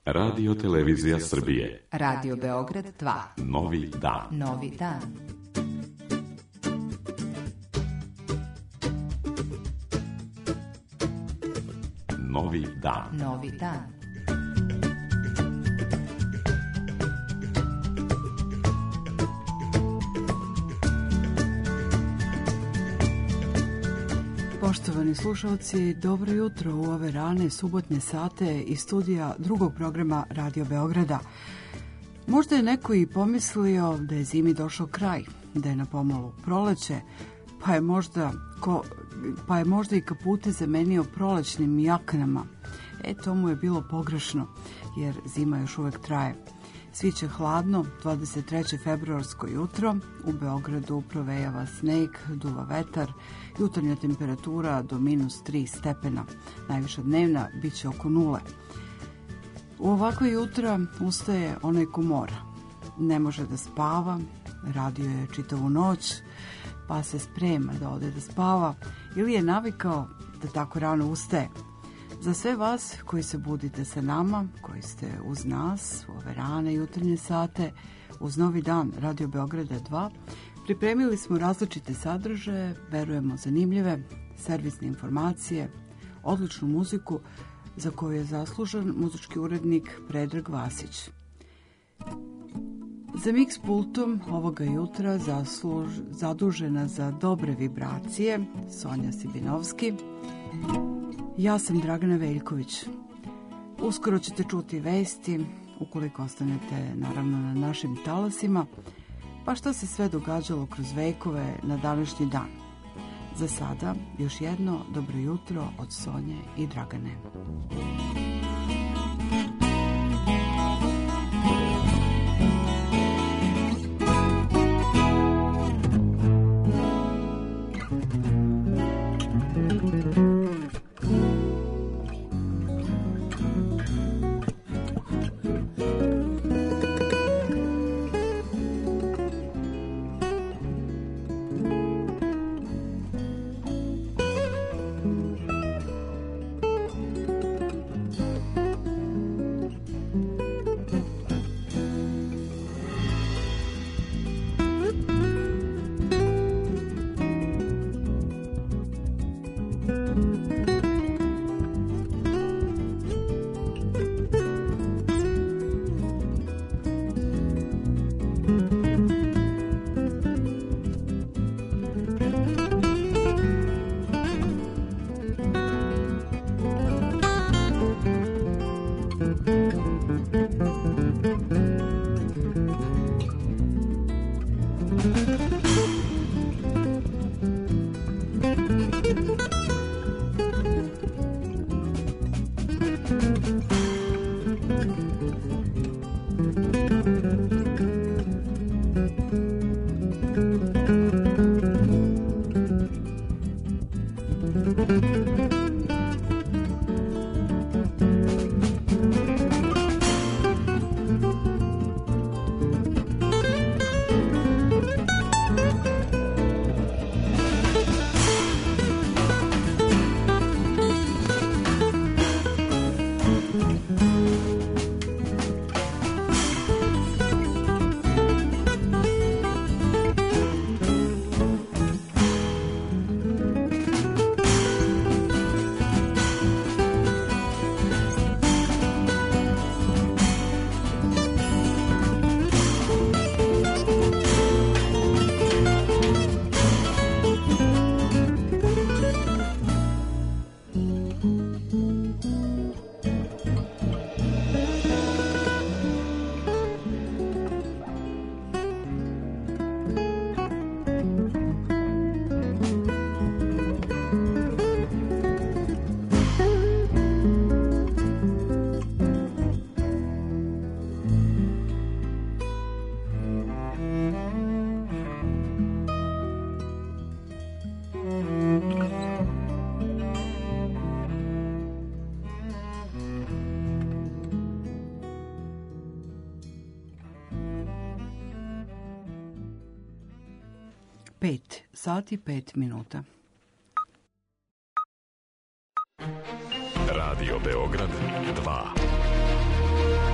Radio Televizija Srbije. Radio Beograd 2. Novi dan. Novi dan. Novi dan. Novi dan. Poštovani slušalci, dobro jutro u ove rane subotnje sate iz studija drugog programa Radio Beograda. Možda je neko i pomislio da je zimi došao kraj, da je na pomolu proleće, pa je možda i kapute zamenio prolećnim jaknama. To mu je bilo pogrešno, jer zima još uvek traje. Sviće hladno, 23. februarsko jutro, u Beogradu provejava sneg, duva vetar, jutarnja temperatura do -3 stepena, najviša dnevna bit će oko 0. U ovakve jutra ustaje onaj ko mora. Ne može da spava, radio je čitavu noć, pa se sprema da ode da spava ili je navikao da tako rano ustaje. Za sve vas koji se budite sa nama, koji ste uz nas u ove rane jutarnje sate, uz Novi dan Radio Beograda 2, pripremili smo različite sadržaje, verujemo zanimljive, servisne informacije, odličnu muziku za koju je zaslužan muzički urednik Predrag Vasić. Za mix pultom ovoga jutra zadužena za dobre vibracije Sonja Sibinovski. Ja sam Dragana Veljković. Uskoro ćete čuti vesti, ukoliko ostanete naravno na našim talasima, pa što se sve događalo kroz vekove na današnji dan. Za sada još jedno dobro jutro od Sonje i Dragane. Sati 5 minuta. Radio Beograd 2.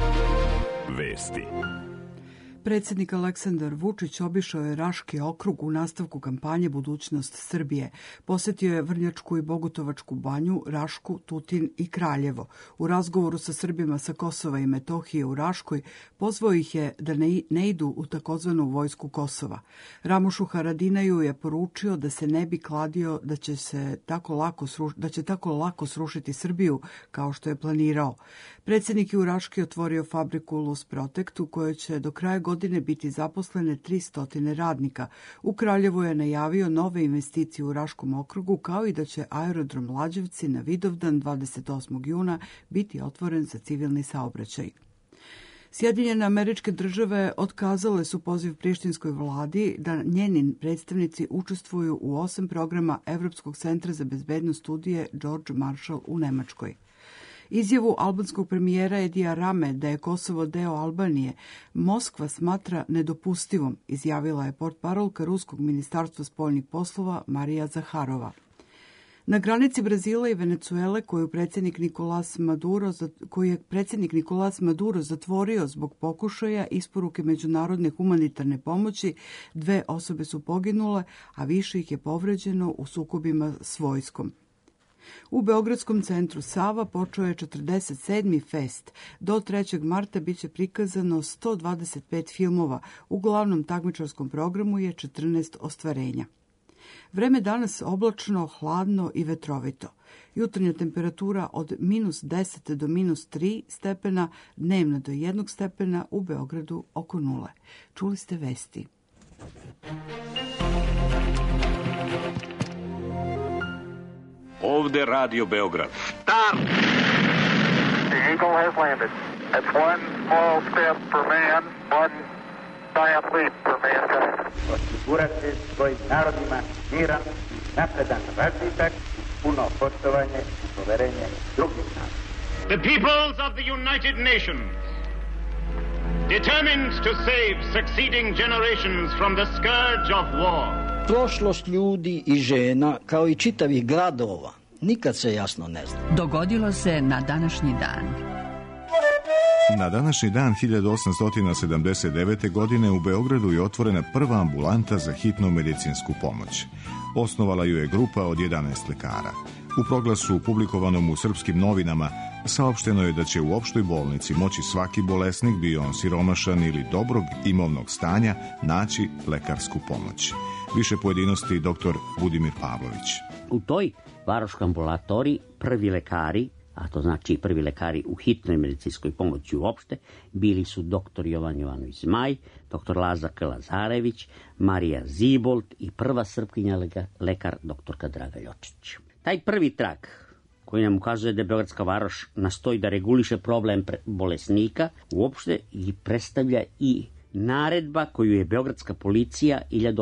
vesti. Predsjednik Aleksandar Vučić obišao je Raški okrug u nastavku kampanje Budućnost Srbije. Posjetio je Vrnjačku i Bogutovačku banju, Rašku, Tutin i Kraljevo. U razgovoru sa Srbima sa Kosova i Metohije u Raškoj pozvao ih je da ne idu u takozvanu vojsku Kosova. Ramušu Haradinaju je poručio da se ne bi kladio da će tako lako srušiti Srbiju kao što je planirao. Predsjednik je u Raški otvorio fabriku Lus Protect u kojoj će do kraja godine biti zaposlene 300 radnika. U Kraljevu je najavio nove investicije u Raškom okrugu, kao i da će aerodrom Lađevci na Vidovdan 28. juna biti otvoren za civilni saobraćaj. Sjedinjene Američke Države otkazale su poziv prištinskoj vladi da njeni predstavnici učestvuju u 8 programa Evropskog centra za bezbedno studije George Marshall u Nemačkoj. Izjavu albanskog premijera Edija Rame da je Kosovo deo Albanije Moskva smatra nedopustivom, izjavila je portparolka Ruskog ministarstva spoljnih poslova Marija Zaharova. Na granici Brazila i Venecuele koju je predsjednik Nicolas Maduro zatvorio zbog pokušaja isporuke međunarodne humanitarne pomoći, 2 osobe su poginule, a više ih je povređeno u sukobima s vojskom. U Beogradskom centru Sava počeo je 47. fest. Do 3. marta biće prikazano 125 filmova. U glavnom takmičarskom programu je 14 ostvarenja. Vreme danas oblačno, hladno i vetrovito. Jutarnja temperatura od -10 do -3 stepena, dnevna do 1 stepena, u Beogradu oko 0. Čuli ste vesti. Ovde Radio Beograd. Start! The Eagle has landed. That's one small step for man, one giant leap for mankind. Osigurati svojim narodima miran, napredan razvitak, puno poštovanje i poverenje drugih naroda. The peoples of the United Nations, determined to save succeeding generations from the scourge of war. Prošlost ljudi i žena, kao i čitavih gradova, nikad se jasno ne zna. Dogodilo se na današnji dan. Na današnji dan 1879. godine u Beogradu je otvorena prva ambulanta za hitnu medicinsku pomoć. Osnovala ju je grupa od 11 lekara. U proglasu publikovanom u srpskim novinama saopšteno je da će u opštoj bolnici moći svaki bolesnik, bio on siromašan ili dobrog imovnog stanja, naći lekarsku pomoć. Više pojedinosti dr. Budimir Pavlović. U toj varoškoj ambulatoriji prvi lekari, a to znači prvi lekari u hitnoj medicinskoj pomoći uopšte, bili su dr. Jovan Jovanović Zmaj, dr. Lazar K. Lazarević, Marija Zibolt i prva srpkinja lekar dr. Draga Jočić. Taj prvi trag koji nam ukazuje da je Beogradska varoš nastoji da reguliše problem bolesnika uopšte i predstavlja i naredba koju je beogradska policija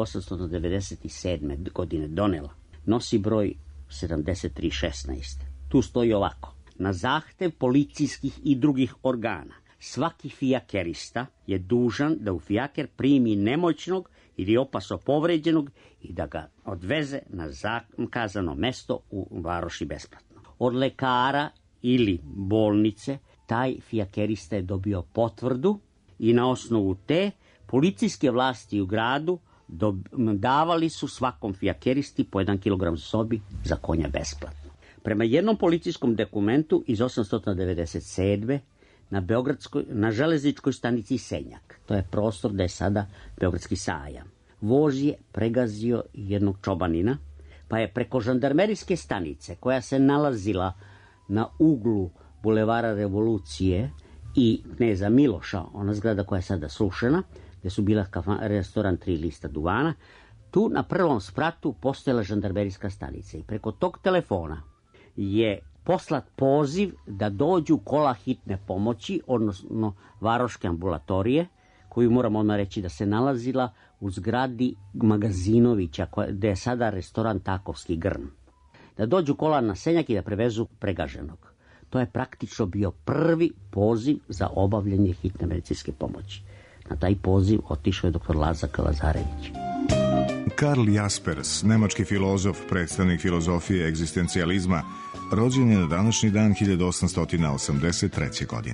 1897. godine donela. Nosi broj 7316. Tu stoji ovako. Na zahtev policijskih i drugih organa svaki fijakerista je dužan da u fijaker primi nemoćnog ili opasno povređenog i da ga odveze na zakazano mesto u varoši besplatno. Od lekara ili bolnice taj fijakerista je dobio potvrdu i na osnovu te policijske vlasti u gradu davali su svakom fijakeristi po 1 kilogram sobi za konja besplatno. Prema jednom policijskom dokumentu iz 1897. na železničkoj stanici Senjak, to je prostor da je sada Beogradski sajam, voz je pregazio jednog čobanina, pa je preko žandarmerijske stanice koja se nalazila na uglu Bulevara Revolucije i Kneza Miloša, ona zgrada koja je sada srušena, gde su bila restoran 3 lista duvana, tu na prvom spratu postojala žandarmerijska stanica i preko tog telefona je poslat poziv da dođu kola hitne pomoći, odnosno varoške ambulatorije, koju moramo odmah reći da se nalazila u zgradi Magazinovića, gde je sada restoran Takovski Grm. Da dođu kola na Senjak i da prevezu pregaženog. To je praktično bio prvi poziv za obavljanje hitne medicinske pomoći. Na taj poziv otišao je dr. Lazar K. Lazarević. Karl Jaspers, nemački filozof, predstavnik filozofije egzistencijalizma, rođen je na današnji dan 1883. godine.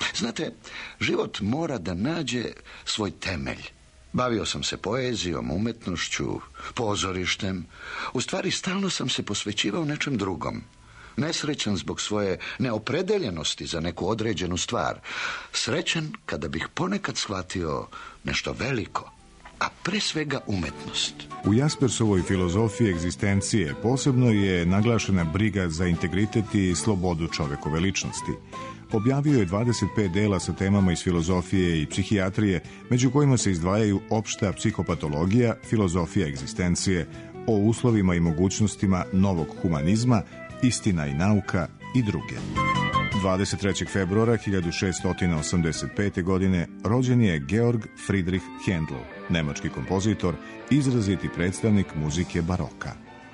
Znate, život mora da nađe svoj temelj. Bavio sam se poezijom, umetnošću, pozorištem. U stvari, stalno sam se posvećivao nečem drugom. Nesrećan zbog svoje neopredeljenosti za neku određenu stvar. Srećan kada bih ponekad shvatio nešto veliko, a pre svega umetnost. U Jaspersovoj filozofiji egzistencije posebno je naglašena briga za integritet i slobodu čovekove ličnosti. Objavio je 25 dela sa temama iz filozofije i psihijatrije, među kojima se izdvajaju opšta psihopatologija, filozofija egzistencije, o uslovima i mogućnostima novog humanizma, istina i nauka i druge. 23. februara 1685. godine rođen je Georg Friedrich Händel, nemački kompozitor, izraziti predstavnik muzike baroka.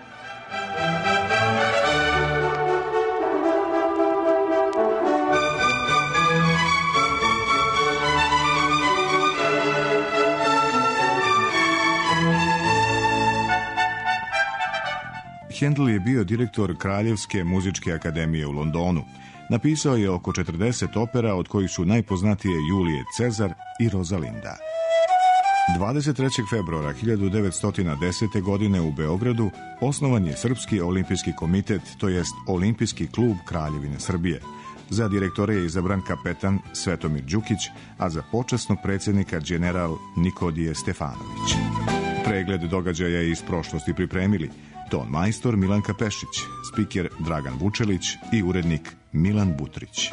Händel je bio direktor Kraljevske muzičke akademije u Londonu. Napisao je oko 40 opera, od kojih su najpoznatije Julije Cezar i Rozalinda. 23. februara 1910. godine u Beogradu osnovan je Srpski olimpijski komitet, to jest Olimpijski klub Kraljevine Srbije. Za direktore je izabran kapetan Svetomir Đukić, a za počasnog predsjednika general Nikodije Stefanović. Pregled događaja iz prošlosti pripremili ton majstor Milanka Pešić, spiker Dragan Vučelić i urednik Milan Butrić.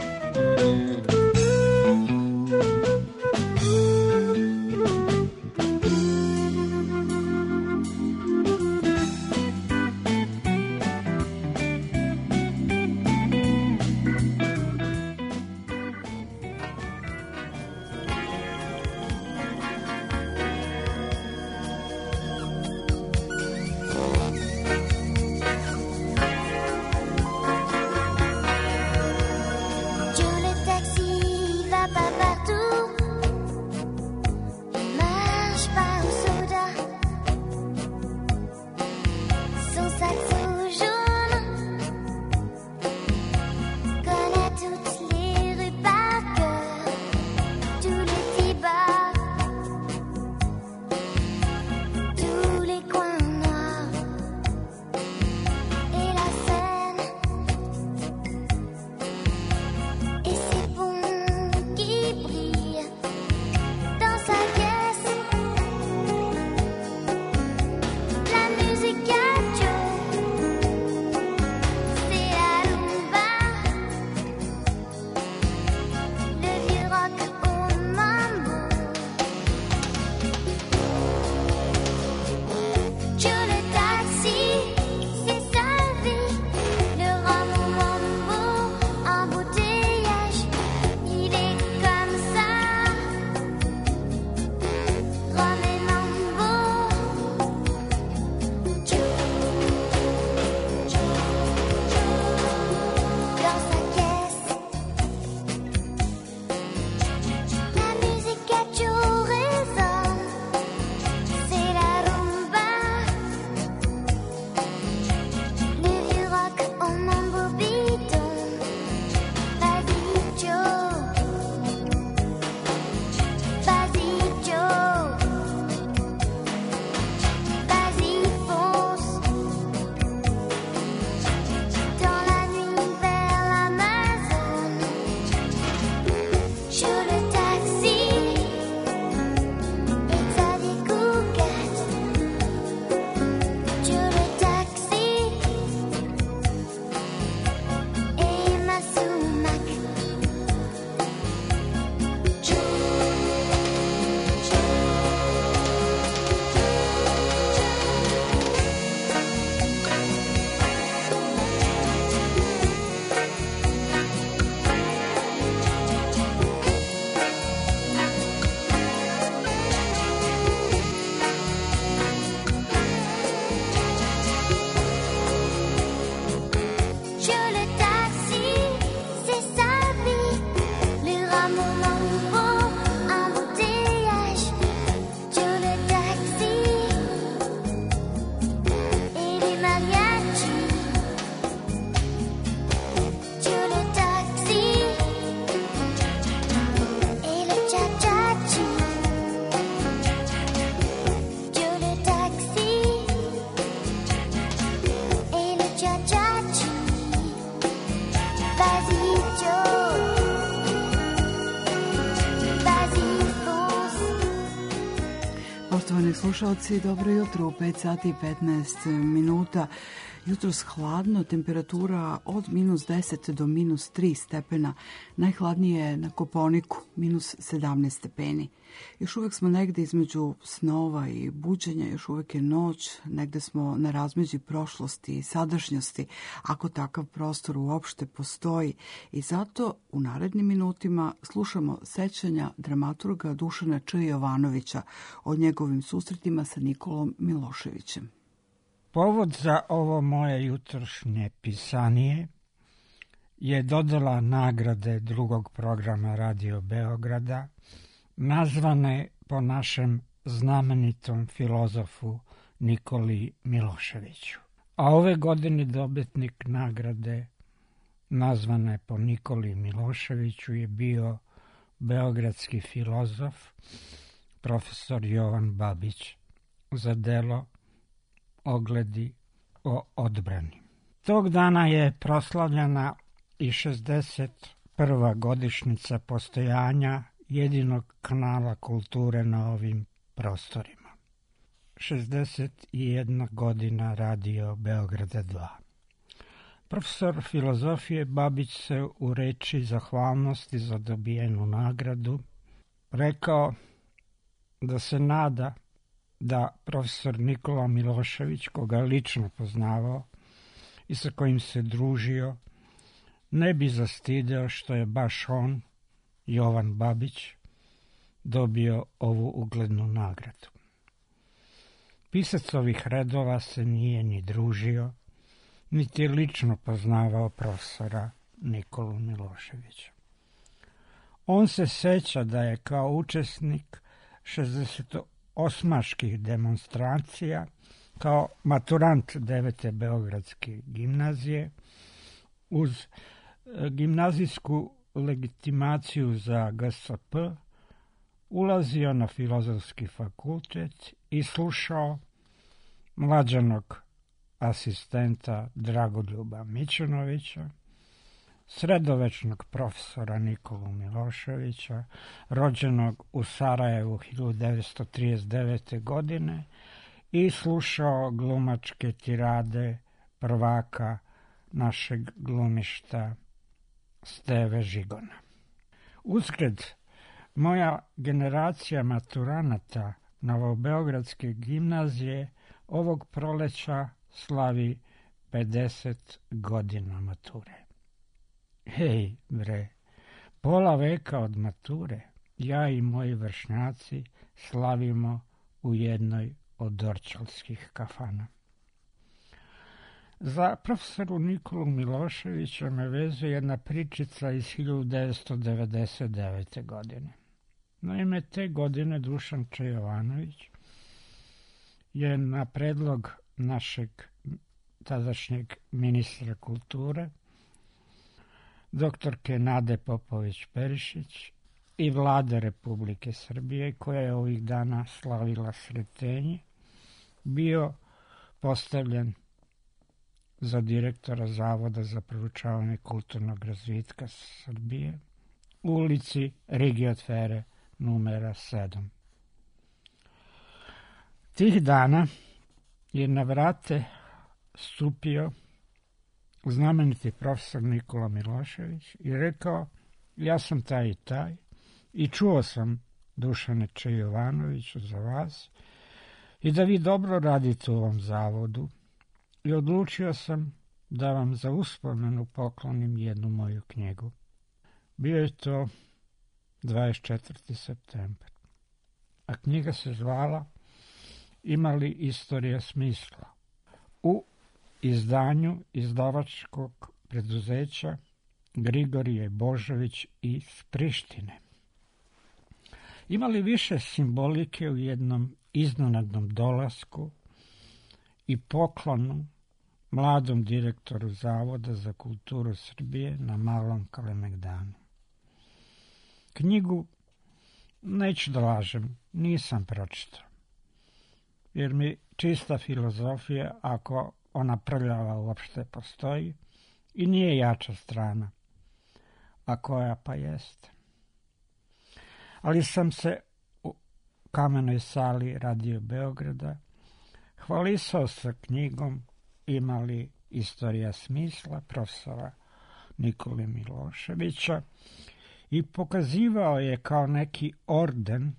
Taxi Poštovani slušalci, dobro jutro, u 5 sati i 15 minuta. Jutros hladno, temperatura od -10 do -3 stepena. Najhladnije je na Kopaoniku, -17 stepeni. Još uvijek smo negde između snova i buđenja, još uvijek je noć, negde smo na razmeđi prošlosti i sadašnjosti, ako takav prostor uopšte postoji. I zato u narednim minutima slušamo sećanja dramaturga Dušana Č. Jovanovića o njegovim susretima sa Nikolom Miloševićem. Povod za ovo moje jutrošnje pisanije je dodela nagrade drugog programa Radio Beograda, nazvane po našem znamenitom filozofu Nikoli Miloševiću. A ove godine dobitnik nagrade nazvane po Nikoli Miloševiću je bio beogradski filozof profesor Jovan Babić za delo Ogledi o odbrani. Tog dana je proslavljena i 61. godišnjica postojanja jedinog kanala kulture na ovim prostorima. 61 godina Radio Beograda 2. Profesor filozofije Babić se u reči zahvalnosti za dobijenu nagradu rekao da se nada da profesor Nikola Milošević, koga je lično poznavao i sa kojim se družio, ne bi zastideo što je baš on, Jovan Babić, dobio ovu uglednu nagradu. Pisac ovih redova se nije ni družio, niti je lično poznavao profesora Nikolu Miloševića. On se seća da je kao učesnik 68-ških demonstracija, kao maturant 9. Beogradske gimnazije, uz gimnazijsku legitimaciju za GSP, ulazio na Filozofski fakultet i slušao mlađanog asistenta Dragoljuba Mićunovića, sredovečnog profesora Nikolu Miloševića, rođenog u Sarajevu 1939. godine, i slušao glumačke tirade prvaka našeg glumišta Steve Žigona. Uzgred, moja generacija maturanata Novobeogradske gimnazije ovog proleća slavi 50 godina mature. Hej, bre, pola veka od mature ja i moji vršnjaci slavimo u jednoj od dorćolskih kafana. Za profesoru Nikolu Miloševića me vezuje jedna pričica iz 1999. godine. Naime, te godine Dušan Č. Jovanović je na predlog našeg tadašnjeg ministra kulture, doktorke Nade Popović-Perišić i Vlade Republike Srbije, koja je ovih dana slavila Sretenje, bio postavljen za direktora Zavoda za proučavanje kulturnog razvitka Srbije u ulici Rigiotfere numera 7. Tih dana je na vrate stupio znameniti profesor Nikola Milošević i rekao: ja sam taj i taj i čuo sam, Dušane Č. Jovanoviću, za vas i da vi dobro radite u ovom zavodu i odlučio sam da vam za uspomenu poklonim jednu moju knjigu. Bio je to 24. septembar, a knjiga se zvala Ima li istorija smisla? U izdanju izdavačkog preduzeća Grigorije Božović iz Prištine. Ima li više simbolike u jednom iznenadnom dolasku i poklonu mladom direktoru Zavoda za kulturu Srbije na Malom Kalemegdanu? Knjigu, neću da lažem, nisam pročitao, jer mi čista filozofija, ako ona prljava uopšte postoji, i nije jača strana, a koja pa jeste. Ali sam se kamenoj sali Radio Beograda, hvalisao sa knjigom Ima li istorija smisla profesora Nikole Miloševića i pokazivao je kao neki orden.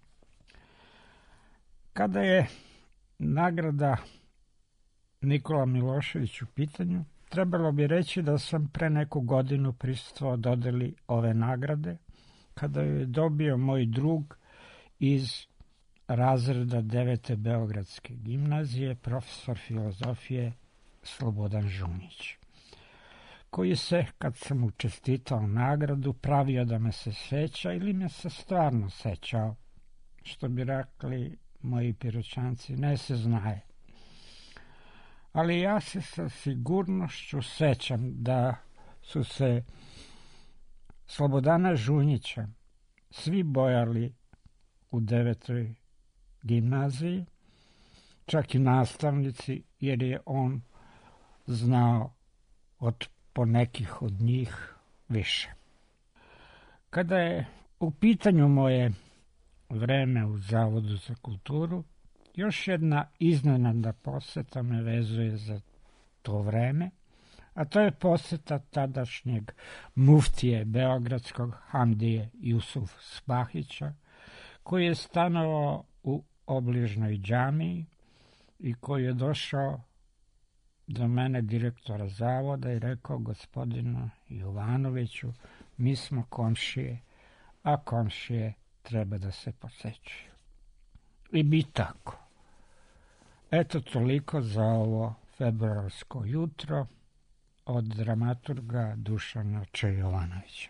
Kada je nagrada Nikola Milošević u pitanju, trebalo bi reći da sam pre neku godinu prisustvovao dodeli ove nagrade, kada je dobio moj drug iz razreda 9. Beogradske gimnazije, profesor filozofije Slobodan Žunić, koji se, kad sam mu čestitao nagradu, pravio da me se seća ili me se stvarno sećao, što bi rekli moji Piroćanci, ne se znaje. Ali ja se sa sigurnošću sećam da su se Slobodana Žunjića svi bojali u 9. gimnaziji, čak i nastavnici, jer je on znao od ponekih od njih više. Kada je u pitanju moje vreme u Zavodu za kulturu, još jedna iznenadna poseta me vezuje za to vreme, a to je poseta tadašnjeg muftije beogradskog Hamdije Jusuf Spahića, koji je stanovao u obližnoj džamiji i koji je došao do mene, direktora zavoda, i rekao: gospodinu Jovanoviću, mi smo komšije, a komšije treba da se posećuju. I bi tako. Eto toliko za ovo februarsko jutro od dramaturga Dušana Jovanovića.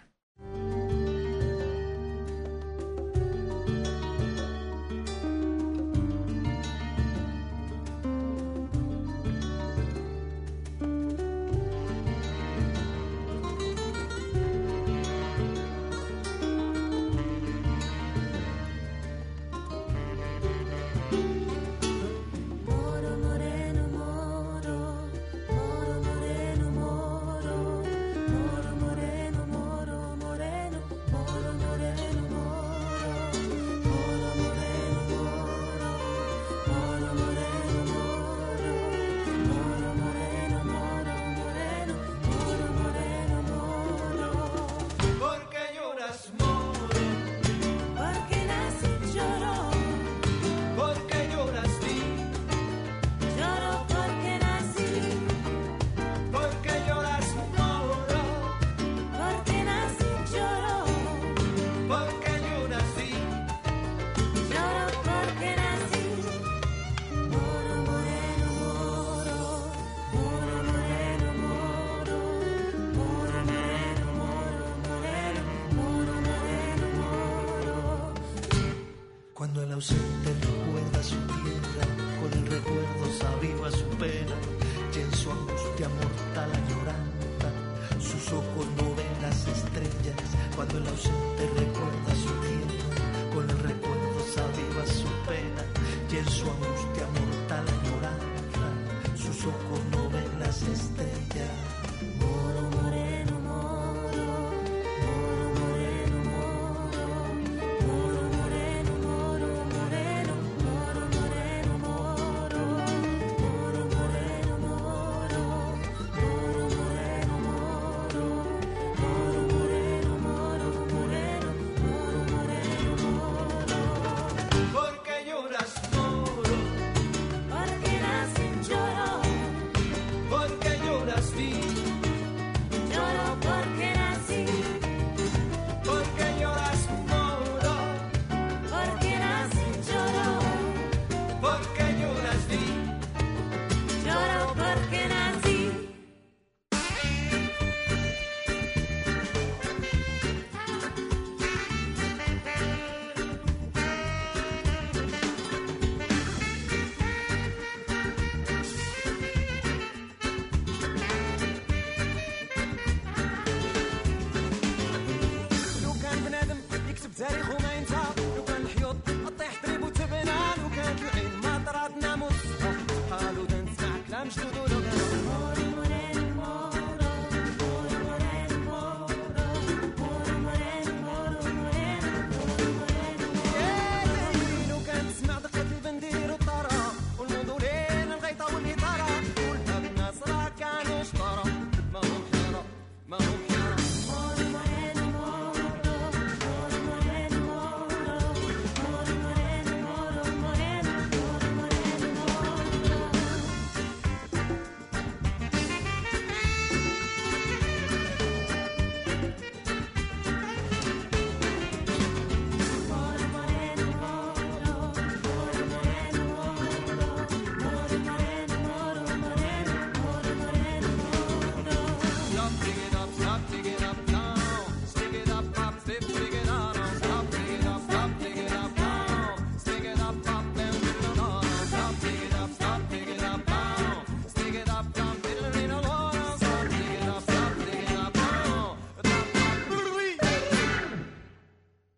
Cuando el ausente recuerda su tierra, con el recuerdo se aviva su pena, y en su angustia mortal añoranza, sus ojos no ven las estrellas. Cuando el ausente recuerda su tierra, con el recuerdo se aviva su pena, y en su angustia mortal añoranza, sus ojos no ven las estrellas. Moro, moreno, moro, moro, moreno, moro, moro, moreno, moro, moreno,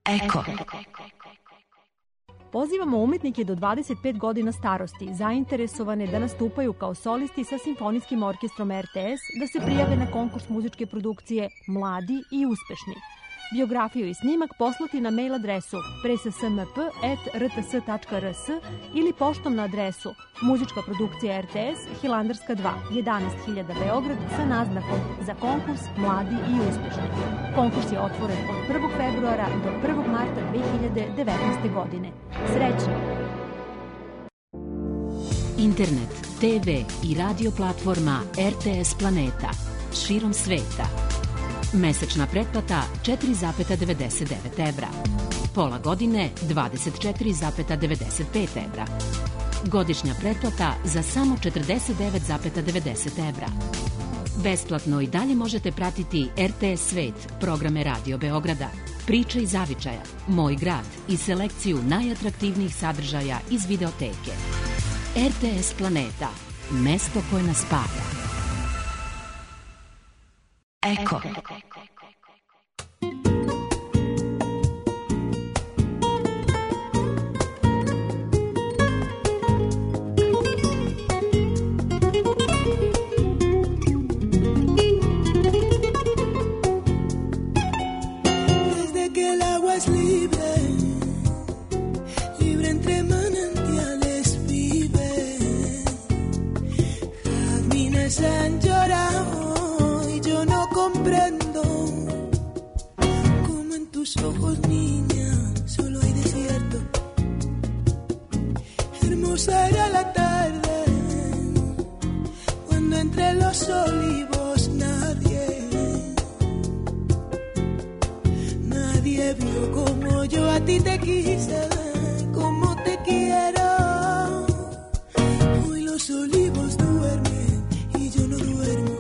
Eko. Pozivamo umetnike do 25 godina starosti, zainteresovane da nastupaju kao solisti sa Simfonijskim orkestrom RTS, da se prijave na konkurs muzičke produkcije Mladi i uspešni. Biografiju i snimak poslati na mail adresu pressmp@rts.rs ili poštom na adresu Muzička produkcija RTS, Hilandarska 2, 11.000 Beograd sa naznakom za konkurs Mladi i uspešni. Konkurs je otvoren od 1. februara do 1. marta 2019. godine. Srećno! Internet, TV i radio platforma RTS Planeta širom sveta. Mesečna pretplata 4,99 evra. Pola godine 24,95 evra. Godišnja pretplata za samo 49,90 evra. Besplatno i dalje možete pratiti RTS Svet, programe Radio Beograda, Priče iz zavičaja, Moj grad i selekciju najatraktivnijih sadržaja iz videoteke. RTS Planeta, mesto koje nas spaja. Eko. Desde que el agua es libre, libre entre manantiales vive, jazmines han llorado. Comprendo como en tus ojos, niña, solo hay desierto. Hermosa era la tarde cuando entre los olivos nadie vio como yo a ti te quise, como te quiero. Hoy los olivos duermen y yo no duermo.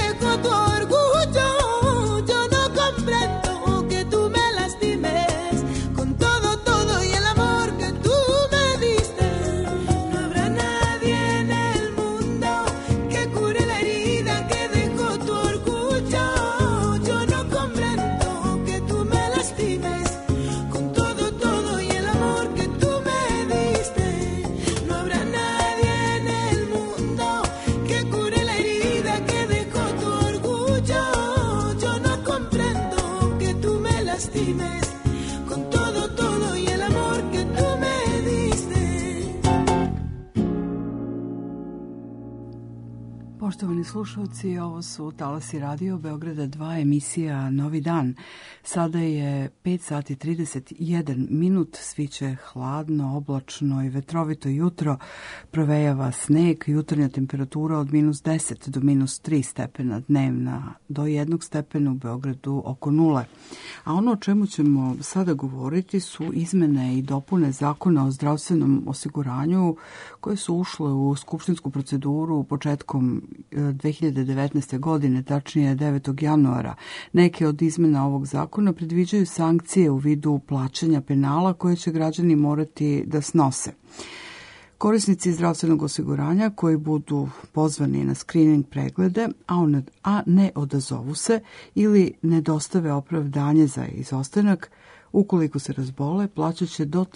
Que tú me lastimes Poštovani slušalci, ovo su Talasi Radio Beograda 2, emisija Novi dan. Sada je 5 sati 31 minut, sviće hladno, oblačno i vetrovito jutro, provejava sneg, jutarnja temperatura od -10 do -3 stepena dnevna, do 1 stepena u Beogradu oko 0. A ono o čemu ćemo sada govoriti su izmene i dopune Zakona o zdravstvenom osiguranju koje su ušle u skupštinsku proceduru početkom 2019. godine, tačnije 9. januara. Neke od izmena ovog zakona predviđaju sankcije u vidu plaćanja penala koje će građani morati da snose. Korisnici zdravstvenog osiguranja koji budu pozvani na screening preglede, a ne odazovu se ili ne dostave opravdanje za izostanak, ukoliko se razbole, plaćat će do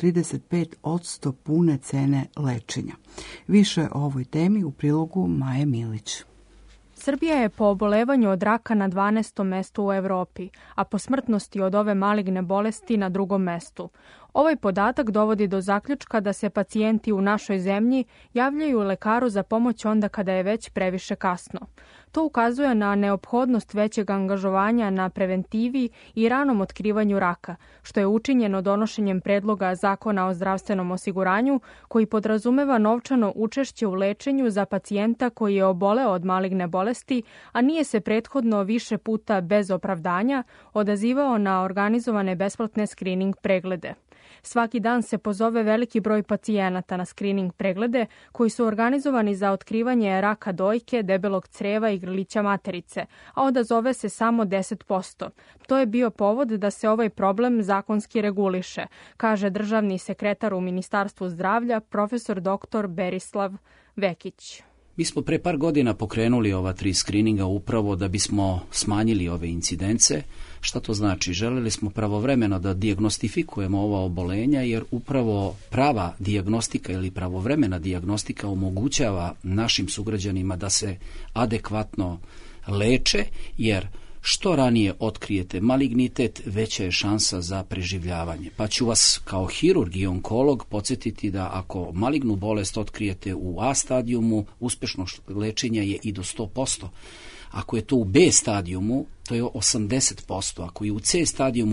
35% pune cene lečenja. Više o ovoj temi u prilogu Maje Milić. Srbija je po obolevanju od raka na 12. mestu u Evropi, a po smrtnosti od ove maligne bolesti na 2. mestu. Ovaj podatak dovodi do zaključka da se pacijenti u našoj zemlji javljaju lekaru za pomoć onda kada je već previše kasno. To ukazuje na neophodnost većeg angažovanja na preventivi i ranom otkrivanju raka, što je učinjeno donošenjem predloga Zakona o zdravstvenom osiguranju koji podrazumeva novčano učešće u lečenju za pacijenta koji je oboleo od maligne bolesti, a nije se prethodno više puta bez opravdanja odazivao na organizovane besplatne screening preglede. Svaki dan se pozove veliki broj pacijenata na screening preglede koji su organizovani za otkrivanje raka dojke, debelog creva i grlića materice, a odazove se samo 10%. To je bio povod da se ovaj problem zakonski reguliše, kaže državni sekretar u Ministarstvu zdravlja, profesor dr. Berislav Vekić. Mi smo pre par godina pokrenuli ova 3 skrininga upravo da bismo smanjili ove incidence. Šta to znači? Želeli smo pravovremeno da dijagnostifikujemo ova obolenja, jer upravo prava dijagnostika ili pravovremena dijagnostika omogućava našim sugrađanima da se adekvatno leče, jer što ranije otkrijete malignitet, veća je šansa za preživljavanje. Pa ću vas kao hirurg i onkolog podsjetiti da ako malignu bolest otkrijete u A stadijumu, uspešnost lečenja je i do 100%. Ako je to u B stadijumu, to je 80%. Ako je u C stadijumu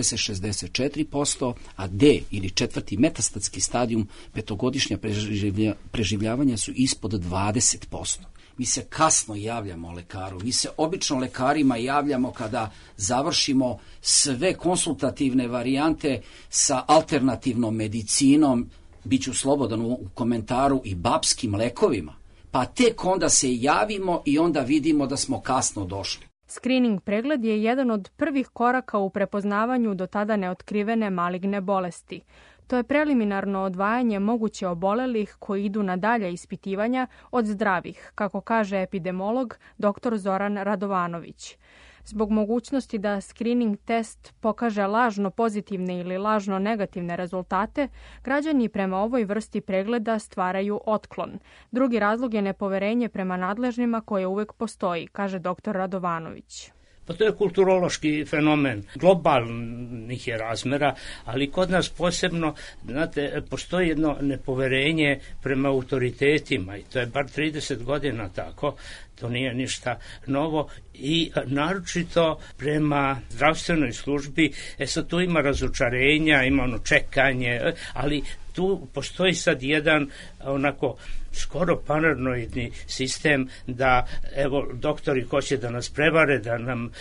60-64%, a D ili 4. metastatski stadijum, 5-godišnja preživljavanja su ispod 20%. Mi se kasno javljamo lekaru. Mi se obično lekarima javljamo kada završimo sve konsultativne varijante sa alternativnom medicinom, biću slobodan u komentaru, i babskim lekovima. Pa tek onda se javimo i onda vidimo da smo kasno došli. Screening pregled je jedan od prvih koraka u prepoznavanju do tada neotkrivene maligne bolesti. To je preliminarno odvajanje moguće obolelih koji idu na dalja ispitivanja od zdravih, kako kaže epidemiolog dr. Zoran Radovanović. Zbog mogućnosti da screening test pokaže lažno pozitivne ili lažno negativne rezultate, građani prema ovoj vrsti pregleda stvaraju otklon. Drugi razlog je nepoverenje prema nadležnima koje uvek postoji, kaže dr. Radovanović. Pa to je kulturološki fenomen, globalnih je razmera, ali kod nas posebno, znate, postoji jedno nepoverenje prema autoritetima i to je bar 30 godina tako, to nije ništa novo i naročito prema zdravstvenoj službi, sad tu ima razočarenja, ima ono čekanje, ali tu postoji sad jedan onako skoro paranoidni sistem da evo doktori hoće da nas prevare, da nam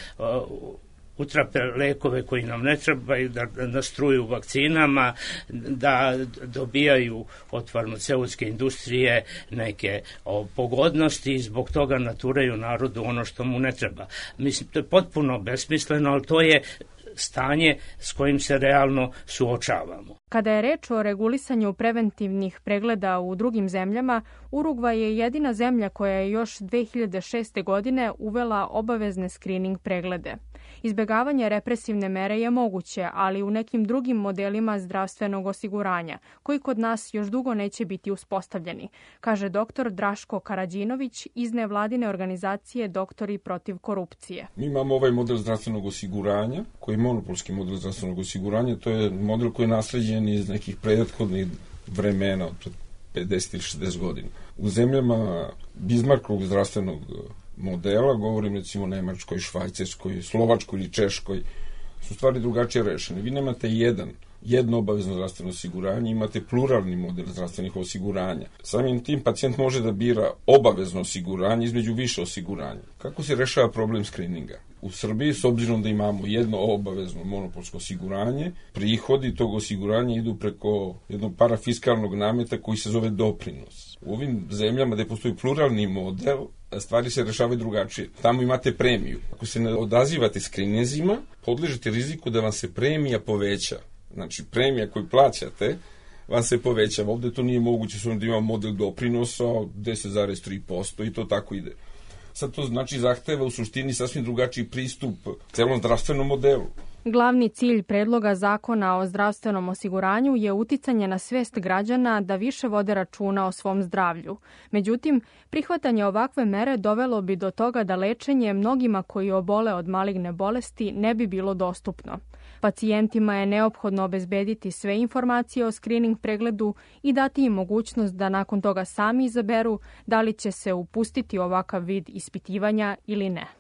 utrape lekove koji nam ne trebaju, da nastruju vakcinama, da dobijaju od farmaceutske industrije neke pogodnosti i zbog toga naturaju narodu ono što mu ne treba. Mislim, to je potpuno besmisleno, ali to je stanje s kojim se realno suočavamo. Kada je reč o regulisanju preventivnih pregleda u drugim zemljama, Urugvaj je jedina zemlja koja je još 2006. godine uvela obavezne screening preglede. Izbegavanje represivne mere je moguće, ali u nekim drugim modelima zdravstvenog osiguranja, koji kod nas još dugo neće biti uspostavljeni, kaže dr. Draško Karađinović iz nevladine organizacije Doktori protiv korupcije. Mi imamo ovaj model zdravstvenog osiguranja, koji je monopolski model zdravstvenog osiguranja, to je model koji je nasleđen iz nekih prethodnih vremena, od 50 ili 60 godina. U zemljama Bismarckovog zdravstvenog modela, govorim recimo o Nemačkoj, Švajcarskoj, Slovačkoj ili Češkoj, su stvari drugačije rešene. Vi nemate jedno obavezno zdravstveno osiguranje, imate pluralni model zdravstvenih osiguranja. Samim tim pacijent može da bira obavezno osiguranje između više osiguranja. Kako se rešava problem skrininga? U Srbiji, s obzirom da imamo jedno obavezno monopolsko osiguranje, prihodi tog osiguranja idu preko jednog parafiskalnog nameta koji se zove doprinos. U ovim zemljama gde postoji pluralni model, stvari se rešavaju drugačije. Tamo imate premiju. Ako se ne odazivate skrininzima, podležete riziku da vam se premija poveća. Znači, premija koju plaćate vam se povećava. Ovde to nije moguće, s obzirom da imamo model doprinosa 10,3% i to tako ide. Sad to znači zahteva u suštini sasvim drugačiji pristup celom zdravstvenom modelu. Glavni cilj predloga zakona o zdravstvenom osiguranju je uticanje na svest građana da više vode računa o svom zdravlju. Međutim, prihvatanje ovakve mere dovelo bi do toga da lečenje mnogima koji obole od maligne bolesti ne bi bilo dostupno. Pacijentima je neophodno obezbediti sve informacije o screening pregledu i dati im mogućnost da nakon toga sami izaberu da li će se upustiti u ovakav vid ispitivanja ili ne.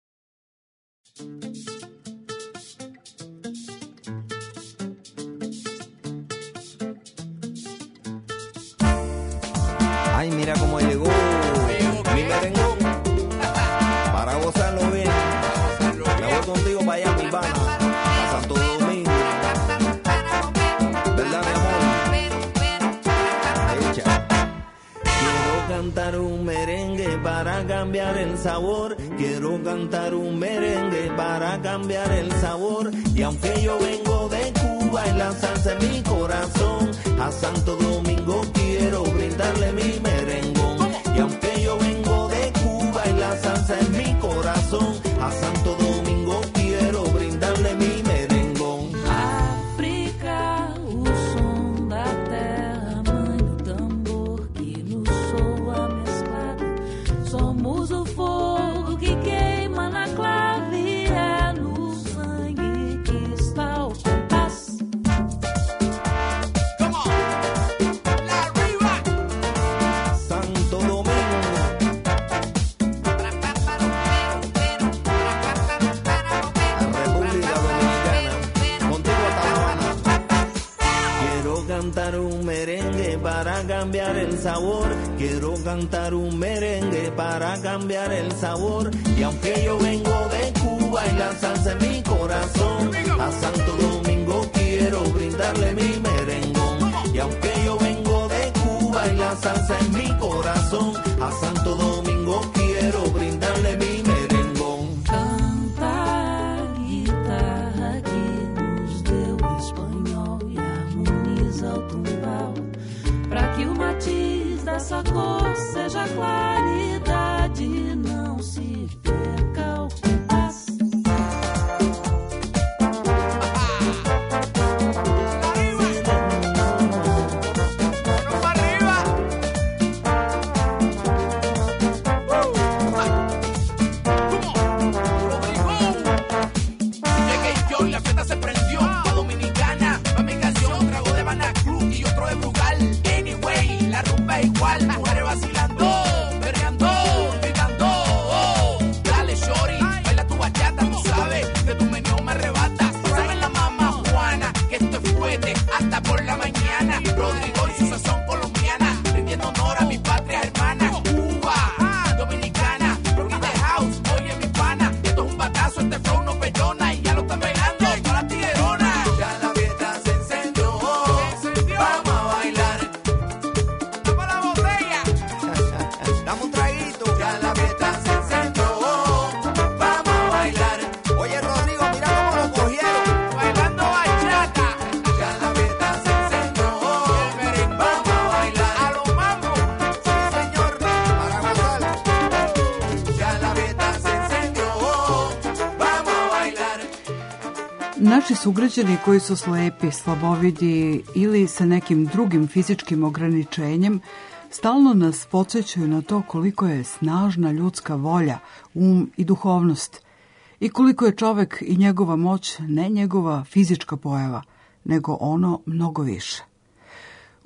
Ay, mira cómo llegó mi merengón para gozarlo bien. Me voy contigo para allá, mi pana, a Santo Domingo. ¿Verdad, mi amor? Echa. Quiero cantar un merengue para cambiar el sabor. Quiero cantar un merengue para cambiar el sabor. Y aunque yo vengo de Cuba y la salsa en mi corazón, a Santo Domingo quiero brindarle mi merengón. Y aunque yo vengo de Cuba y la salsa en mi corazón, a Santo Domingo quiero brindarle mi merengón. África, o som da terra, mãe do tambor que nos soa mesclado. Somos o fogo que queima na clave, é no sangue que está o compás. Un merengue para cambiar el sabor. Quiero cantar un merengue para cambiar el sabor. Y aunque yo vengo de Cuba y la salsa en mi corazón, a Santo Domingo quiero brindarle mi merengón. Y aunque yo vengo de Cuba y la salsa en mi corazón, a Santo Domingo quiero brindarle mi merengón. Canta a guitarra que nos deu o espanhol e harmoniza o tumbal, pra que o matiz dessa cor seja claridade e não se perca o compás. Igual, mujeres vacilando, perreando, gritando, oh, dale shorty, baila tu bachata, tú sabes que tu meneo me arrebata. Saben la mamá Juana que esto es fuerte hasta por la mañana. Rodrigo y su sazón colombiana, rindiendo honor a mi patria hermana. Cuba, dominicana, Rocky the House, oye mi pana, esto es un batazo, este flow no perdona y ya lo están bailando todas las tigueronas. Ya la fiesta se encendió, vamos a bailar. Dame un traguito, ya la fiesta se encendió, vamos a bailar. Oye Rodrigo, mira cómo lo cogieron, bailando bachata. Ya la fiesta se encendió, vamos a bailar. A los mambos, sí señor, para gozar. Ya la fiesta se encendió, vamos a bailar. Naši sugrađani koji su slepi, slabovidi ili sa nekim drugim fizičkim ograničenjem stalno nas podsjećaju na to koliko je snažna ljudska volja, i duhovnost i koliko je čovek i njegova moć ne njegova fizička pojava, nego ono mnogo više.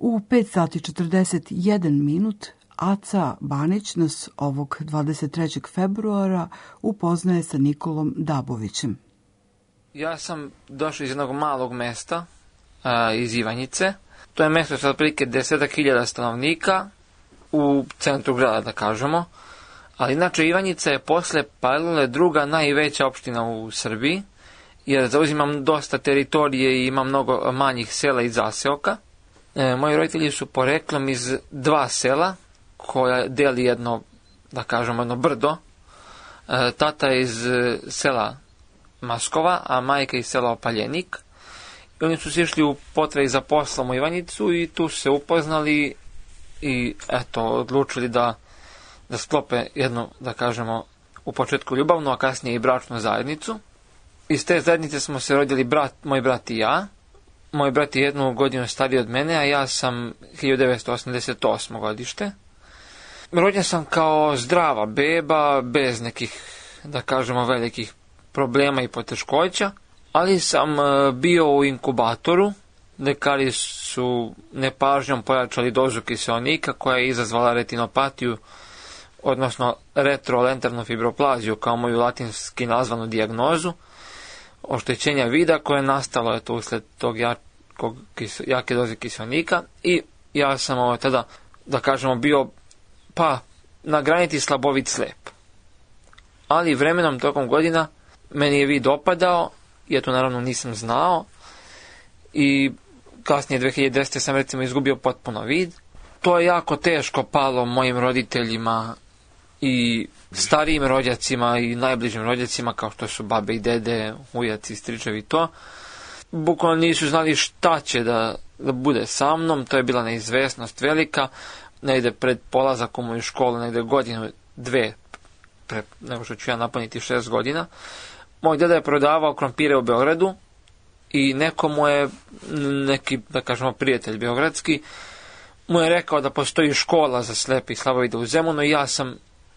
U 5 sati 41 minut Aca Banić nas ovog 23. februara upoznaje sa Nikolom Dabovićem. Ja sam došao iz jednog malog mesta, iz Ivanjice. To je mesto sa otprilike 10.000 stanovnika u centru grada, da kažemo. Ali inače Ivanjica je posle Palilule druga najveća opština u Srbiji, jer zauzimam dosta teritorije i ima mnogo manjih sela i zaseoka. Moji roditelji su poreklom iz 2 sela koja deli jedno, da kažemo, jedno brdo. Tata je iz sela Maskova, a majka iz sela Opaljenik. I oni su se išli u potrazi za poslom u Ivanjicu i tu se upoznali i eto, odlučili da sklope jednu, da kažemo, u početku ljubavnu, a kasnije i bračnu zajednicu. Iz te zajednice smo se rodili moj brat i ja. Moj brat je 1 godinu stariji od mene, a ja sam 1988. godište. Rođen sam kao zdrava beba, bez nekih, da kažemo, velikih problema i poteškoća, ali sam bio u inkubatoru. Lekari su nepažnjom pojačali dozu kiseonika koja je izazvala retinopatiju, odnosno retrolentarnu fibroplaziju, kao moju latinski nazvanu dijagnozu, oštećenja vida koje je nastalo eto usled tog jake doze kiseonika i ja sam tada, da kažemo, bio na granici slabovit slep. Ali vremenom tokom godina meni je vid opadao, ja to naravno nisam znao i kasnije 2010. sam recimo izgubio potpuno vid. To je jako teško palo mojim roditeljima i starijim rođacima i najbližim rođacima kao što su babe i dede, ujaci, stričevi i to. Bukvalno nisu znali šta će da bude sa mnom, to je bila neizvesnost velika. Negde pred polazak u moju školu, negde godinu, 2, nego što ću ja napuniti 6 godina. Moj deda je prodavao krompire u Beogradu i neko mu je, neki, da kažemo, prijatelj beogradski, mu je rekao da postoji škola za slepe i slabovide u Zemunu i ja sam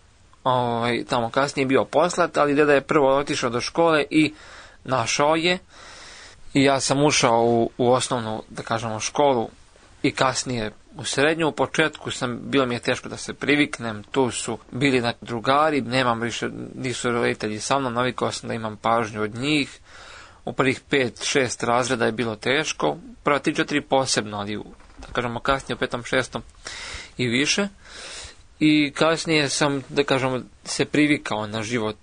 tamo kasnije bio poslat, ali deda je prvo otišao do škole i našao je i ja sam ušao u osnovnu, da kažemo, školu i kasnije u srednju. U početku bilo mi je teško da se priviknem, tu su bili drugari, nemam više, nisu roditelji sa mnom, navikao sam da imam pažnju od njih. U prvih 5-6 razreda je bilo teško, prva 3-4 posebno, ali da kažemo kasnije u 5. 6. i više. I kasnije sam, da kažemo, se privikao na život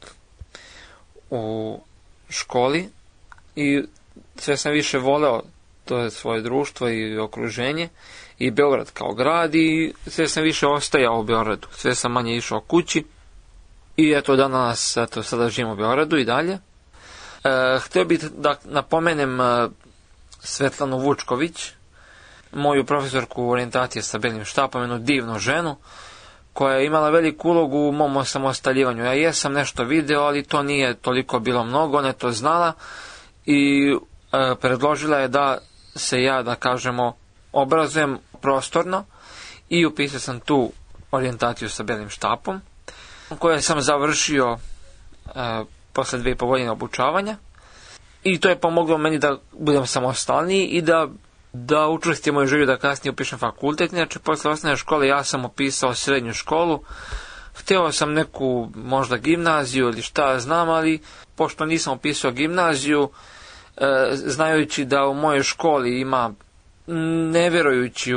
u školi i sve sam više voleo to svoje društvo i okruženje i Beograd kao grad i sve sam više ostajao u Beogradu, sve sam manje išao kući i eto danas, sada živim u Beogradu i dalje. Htio bih da napomenem Svetlanu Vučković, moju profesorku orijentacije sa belim štapom, jednu divnu ženu koja je imala veliku ulogu u mom osamostaljivanju. Ja jesam nešto video, ali to nije toliko bilo mnogo, ona je to znala i predložila je da se ja, da kažemo, obrazujem prostorno i upisao sam tu orijentaciju sa belim štapom, koju sam završio posle 2,5 godine obučavanja i to je pomoglo meni da budem samostalniji i da učvrstim moju želju da kasnije upišem fakultet. Inače, posle osnovne škole ja sam upisao srednju školu, hteo sam neku možda gimnaziju ili šta znam, ali pošto nisam upisao gimnaziju, znajući da u mojoj školi ima, ne verujući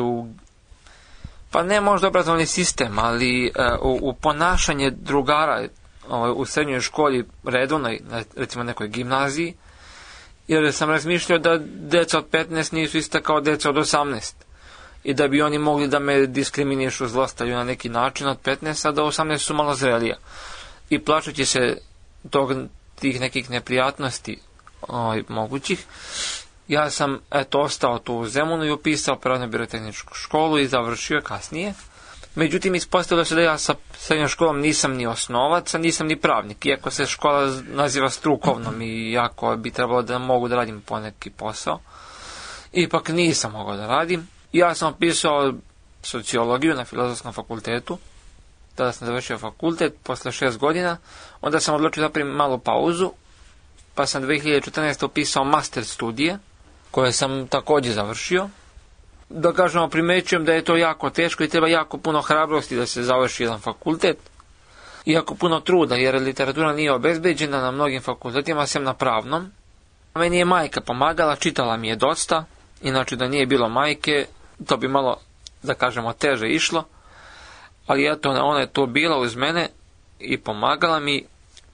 pa ne možda obrazovni sistem, ali u ponašanje drugara u srednjoj školi redovnoj, recimo nekoj gimnaziji, jer sam razmišljao da deca od 15 nisu ista kao deca od 18 i da bi oni mogli da me diskriminišu, zlostavljaju na neki način od 15, a da 18 su malo zrelija. I plašući se tih nekih neprijatnosti mogućih, ja sam ostao tu u Zemunu i upisao pravno-birotehničku školu i završio kasnije. Međutim, ispostavilo se da ja sa srednjom školom nisam ni osnovac, a nisam ni pravnik, iako se škola naziva strukovnom i jako bi trebalo da mogu da radim poneki posao. Ipak nisam mogao da radim. Ja sam upisao sociologiju na Filozofskom fakultetu, tada sam završio fakultet posle 6 godina, onda sam odlučio da napravim malu pauzu, pa sam 2014. upisao master studije, koje sam također završio. da kažemo, primećujem da je to jako teško i treba jako puno hrabrosti da se završi jedan fakultet. I jako puno truda, jer literatura nije obezbeđena na mnogim fakultetima, sem na pravnom. Meni je majka pomagala, čitala mi je dosta, inače da nije bilo majke, to bi malo, da kažemo, teže išlo. Ali eto, ona je to bila uz mene i pomagala mi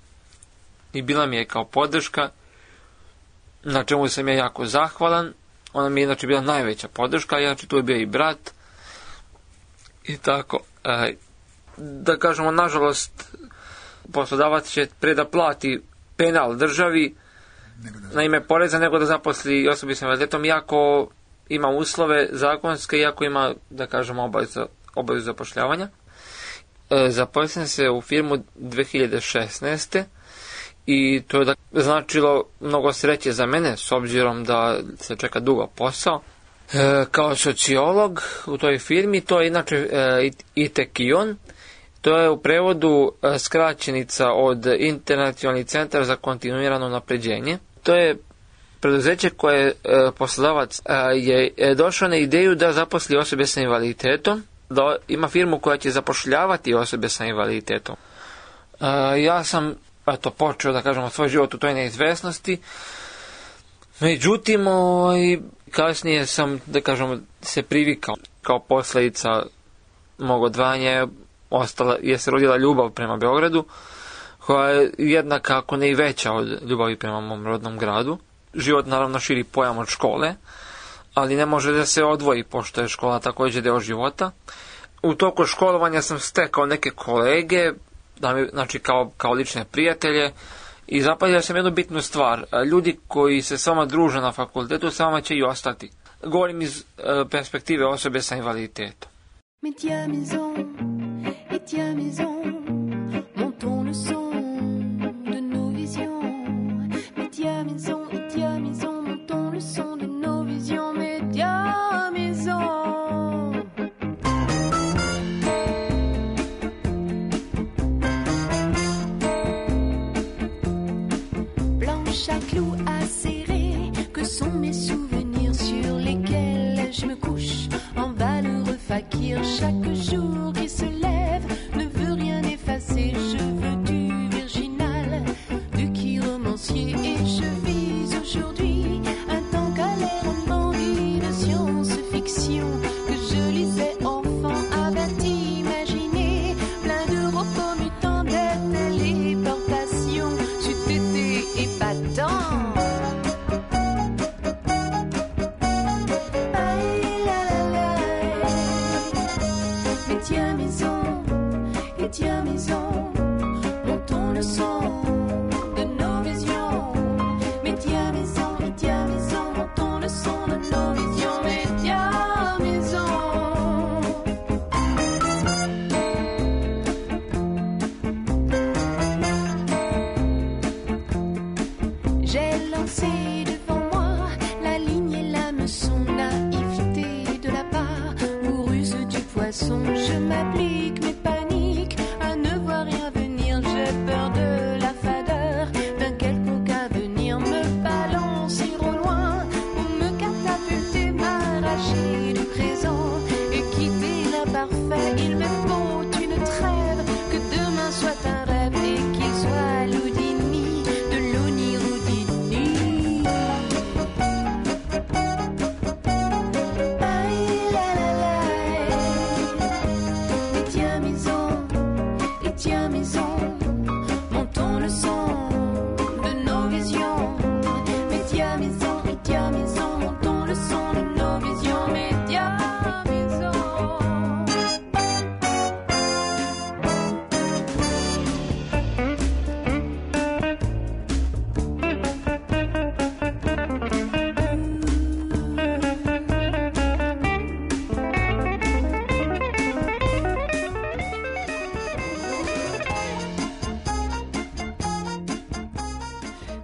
i bila mi je kao podrška, na čemu sam ja jako zahvalan. Ona mi je inače bila najveća podrška, inače tu je bio i brat i tako. Da kažemo, nažalost, poslodavac će pre da plati penal državi na ime poreza nego da zaposli osobi s invaliditetom, iako ima uslove zakonske, iako ima, da kažemo, obavezu zapošljavanja. Zaposlen se u firmu 2016. I to je značilo mnogo sreće za mene, s obzirom da se čeka dugo posao. Kao sociolog u toj firmi, to je inače ITKION, to je u prevodu skraćenica od Internacionalni centar za kontinuirano napređenje. To je preduzeće koje poslodavac je došao na ideju da zaposli osobe sa invaliditetom, da ima firmu koja će zapošljavati osobe sa invaliditetom. Ja sam počeo, da kažemo, svoj život u toj neizvesnosti. Međutim, kasnije sam, da kažemo, se privikao. Kao posljedica mog odvajanja je se rodila ljubav prema Beogradu, koja je jednaka, ako ne i veća od ljubavi prema mom rodnom gradu. Život naravno širi pojam od škole, ali ne može da se odvoji, pošto je škola također deo života. U toku školovanja sam stekao neke kolege, znači kao lične prijatelje, i zapazio sam jednu bitnu stvar. Ljudi koji se s vama druže na fakultetu, s vama će i ostati. Govorim iz perspektive osobe sa invaliditetom. Chaque clou à serrer, que sont mes souvenirs sur lesquels je me couche en valeureux fakir. Chaque jour qui se lève ne veut rien effacer. Je veux du virginal, du qui romancier. Et je vis aujourd'hui un temps qu'à l'air dit de science-fiction que je lisais enfant avait imaginé. Plein de repos mutants de téléportation. C'eût été épatant. Tiens maison, montons le son de nos visions. Mais tiens maison, montons le son de nos visions. Mais tiens maison. J'ai lancé devant moi la ligne et l'hameçon, naïveté de la part ou ruse du poisson. Je m'applique mes paniques à ne voir rien venir. J'ai peur de la fadeur d'un quelconque avenir. Me balancer au loin ou me catapulter, m'arracher du présent et quitter l'imparfait. Il me faut une trêve, que demain soit un rêve et qu'il soit l'Houdini de l'Oniroudini.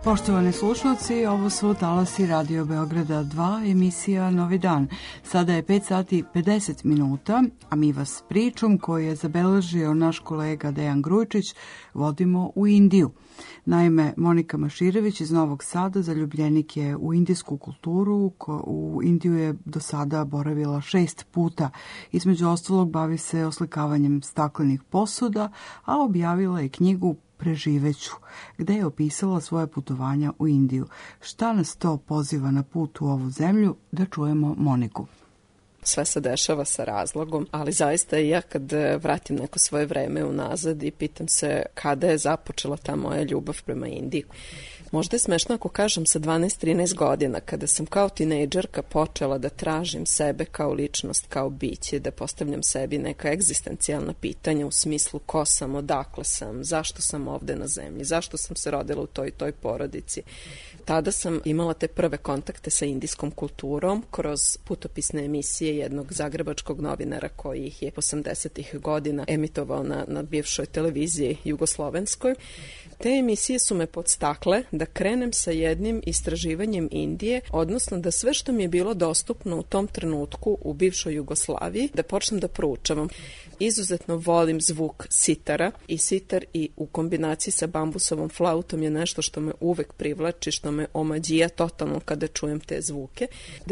Poštovani slušalci, ovo su talasi Radio Beograda 2, emisija Novi dan. Sada je 5 sati 50 minuta, a mi vas pričom koju je zabeležio naš kolega Dejan Grujičić vodimo u Indiju. Naime, Monika Maširević iz Novog Sada zaljubljenik je u indijsku kulturu. U Indiju je do sada boravila 6 puta. Između ostalog bavi se oslikavanjem staklenih posuda, a objavila je knjigu Preživeću, gde je opisala svoje putovanja u Indiju. Šta nas to poziva na put u ovu zemlju? Da čujemo Moniku. Sve se dešava sa razlogom, ali zaista i ja kad vratim neko svoje vreme unazad i pitam se kada je započela ta moja ljubav prema Indiji. Možda je smešno ako kažem sa 12-13 godina, kada sam kao tinejdžerka počela da tražim sebe kao ličnost, kao biće, da postavljam sebi neka egzistencijalna pitanja u smislu ko sam, odakle sam, zašto sam ovde na zemlji, zašto sam se rodila u toj porodici. Tada sam imala te prve kontakte sa indijskom kulturom kroz putopisne emisije jednog zagrebačkog novinara koji ih je 80-ih godina emitovao na bivšoj televiziji jugoslovenskoj. Te emisije su me podstakle da krenem sa jednim istraživanjem Indije, odnosno da sve što mi je bilo dostupno u tom trenutku u bivšoj Jugoslaviji, da počnem da proučavam. Izuzetno volim zvuk sitara i sitar i u kombinaciji sa bambusovom flautom je nešto što me uvek privlači, što me omađija totalno kada čujem te zvuke.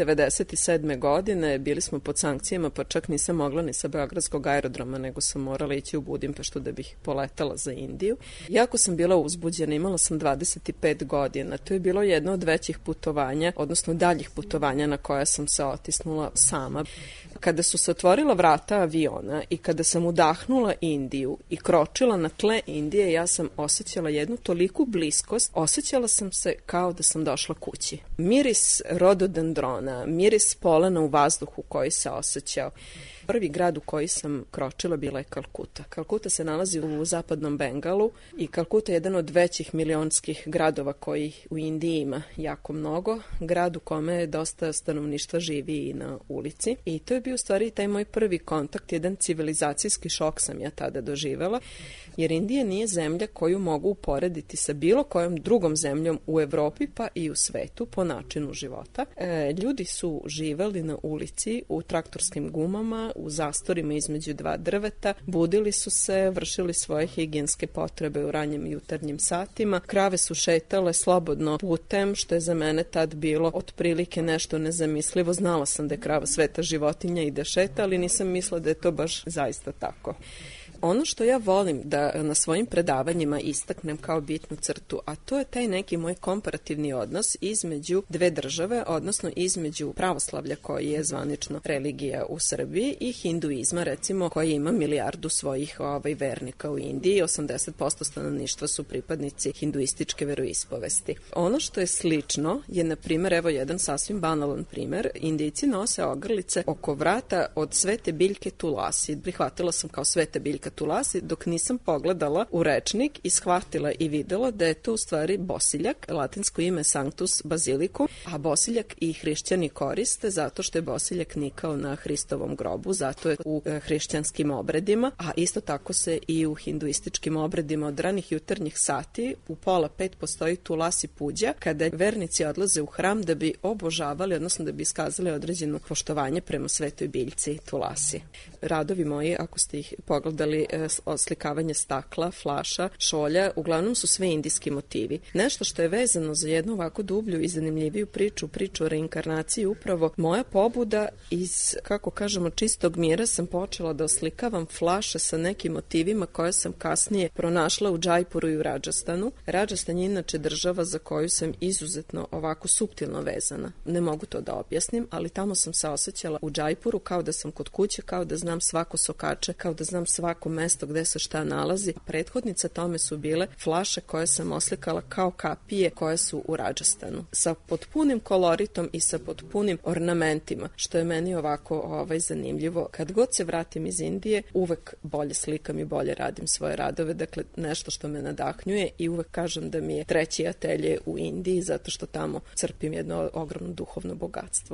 97. godine bili smo pod sankcijama, pa čak nisam mogla ni sa Beogradskog aerodroma, nego sam morala ići u Budimpeštu da bih poletala za Indiju. Jako sam bila uzbuđena, imala sam 25 godina. To je bilo jedno od većih putovanja, odnosno daljih putovanja na koja sam se otisnula sama. Kada su se otvorila vrata aviona i kada sam udahnula Indiju i kročila na tle Indije, ja sam osjećala jednu toliku bliskost, osjećala sam se kao da sam došla kući. Miris rododendrona, miris polena u vazduhu koji se osjećao. Prvi grad u koji sam kročila bila je Kalkuta. Kalkuta se nalazi u zapadnom Bengalu i Kalkuta je jedan od većih milionskih gradova kojih u Indiji ima jako mnogo. Grad u kome dosta stanovništva živi i na ulici. I to je bio u stvari taj moj prvi kontakt, jedan civilizacijski šok sam ja tada doživela, jer Indija nije zemlja koju mogu uporediti sa bilo kojom drugom zemljom u Evropi pa i u svetu po načinu života. Ljudi su živeli na ulici u traktorskim gumama, u zastorima između dva drveta, budili su se, vršili svoje higijenske potrebe u ranjim jutarnjim satima, krave su šetale slobodno putem, što je za mene tad bilo otprilike nešto nezamislivo. Znala sam da je krava sveta životinja i da šeta, ali nisam mislila da je to baš zaista tako. Ono što ja volim da na svojim predavanjima istaknem kao bitnu crtu, a to je taj neki moj komparativni odnos između dve države, odnosno između pravoslavlja koji je zvanično religija u Srbiji i hinduizma, recimo, koji ima milijardu svojih vernika u Indiji. 80% stanovništva su pripadnici hinduističke veroispovesti. Ono što je slično je, na primjer, evo jedan sasvim banalan primjer, Indijci nose ogrlice oko vrata od svete biljke tulasi. Prihvatila sam kao svete biljka tulasi, dok nisam pogledala u rečnik i shvatila i videla da je to u stvari bosiljak, latinsko ime Sanctus Basilicum, a bosiljak i hrišćani koriste zato što je bosiljak nikao na Hristovom grobu, zato je u hrišćanskim obredima, a isto tako se i u hinduističkim obredima od ranih jutarnjih sati u 4:30 postoji tulasi puđa, kada vernici odlaze u hram da bi obožavali, odnosno da bi iskazali određeno poštovanje prema svetoj biljci tulasi. Radovi moji, ako ste ih pogledali, oslikavanje stakla, flaša, šolja, uglavnom su sve indijski motivi. Nešto što je vezano za jednu ovako dublju i zanimljiviju priču o reinkarnaciji, upravo moja pobuda iz, kako kažemo, čistog mira sam počela da oslikavam flaše sa nekim motivima koje sam kasnije pronašla u Džajpuru i u Radžastanu. Radžastan je inače država za koju sam izuzetno ovako suptilno vezana. Ne mogu to da objasnim, ali tamo sam se osjećala u Džajpuru kao da sam kod kuće, kao da znam svako sokače, kao da znam svako mesto gde se šta nalazi. Prethodnica tome su bile flaše koje sam oslikala kao kapije koje su u Radžastanu. Sa potpunim koloritom i sa potpunim ornamentima, što je meni ovako zanimljivo. Kad god se vratim iz Indije, uvek bolje slikam i bolje radim svoje radove. Dakle, nešto što me nadahnjuje i uvek kažem da mi je treći atelje u Indiji, zato što tamo crpim jedno ogromno duhovno bogatstvo.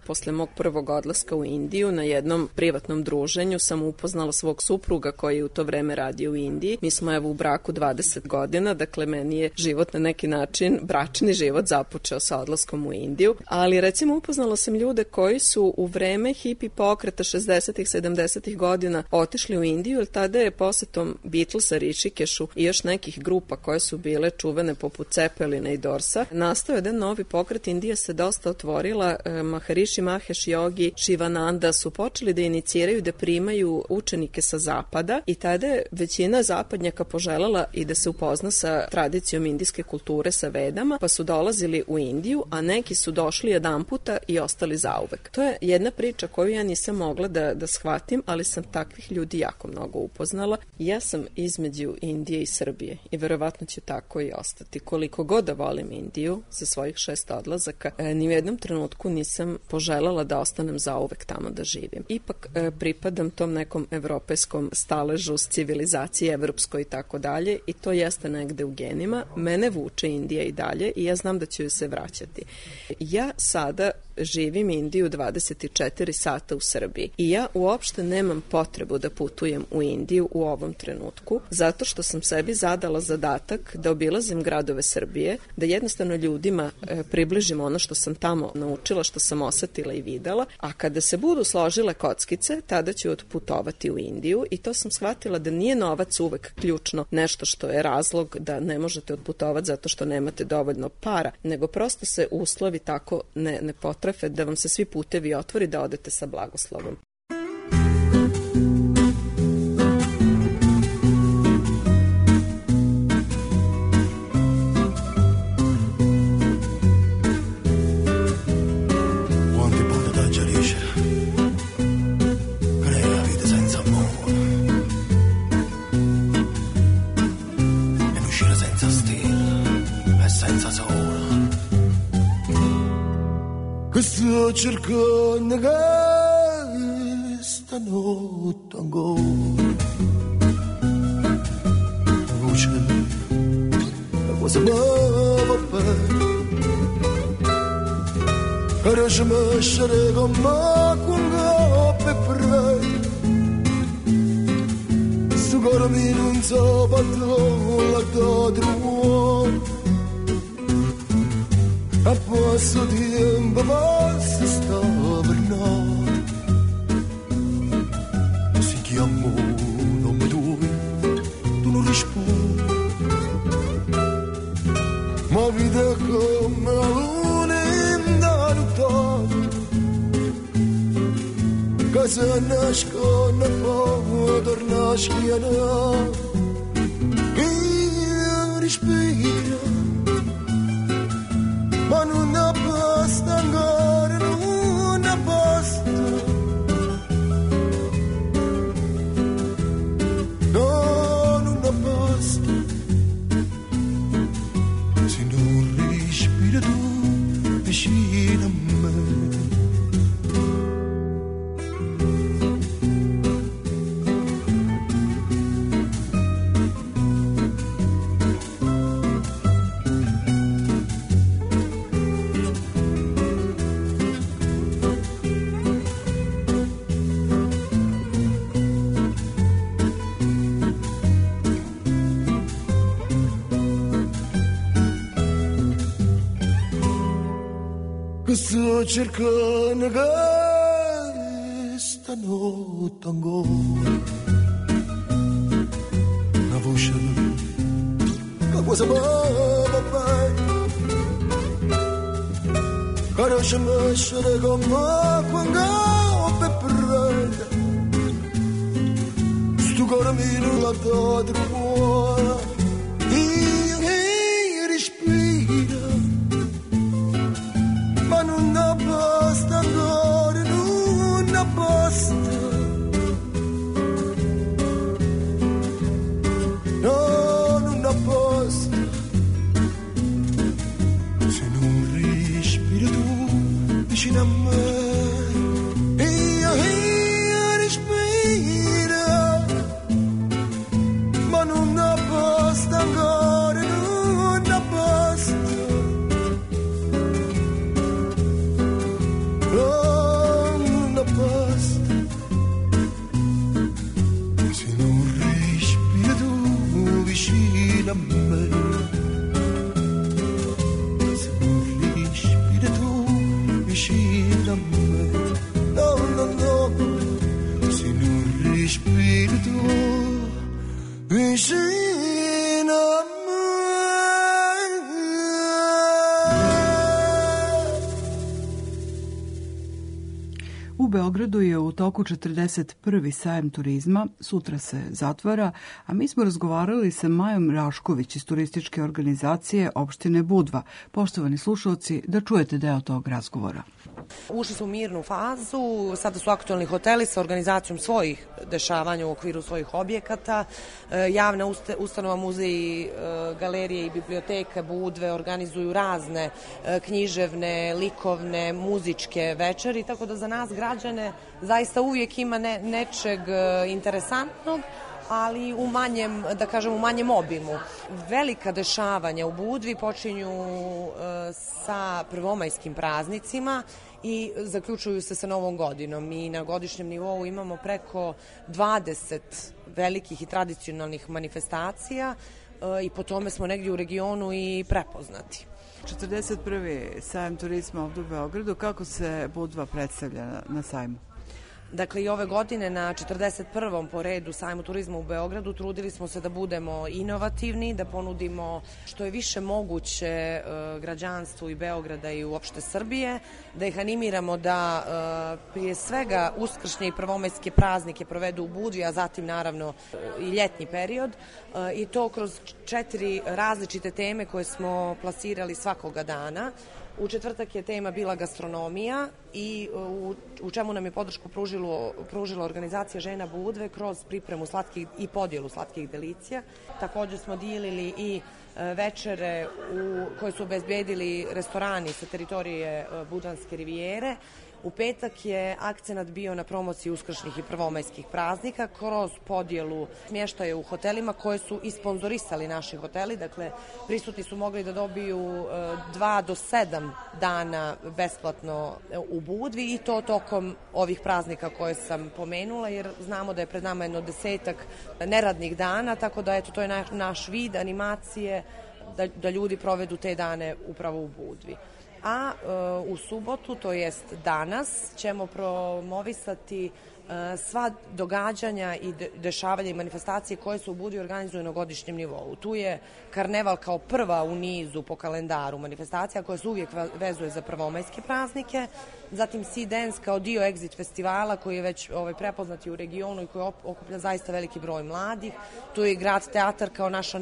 Posle mog prvog odlaska u Indiju na jednom privatnom druženju sam upoznala svog supruga koji je u to vreme radio u Indiji. Mi smo evo u braku 20 godina, dakle meni je život na neki način, bračni život započeo sa odlaskom u Indiju, ali recimo upoznala sam ljude koji su u vreme hipi pokreta 60-ih, 70-ih godina otišli u Indiju, jer tada je posetom Beatlesa, Rishikešu i još nekih grupa koje su bile čuvene poput Cepelina i Dorsa, nastao jedan novi pokret. Indija se dosta otvorila, Maharishi Mahesh Yogi, Shivananda su počeli da iniciraju, da primaju učenike sa zapada i tada je većina zapadnjaka poželjela i da se upozna sa tradicijom indijske kulture, sa Vedama, pa su dolazili u Indiju, a neki su došli jedan puta i ostali zauvek. To je jedna priča koju ja nisam mogla da shvatim, ali sam takvih ljudi jako mnogo upoznala. Ja sam između Indije i Srbije i verovatno ću tako i ostati. Koliko god da volim Indiju za svojih 6 odlazaka, ni u jednom trenutku nisam poželjela da ostanem zauvek tamo da živim. Ipak pripadam tom nekom evropejskom staležu s civilizacije evropskoj i tako dalje i to jeste negde u genima. Mene vuče Indija i dalje i ja znam da ću se vraćati. Ja sada živim Indiju 24 sata u Srbiji i ja uopšte nemam potrebu da putujem u Indiju u ovom trenutku, zato što sam sebi zadala zadatak da obilazim gradove Srbije, da jednostavno ljudima približim ono što sam tamo naučila, što sam osetila i videla, a kada se budu složile kockice, tada ću otputovati u Indiju i to sam shvatila da nije novac uvek ključno nešto što je razlog da ne možete otputovati zato što nemate dovoljno para, nego prosto se uslovi tako ne potrefe da vam se svi putevi otvori da odete sa blagoslovom. Sto cercando questa notte ancora voce la cosa va bene cara je me shere come quando per sugoro mi non so batto la dodro a passo tempo basta stavernare si chiamo nome tuo tu non rispondi ma vita come la luna in notte casa nascono poco torna schiena e respira ma non basta ancora, non basta. No, non basta. Se non respiri tu vicino a me. Sto cercando questa notte ancora una voce che cosa va bene cara je me shere come quando per prendere sto cuore mi non la dodro e respira ma non basta ancora, non basta. No, non basta. Se non respiri tu vicino a me, io respiro, ma non basta ancora, non basta. Oh No, no, no, sin un respiro vicino a me. U Beogradu je u toku 41. sajam turizma, sutra se zatvara, a mi smo razgovarali sa Majom Rašković iz turističke organizacije opštine Budva. Poštovani slušalci, da čujete deo tog razgovora. Ušli su u mirnu fazu, sada su aktualni hoteli sa organizacijom svojih dešavanja u okviru svojih objekata. Javna ustanova, muzeji, galerije i biblioteka Budve organizuju razne književne, likovne, muzičke večeri, tako da za nas građane zaista uvijek ima nečeg interesantnog, ali u manjem, da kažem, u manjem obimu. Velika dešavanja u Budvi počinju sa prvomajskim praznicima i zaključuju se sa Novom godinom. Mi na godišnjem nivou imamo preko 20 velikih i tradicionalnih manifestacija i po tome smo negdje u regionu i prepoznati. 41. sajam turizma ovdje u Beogradu, kako se Budva predstavlja na sajmu? Dakle, i ove godine na 41. po redu sajmu turizma u Beogradu trudili smo se da budemo inovativni, da ponudimo što je više moguće građanstvu i Beograda i uopšte Srbije, da ih animiramo da prije svega uskršnje i prvomajske praznike provedu u Budvi, a zatim naravno i ljetni period, i to kroz 4 različite teme koje smo plasirali svakoga dana. U četvrtak je tema bila gastronomija i u čemu nam je podršku pružila organizacija Žena Budve kroz pripremu slatkih i podjelu slatkih delicija. Također smo dijelili i večere koje su obezbedili restorani sa teritorije Budvanske rivijere. U petak je akcenat bio na promociji uskršnjih i prvomajskih praznika kroz podjelu smještaja u hotelima koje su i sponzorisali naši hoteli. Dakle, prisutni su mogli da dobiju 2 do 7 dana besplatno u Budvi i to tokom ovih praznika koje sam pomenula, jer znamo da je pred nama jedno 10-ak neradnih dana, tako da eto, to je naš vid animacije da ljudi provedu te dane upravo u Budvi. A u subotu, to jest danas, ćemo promovisati sva događanja i dešavanja i manifestacije koje se u Budvi organizuju na godišnjem nivou. Tu je karneval kao prva u nizu po kalendaru manifestacija koja se uvijek vezuje za prvomajske praznike, zatim Sea Dance kao dio Exit festivala koji je već prepoznati u regionu i koji okuplja zaista veliki broj mladih. Tu je Grad teatar kao naša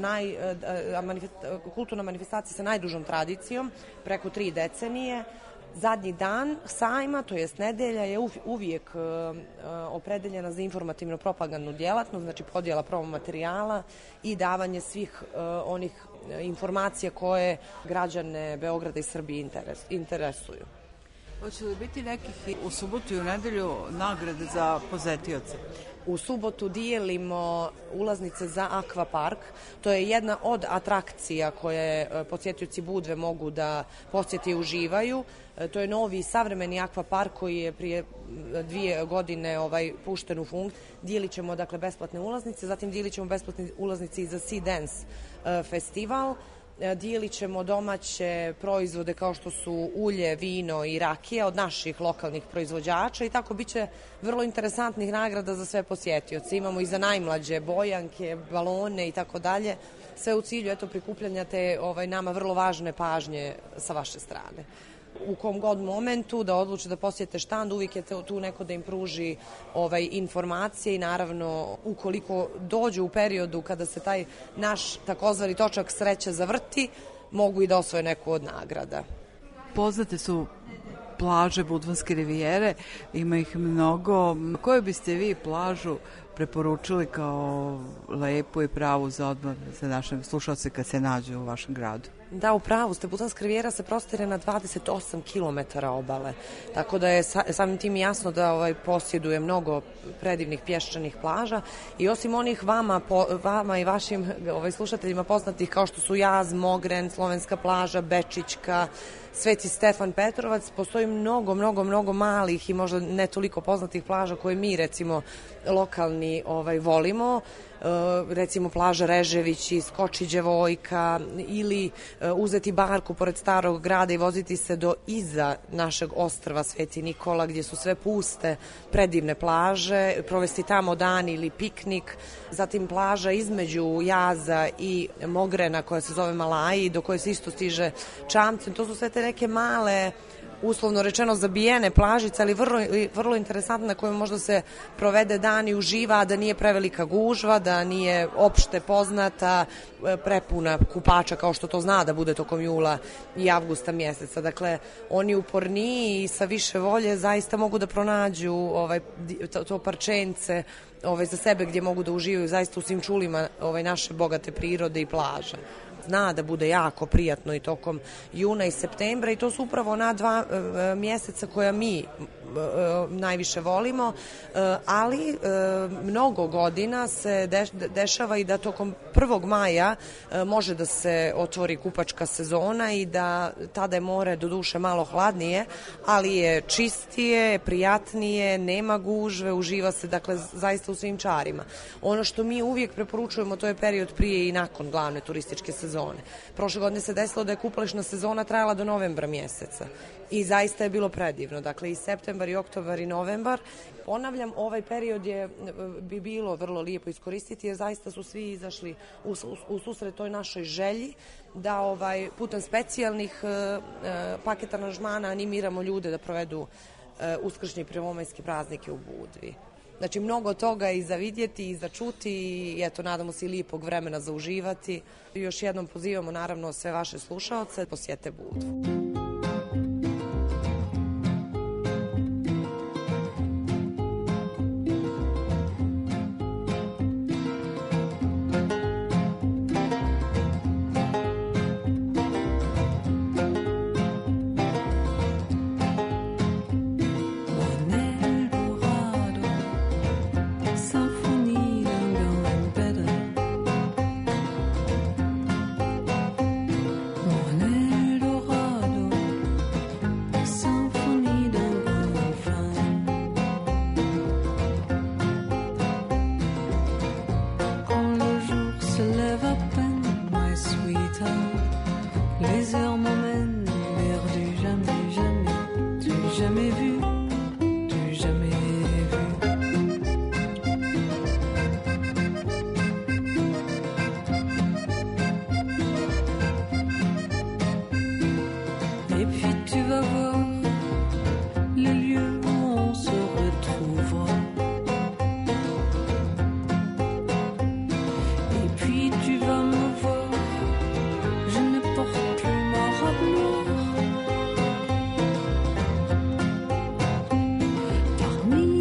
kulturna manifestacija sa najdužom tradicijom, preko 3 decenije. Zadnji dan sajma, to jest nedelja, je uvijek opredeljena za informativno propagandnu djelatnost, znači podjela promo materijala i davanje svih onih informacija koje građane Beograda i Srbije interesuju. Hoće li biti nekih u subotu i u nedelju nagrade za posetioce? U subotu dijelimo ulaznice za Akvapark. To je jedna od atrakcija koje posjetioci Budve mogu da posjeti i uživaju. To je novi savremeni akvapark koji je prije 2 godine pušten u funkciju. Dijelit ćemo dakle besplatne ulaznice, zatim dijelit ćemo besplatne ulaznice i za Sea Dance festival. Dijelit ćemo domaće proizvode kao što su ulje, vino i rakija od naših lokalnih proizvođača i tako bit će vrlo interesantnih nagrada za sve posjetioce. Imamo i za najmlađe bojanke, balone i tako dalje. Sve u cilju prikupljanja te nama vrlo važne pažnje sa vaše strane. U kom god momentu da odluče da posjete štand, uvijek je tu neko da im pruži informacije i naravno ukoliko dođu u periodu kada se taj naš takozvani točak sreće zavrti, mogu i da osvoje neku od nagrada. Poznate su plaže Budvanske rivijere, ima ih mnogo. Koju biste vi plažu preporučili kao lepu i pravu za odmor za naše slušalce kad se nađu u vašem gradu? Da, u pravu ste. Budvanska rivijera se prostire na 28 km obale, tako da je samim tim jasno da posjeduje mnogo predivnih pješčanih plaža i osim onih vama i vašim slušateljima poznatih kao što su Jaz, Mogren, Slovenska plaža, Bečićka, Sveti Stefan Petrovac, postoji mnogo malih i možda ne toliko poznatih plaža koje mi recimo lokalni volimo. recimo plaža Reževići, skoči Đevojka ili uzeti barku pored starog grada i voziti se do iza našeg ostrva Sveti Nikola gdje su sve puste, predivne plaže, provesti tamo dan ili piknik, zatim plaža između Jaza i Mogrena koja se zove Malaji, do koje se isto stiže čamcem. To su sve te neke male, uslovno rečeno zabijene plažice, ali vrlo interesantna na kojoj možda se provede dan i uživa, da nije prevelika gužva, da nije opšte poznata, prepuna kupača kao što to zna da bude tokom jula i avgusta mjeseca. Dakle, oni uporniji i sa više volje zaista mogu da pronađu to parčence za sebe gdje mogu da uživaju zaista u svim čulima naše bogate prirode i plaža. Zna da bude jako prijatno i tokom juna i septembra i to su upravo ona 2 mjeseca koja mi najviše volimo, ali mnogo godina se dešava i da tokom 1. maja može da se otvori kupačka sezona i da tada je more do duše malo hladnije, ali je čistije, prijatnije, nema gužve, uživa se dakle zaista u svim čarima. Ono što mi uvijek preporučujemo to je period prije i nakon glavne turističke sezone. Prošle godine se desilo da je kupališna sezona trajala do novembra mjeseca i zaista je bilo predivno. Dakle, i septembar, i oktobar, i novembar. Ponavljam, ovaj period bi bilo vrlo lijepo iskoristiti jer zaista su svi izašli u susret toj našoj želji da putem specijalnih paketa aranžmana animiramo ljude da provedu uskršnje i prvomajske praznike u Budvi. Znači, mnogo toga i za vidjeti i za čuti i eto, nadamo se i lijepog vremena za uživati. I još jednom pozivamo naravno sve vaše slušaoce, posjete Budvu. Parmi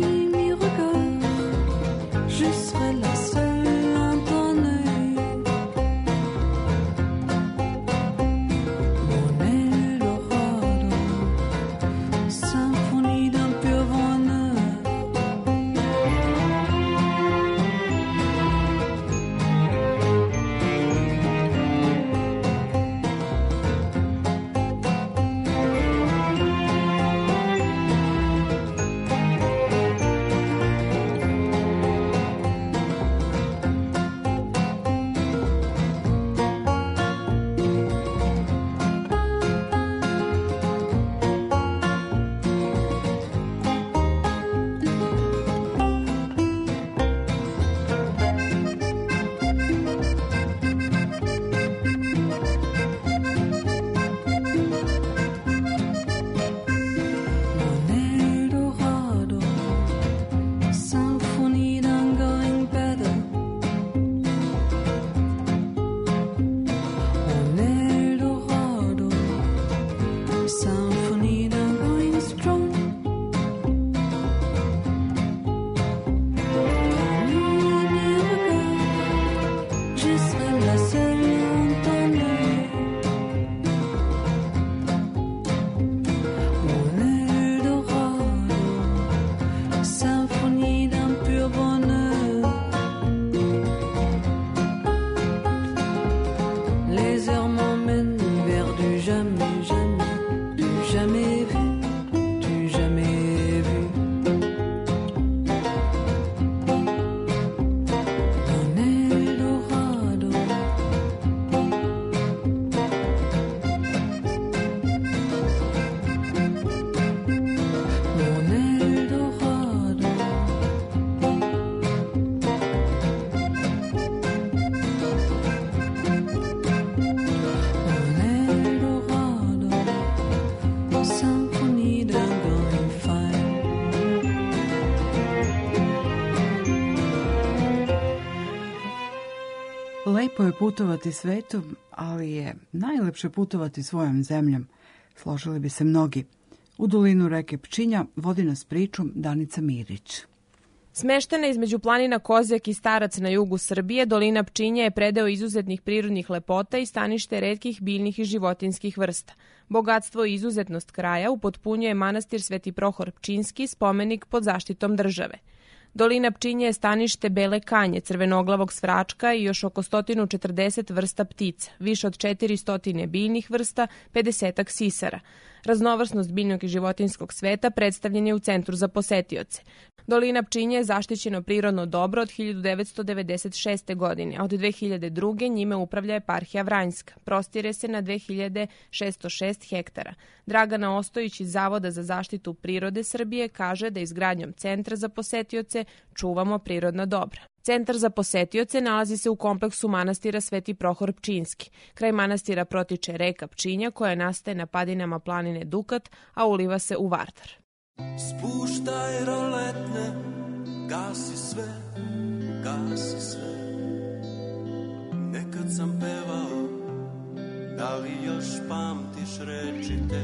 Lepo je putovati svetom, ali je najlepše putovati svojom zemljom. Složili bi se mnogi. U dolinu reke Pčinja vodi nas pričom Danica Mirić. Smeštena između planina Kozjak i Starac na jugu Srbije, dolina Pčinja je predeo izuzetnih prirodnih lepota i stanište retkih biljnih i životinskih vrsta. Bogatstvo i izuzetnost kraja upotpunjuje manastir Sveti Prohor Pčinjski, spomenik pod zaštitom države. Dolina Pčinje je stanište bele kanje, crvenoglavog svračka i još oko 140 vrsta ptica, više od 400 biljnih vrsta, 50 sisara. Raznovrsnost biljnog i životinskog sveta predstavljen je u centru za posetioce. Dolina Pčinje je zaštićeno prirodno dobro od 1996. godine, a od 2002. njime upravlja eparhija Vranjska. Prostire se na 2606 hektara. Dragana Ostojić iz Zavoda za zaštitu prirode Srbije kaže da izgradnjom centra za posetioce čuvamo prirodna dobra. Centar za posetioce nalazi se u kompleksu manastira Sveti Prohor Pčinjski. Kraj manastira protiče reka Pčinja koja nastaje na padinama planine Dukat, a uliva se u Vardar. Spuštaj roletne, gasi sve, gasi sve. Nekad sam pevao, da li još pamtiš reči te?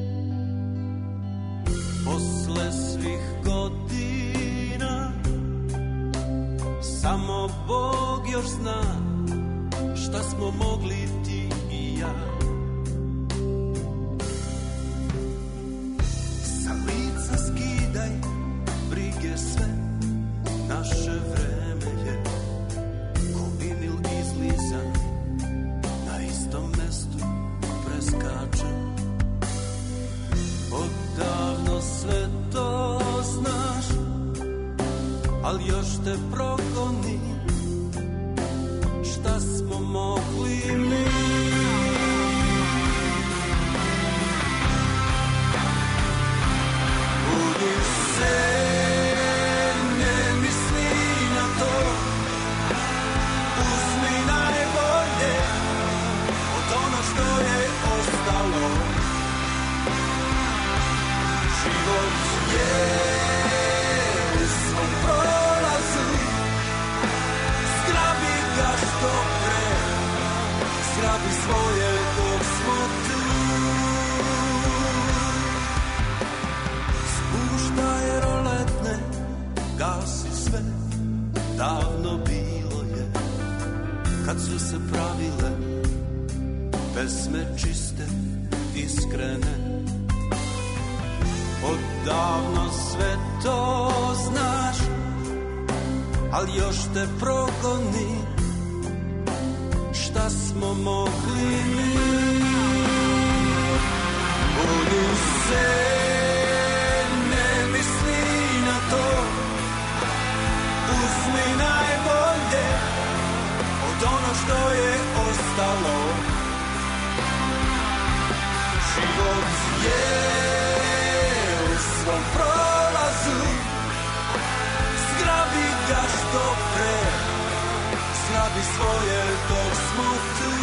Posle svih godina, samo Bog još zna šta smo mogli ti i ja. Sa lica skidaj brige sve, naše vreme je ko vinil izlizan, na istom mestu preskače. Odavno sve to znaš, al još te progoni, šta smo mogli mi. Budi se, ne misli na to, uzmi najbolje od ono što je ostalo. Život je u svom prolazu, zgrabi ga što pre, zgrabi svoje dok smo tu. Spuštaj roletne, gasi sve, davno bilo je, kad su se pravile pesme čiste, iskrene. Odavno sve to znaš, al još te progoni, šta smo mogli mi. Budi se, ne misli na to, uzmi najbolje od ono što je ostalo. Život je svom prolazu, zgrabi ga što pre, zgrabi svoje dok smo tu.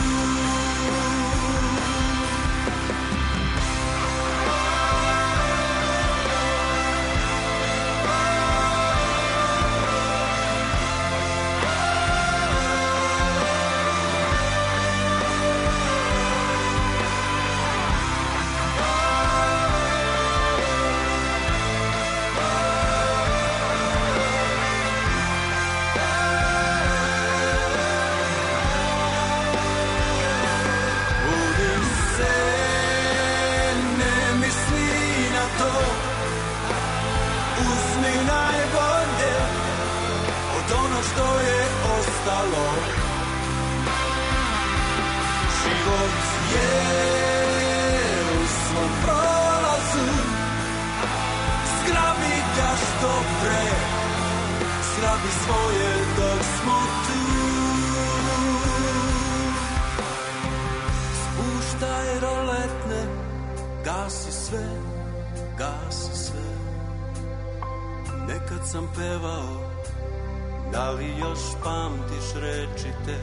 Što je ostalo, život je u svom prolazu, zgrabi ga što pre, zgrabi svoje dok smo tu. Spuštaj roletne, gasi sve, gasi sve. Nekad sam pevao, da li još pamtiš reči te?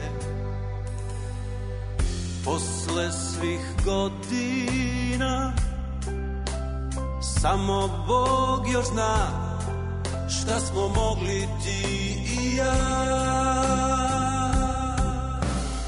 Posle svih godina, samo Bog još zna šta smo mogli ti i ja.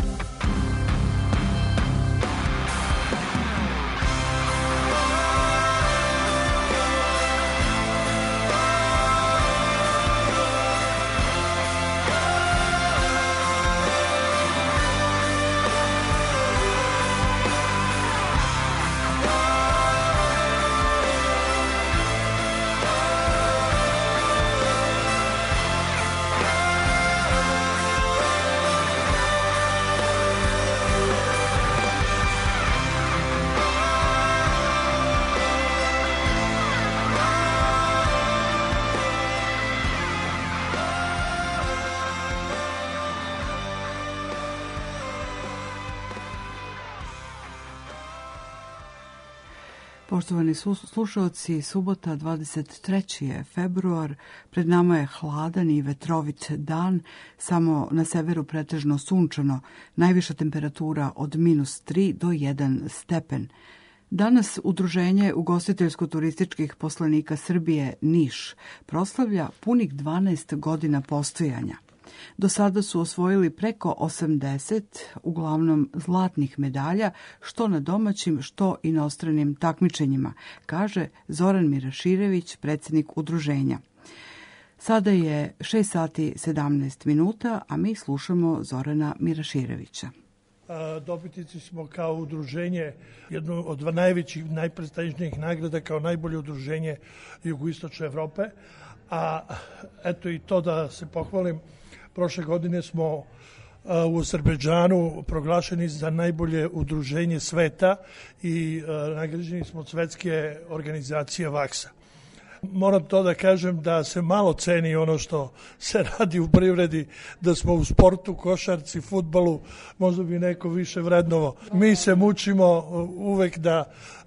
Poštovani slušalci, subota 23. je februar, pred nama je hladan i vetrovit dan, samo na severu pretežno sunčano, najviša temperatura od -3 do 1 stepen. Danas Udruženje ugostiteljsko-turističkih poslanika Srbije Niš proslavlja punih 12 godina postojanja. Do sada su osvojili preko 80, uglavnom zlatnih medalja, što na domaćim, što inostranim takmičenjima, kaže Zoran Miraširević, predsjednik udruženja. Sada je 6 sati 17 minuta, a mi slušamo Zorana Miraširevića. Dobitnici smo kao udruženje jedno od najvećih, najprestižnijih nagrada kao najbolje udruženje jugoistočne Evrope, a eto i to da se pohvalim, prošle godine smo u Azerbejdžanu proglašeni za najbolje udruženje sveta i nagrađeni smo od svetske organizacije VAKS-a. Moram to da kažem da se malo ceni ono što se radi u privredi, da smo u sportu, košarci, fudbalu, možda bi neko više vrednovo. Mi se mučimo uvek da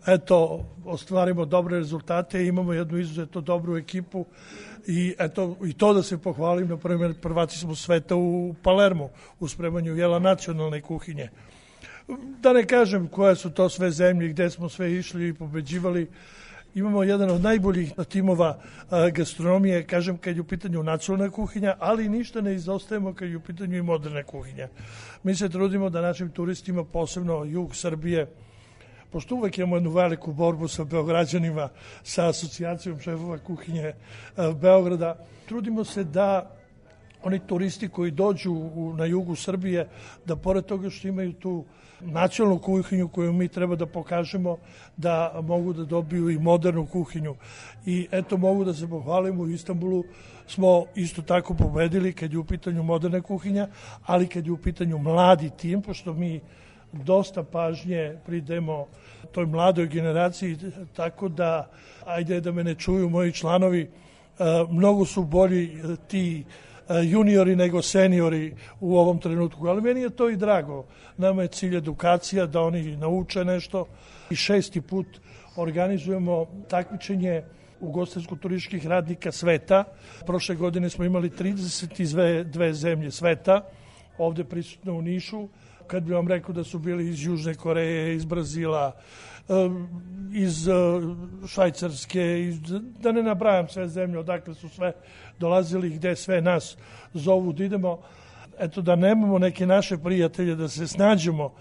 ostvarimo dobre rezultate i imamo jednu izuzetno dobru ekipu i to da se pohvalim, na primjer prvaci smo sveta u Palermu u spremanju jela nacionalne kuhinje. Da ne kažem koje su to sve zemlje, gde smo sve išli i pobeđivali. Imamo jedan od najboljih timova gastronomije, kažem, kad je u pitanju nacionalna kuhinja, ali ništa ne izostajemo kad je u pitanju i moderna kuhinja. Mi se trudimo da našim turistima, posebno jug Srbije, pošto uvek imamo jednu veliku borbu sa Beograđanima, sa asocijacijom šefova kuhinje Beograda, trudimo se da oni turisti koji dođu na jugu Srbije, da pored toga što imaju tu nacionalnu kuhinju koju mi treba da pokažemo, da mogu da dobiju i modernu kuhinju. I eto, mogu da se pohvalim, u Istanbulu smo isto tako pobedili kad je u pitanju moderna kuhinja, ali kad je u pitanju mladi tim, pošto mi dosta pažnje pridemo toj mladoj generaciji, tako da, ajde da me ne čuju moji članovi, mnogo su bolji ti juniori nego seniori u ovom trenutku, ali meni je to i drago. Nama je cilj edukacija, da oni nauče nešto. I 6. put organizujemo takmičenje ugostiteljsko-turističkih radnika sveta. Prošle godine smo imali 32 zemlje sveta, ovde prisutno u Nišu. Kad bi vam rekao da su bili iz Južne Koreje, iz Brazila, iz Švajcarske, da ne nabrajam sve zemlje, odakle su sve dolazili, gde sve nas zovu da idemo. Eto, da nemamo neke naše prijatelje, da se snađemo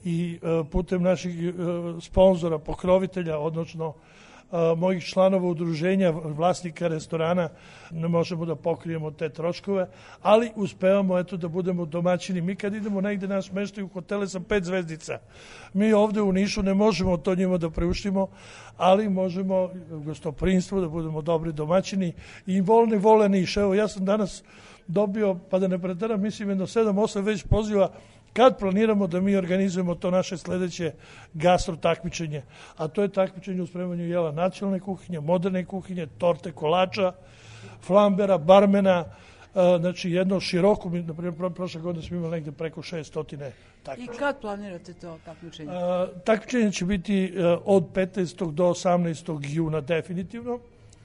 i putem naših sponzora, pokrovitelja, odnosno mojih članova udruženja, vlasnika restorana, ne možemo da pokrijemo te troškove, ali uspevamo da budemo domaćini. Mi kad idemo negde nas smeštaju u hotele sa 5 zvezdica. Mi ovde u Nišu ne možemo to njima da priuštimo, ali možemo gostoprinstvo da budemo dobri domaćini i vole Niš. Evo, ja sam danas dobio, pa da ne preteram, mislim jedno 7-8 već poziva kad planiramo da mi organizujemo to naše sledeće gastro takmičenje, a to je takmičenje u spremanju jela nacionalne kuhinje, moderne kuhinje, torte, kolača, flambera, barmena, znači jedno široko, na primjer, prošle godine smo imali negde preko 600 takmičenja. I kad planirate to takmičenje? Takmičenje će biti od 15. do 18. juna definitivno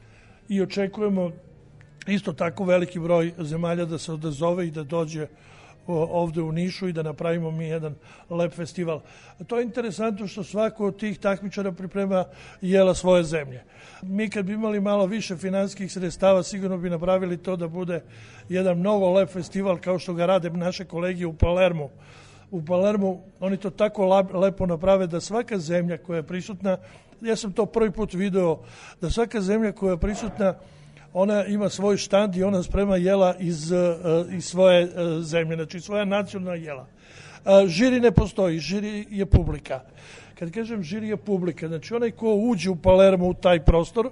i očekujemo isto tako veliki broj zemalja da se odazove i da dođe ovde u Nišu i da napravimo mi jedan lep festival. To je interesantno što svako od tih takmičara priprema jela svoje zemlje. Mi kad bi imali malo više finansijskih sredstava, sigurno bi napravili to da bude jedan mnogo lep festival kao što ga rade naše kolege u Palermu. U Palermu oni to tako lepo naprave da svaka zemlja koja je prisutna, ja sam to prvi put video, da svaka zemlja koja je prisutna, ona ima svoj štand i ona sprema jela iz svoje zemlje, znači svoja nacionalna jela. Žiri ne postoji, žiri je publika. Kad kažem žiri je publika, znači onaj ko uđe u Palermo u taj prostor,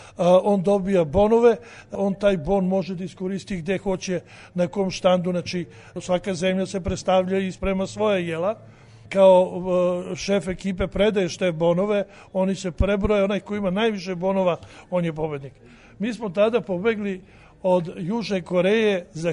on dobija bonove, on taj bon može da iskoristi gde hoće, na kom štandu, znači svaka zemlja se predstavlja i sprema svoje jela. Kao šef ekipe predaješ te bonove, oni se prebroje, onaj ko ima najviše bonova, on je pobednik. Mi smo tada pobegli od Južne Koreje za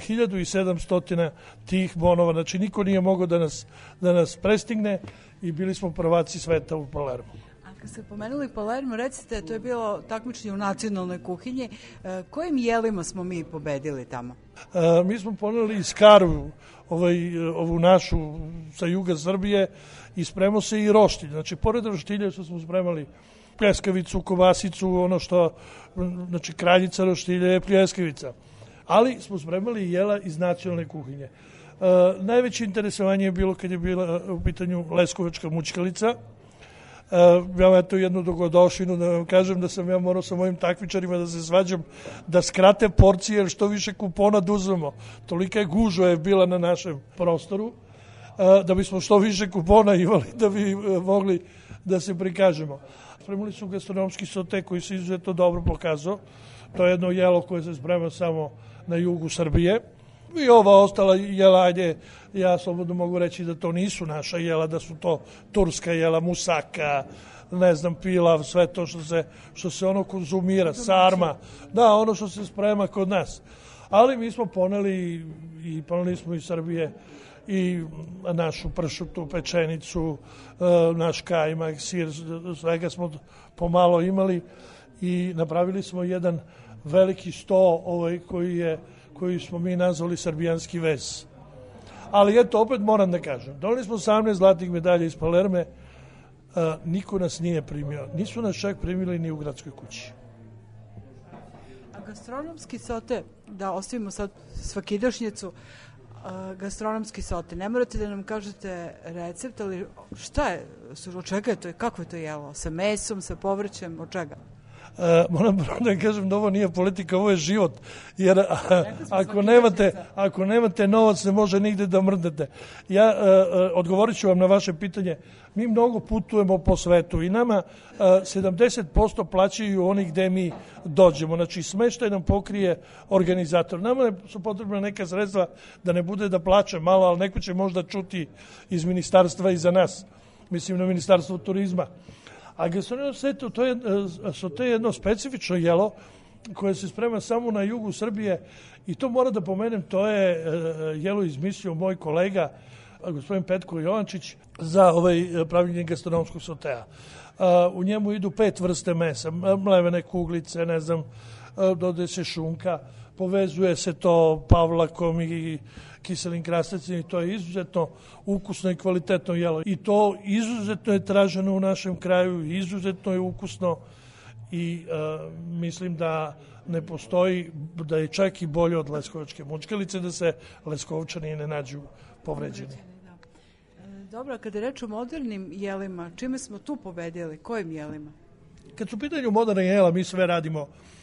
1700 tih bonova, znači niko nije mogao da nas prestigne i bili smo prvaci sveta u Palermu. A Kad ste pomenuli Palermo, recite, to je bilo takmičenje u nacionalnoj kuhinji. Kojim jelima smo mi pobedili tamo? Mi smo poneli skaru, ovu našu sa juga Srbije, i spremao se i roštilj. Znači, pored roštilja što smo spremali pljeskavicu, kovasicu, ono što, znači, kraljica roštilja je pljeskavica. Ali smo spremali jela iz nacionalne kuhinje. Najveće interesovanje je bilo kad je bila u pitanju leskovačka mućkalica. Ja eto jednu dogodošinu da vam kažem da sam ja morao sa mojim takmičarima da se svađam da skrate porcije jer što više kupona da uzmemo. Tolika je gužva je bila na našem prostoru da bismo što više kupona imali da bi mogli da se prikažemo. Spremili su gastronomski sote koji se izuzetno dobro pokazao. To je jedno jelo koje se sprema samo na jugu Srbije. I ova ostala jela, ajde, ja slobodno mogu reći da to nisu naša jela, da su to turska jela, musaka, ne znam, pilav, sve to što se ono konzumira, sarma, da, ono što se sprema kod nas. Ali mi smo poneli smo iz Srbije i našu pršutu, pečenicu, naš kajmak, sir, svega smo pomalo imali i napravili smo jedan veliki sto koji smo mi nazvali srbijanski vez. Ali eto, opet moram da kažem, doneli smo 18 zlatnih medalja iz Palerme, niko nas nije primio, nisu nas čak primili ni u gradskoj kući. A gastronomski sote, da ostavimo sad svakidašnjicu, gastronomski sote, ne morate da nam kažete recept, ali šta je, od čega je to, kako je to jelo, sa mesom, sa povrćem, od čega? Moram da kažem da ovo nije politika, ovo je život, jer ako nemate novac ne može nigde da mrdnete. Ja odgovorit ću vam na vaše pitanje. Mi mnogo putujemo po svetu i nama 70% plaćaju oni gde mi dođemo. Znači smeštaj nam pokrije organizator. Nama su potrebna neka sredstva da ne bude da plaća malo, ali neko će možda čuti iz ministarstva i za nas. Mislim na Ministarstvo turizma. A gastronomski sote je jedno specifično jelo koje se sprema samo na jugu Srbije i to moram da pomenem, to je jelo izmislio moj kolega, gospodin Petko Jovančić, za pravljenje gastronomskog sotea. U njemu idu 5 vrste mesa, mlevene kuglice, ne znam, dodaje se šunka, povezuje se to pavlakom i kiselim krastavcima i to je izuzetno ukusno i kvalitetno jelo. I to izuzetno je traženo u našem kraju, izuzetno je ukusno i mislim da ne postoji, da je čak i bolje od leskovačke mućkalice, da se leskovčani ne nađu povređeni. Dobro, kada je reč o modernim jelima, čime smo tu pobedili? Kojim jelima? Kad su u pitanju moderna jela, mi sve radimo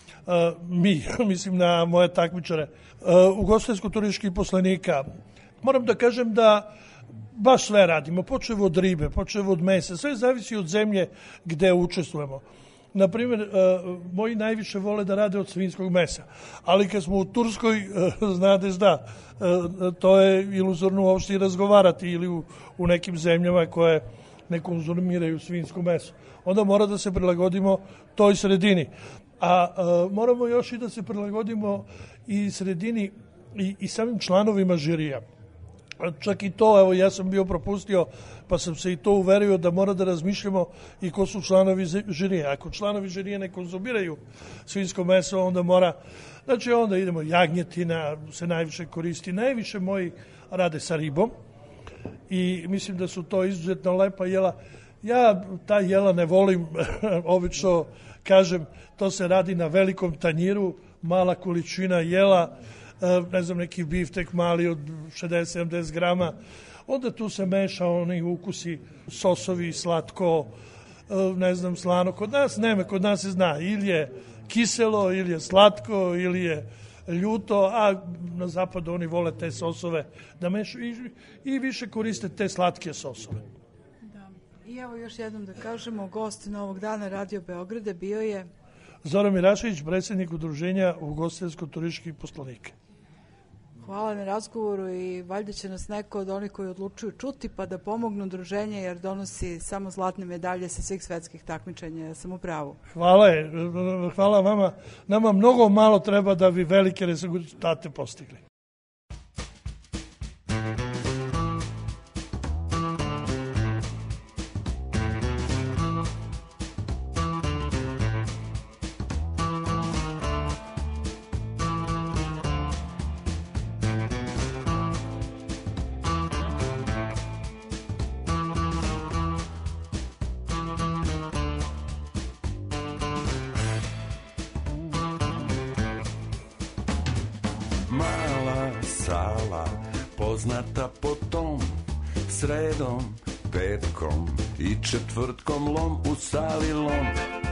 mislim na moje takmičare, ugostiteljsko-turističkih poslanika. Moram da kažem da baš sve radimo, počev od ribe, počev od mesa, sve zavisi od zemlje gde učestvujemo. Naprimjer, moji najviše vole da rade od svinjskog mesa, ali kad smo u Turskoj, znate da, to je iluzorno uopšte i razgovarati ili u nekim zemljama koje ne konzumiraju svinjsko meso. Onda mora da se prilagodimo toj sredini. A moramo još i da se prilagodimo i sredini i samim članovima žirija. Čak i to, evo, ja sam bio propustio, pa sam se i to uverio da mora da razmišljamo i ko su članovi žirija. Ako članovi žirija ne konzumiraju svinjsko meso, onda mora, znači onda idemo, jagnjetina se najviše koristi, najviše moji rade sa ribom i mislim da su to izuzetno lepa jela. Ja ta jela ne volim, obično kažem, to se radi na velikom tanjiru, mala količina jela, ne znam, neki biftek mali od 60-70 grama, onda tu se meša oni ukusi, sosovi, slatko, ne znam, slano. Kod nas nema, kod nas se zna, ili je kiselo, ili je slatko, ili je ljuto, a na zapadu oni vole te sosove da mešaju i više koriste te slatke sosove. I evo još jednom da kažemo, gost Novog dana Radio Beograda bio je Zoran Mirašević, predsjednik udruženja ugostiteljsko-turističkih poslanika. Hvala na razgovoru i valjda će nas neko od onih koji odlučuju čuti pa da pomognu udruženje jer donosi samo zlatne medalje sa svih svetskih takmičenja. Ja sam u pravu. Hvala vama. Nama mnogo malo treba da bi velike rezultate postigli. Mala sala, poznata po tom, sredom, petkom i četvrtkom lom u sali lom.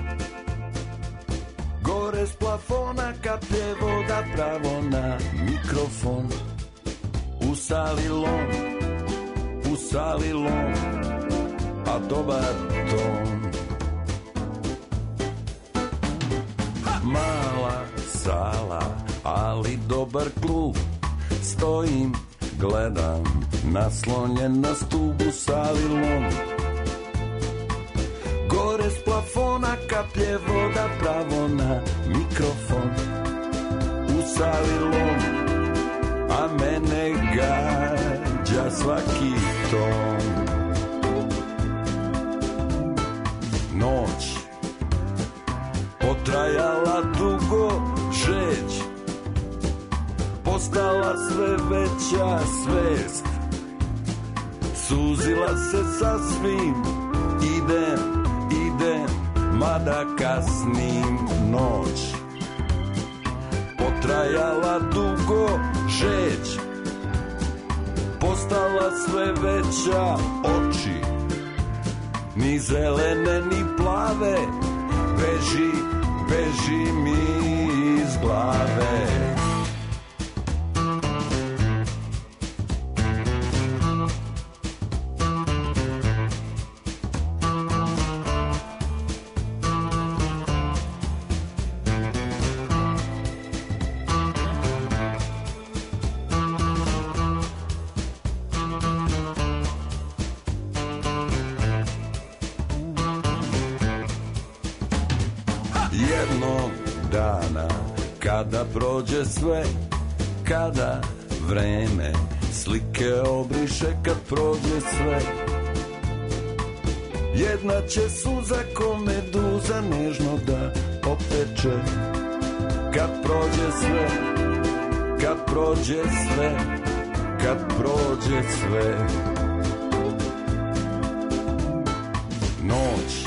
Gore s plafona kaplje voda pravo na mikrofon. U sali lom, a dobar ton. Mala sala, ali dobar klub. Stojim, gledam, naslonjen na stubu sali lom. Gore s plafona kaplje voda pravo na mikrofon. U sali lom, a mene gađa svaki ton. Noć potrajala dugo, žeć postala sve veća svest. Suzila se sasvim, idem, mada kasnim. Noć potrajala dugo, žeć postala sve veća. Oči ni zelene ni plave, beži mi iz glave. Kada prođe sve, kada vreme slike obriše, kad prođe sve, jedna će suza ko meduza nežno da opeče. Kad prođe sve, kad prođe sve, kad prođe sve. Noć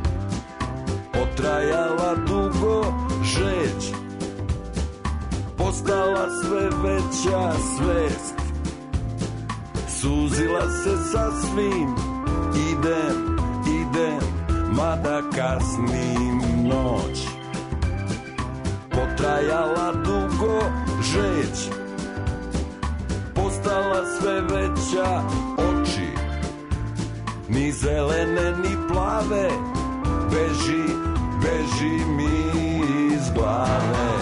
potrajala dugo, žeć postala sve veća svest. Suzila se sasvim, idem, mada kasnim. Noć potrajala dugo, žeć postala sve veća. Oči ni zelene ni plave, beži mi iz glave.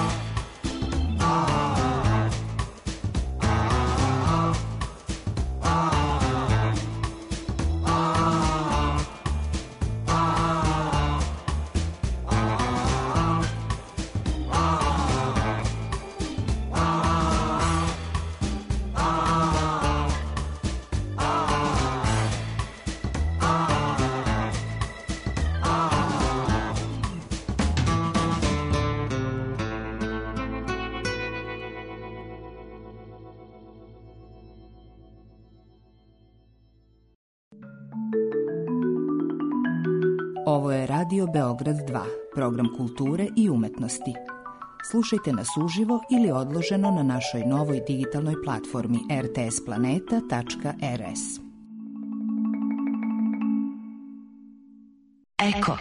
Ovo je Radio Beograd 2, program kulture i umetnosti. Slušajte nas uživo ili odloženo na našoj novoj digitalnoj platformi rtsplaneta.rs. Eko.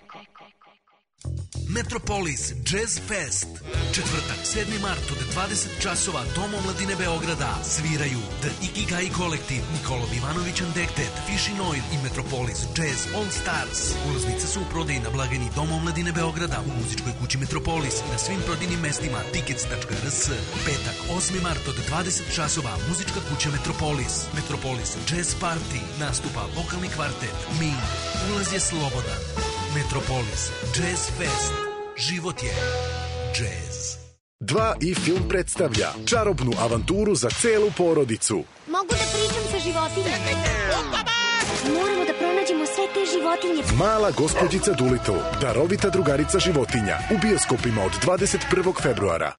Metropolis Jazz Fest. Četvrtak, 7. mart od 20 časova, Dom omladine Beograda. Sviraju The Ikigai Kolektiv, Nikolov Ivanović Andektet, Fishin Oil i Metropolis Jazz All Stars. Ulaznice su u prodaji na blagajni Dom omladine Beograda, u muzičkoj kući Metropolis i na svim prodajnim mestima tickets.rs. Petak, 8. mart od 20 časova, muzička kuća Metropolis. Metropolis Jazz Party. Nastupa vokalni kvartet Ming. Ulaz je slobodan. Metropolis Jazz Fest. Život je jazz. 2 i film predstavlja čarobnu avanturu za celu porodicu. Mogu da pričam sa životinjama? Moramo da pronađemo sve te životinje. Mala gospođica Doolittle, darovita drugarica životinja, u bioskopima od 21. februara.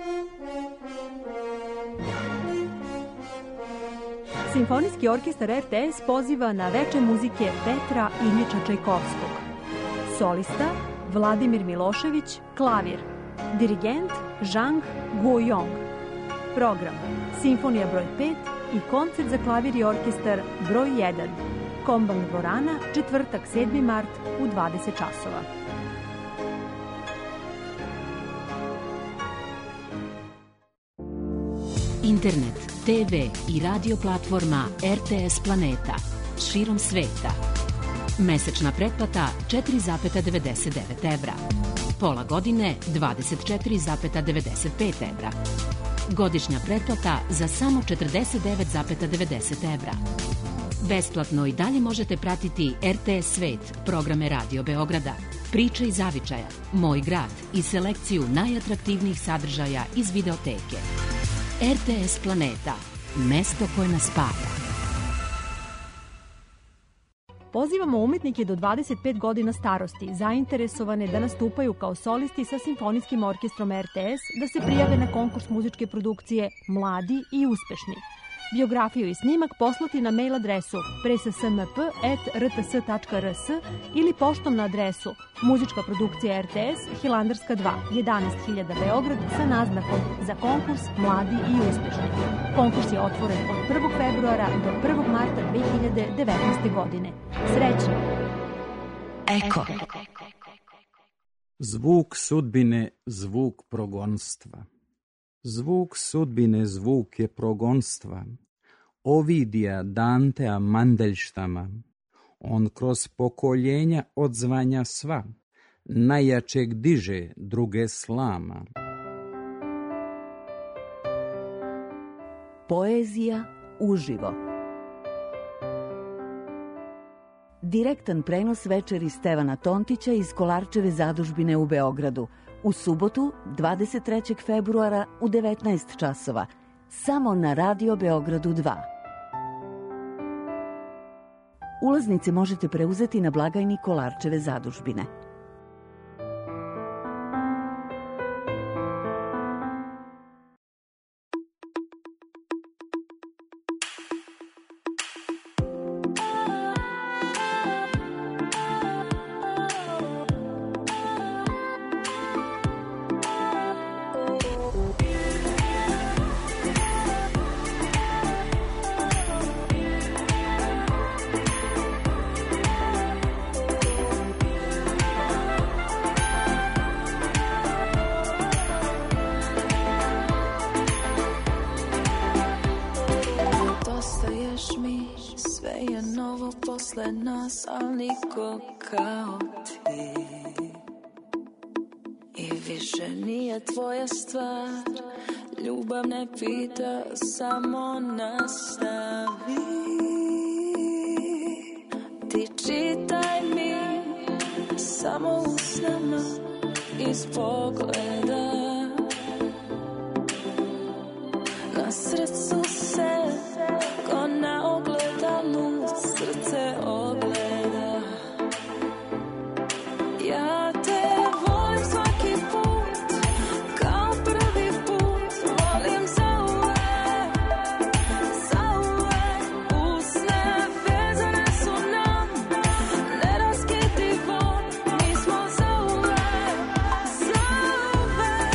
Simfonijski orkestar RTS poziva na veče muzike Petra Iljiča Čajkovskog. Solista Vladimir Milošević, klavir. Dirigent Zhang Guoyong. Program: Simfonija broj 5 i koncert za klavir i orkestar broj 1. Kombank dvorana, četvrtak 7. mart u 20 časova. Internet, TV i radio platforma RTS Planeta širom sveta. Mesečna pretplata 4,99 evra. Pola godine 24,95 evra. Godišnja pretplata za samo 49,90 evra. Besplatno i dalje možete pratiti RTS Svet, programe Radio Beograda, Priče iz zavičaja, Moj grad i selekciju najatraktivnijih sadržaja iz videoteke. RTS Planeta, mesto koje nas spaja. Pozivamo umetnike do 25 godina starosti, zainteresovane da nastupaju kao solisti sa Simfonijskim orkestrom RTS, da se prijave na konkurs muzičke produkcije Mladi i uspešni. Biografiju i snimak poslati na mail adresu pressmp@rts.rs ili poštom na adresu Muzička produkcija RTS, Hilandarska 2, 11.000 Beograd sa naznakom za konkurs Mladi i uspešni. Konkurs je otvoren od 1. februara do 1. marta 2019. godine. Srećno! Eko. Zvuk sudbine, zvuk progonstva. Zvuk sudbine, zvuk je progonstva. Ovidija Dantea Mandeljštama. On kroz pokoljenja odzvanja sva. Najjačeg diže, druge slama. Poezija uživo. Direktan prenos večeri Stevana Tontića iz Kolarčeve zadužbine u Beogradu. U subotu, 23. februara u 19 časova. Samo na Radio Beogradu 2. Ulaznice možete preuzeti na blagajni Kolarčeve zadužbine. Al niko kao ti. I više nije tvoja stvar. Ljubav ne pita, samo nastavi. Ti čitaj mi samo u snama iz pogleda. Na srcu se ko na ogledalu srce ogleda. Ja te volim svaki put, kao prvi put, volim zauvek, zauvek. Usne vezane su nam, neraskidivo, mi smo zauvek, zauvek.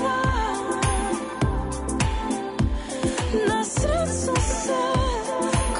Na srcu se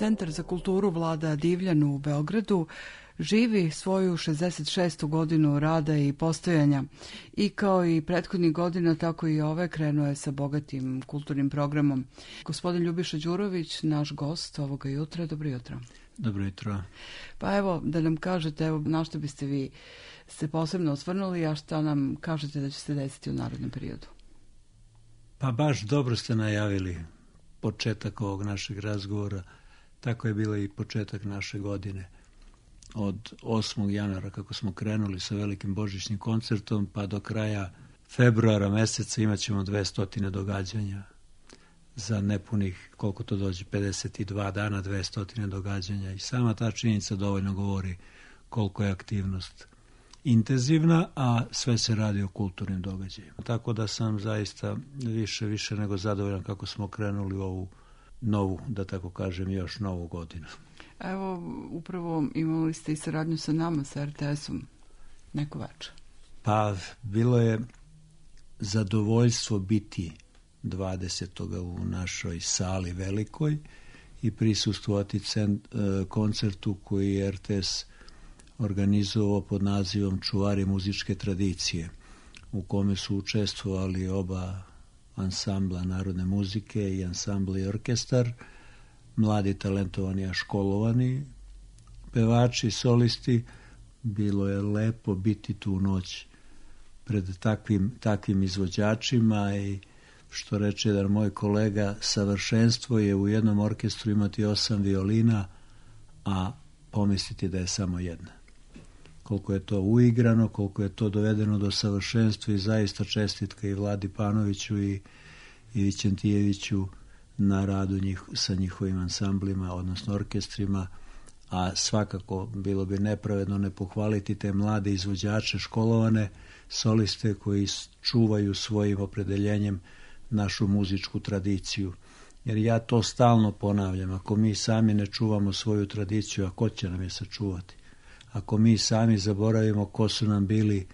Centar za kulturu Vlada Divljan u Beogradu živi svoju 66. godinu rada i postojanja i kao i prethodnih godina, tako i ove krenuo je sa bogatim kulturnim programom. Gospodin Ljubiša Đurović, naš gost ovoga jutra, dobro jutro. Dobro jutro. Pa evo, da nam kažete, evo, na što biste vi se posebno osvrnuli, a šta nam kažete da će se desiti u narednom periodu? Pa baš dobro ste najavili početak ovog našeg razgovora. Tako je bilo i početak naše godine. Od 8. januara kako smo krenuli sa velikim božićnim koncertom, pa do kraja februara meseca imat ćemo 200 događanja. Za nepunih, koliko to dođe, 52 dana, 200 događanja. I sama ta činjenica dovoljno govori koliko je aktivnost intenzivna, a sve se radi o kulturnim događajima. Tako da sam zaista više nego zadovoljan kako smo krenuli u ovu novu, da tako kažem, još novu godinu. Evo, upravo imali ste i saradnju sa nama, sa RTS-om, neko večer. Pa, bilo je zadovoljstvo biti 20. u našoj sali velikoj i prisustvovati koncertu koji je RTS organizovao pod nazivom Čuvari muzičke tradicije, u kome su učestvovali oba ansambla narodne muzike i ansambl i orkestar, mladi talentovani, a školovani pevači, solisti. Bilo je lepo biti tu noć pred takvim izvođačima i što reče jedan moj kolega, savršenstvo je u jednom orkestru imati 8 violina, a pomisliti da je samo jedna. Koliko je to uigrano, koliko je to dovedeno do savršenstva i zaista čestitka i Vladi Panoviću i Vićentijeviću na radu sa njihovim ansamblima, odnosno orkestrima, a svakako bilo bi nepravedno ne pohvaliti te mlade izvođače, školovane soliste koji čuvaju svojim opredeljenjem našu muzičku tradiciju. Jer ja to stalno ponavljam, ako mi sami ne čuvamo svoju tradiciju, a ko će nam je sačuvati? Ako mi sami zaboravimo ko su nam bili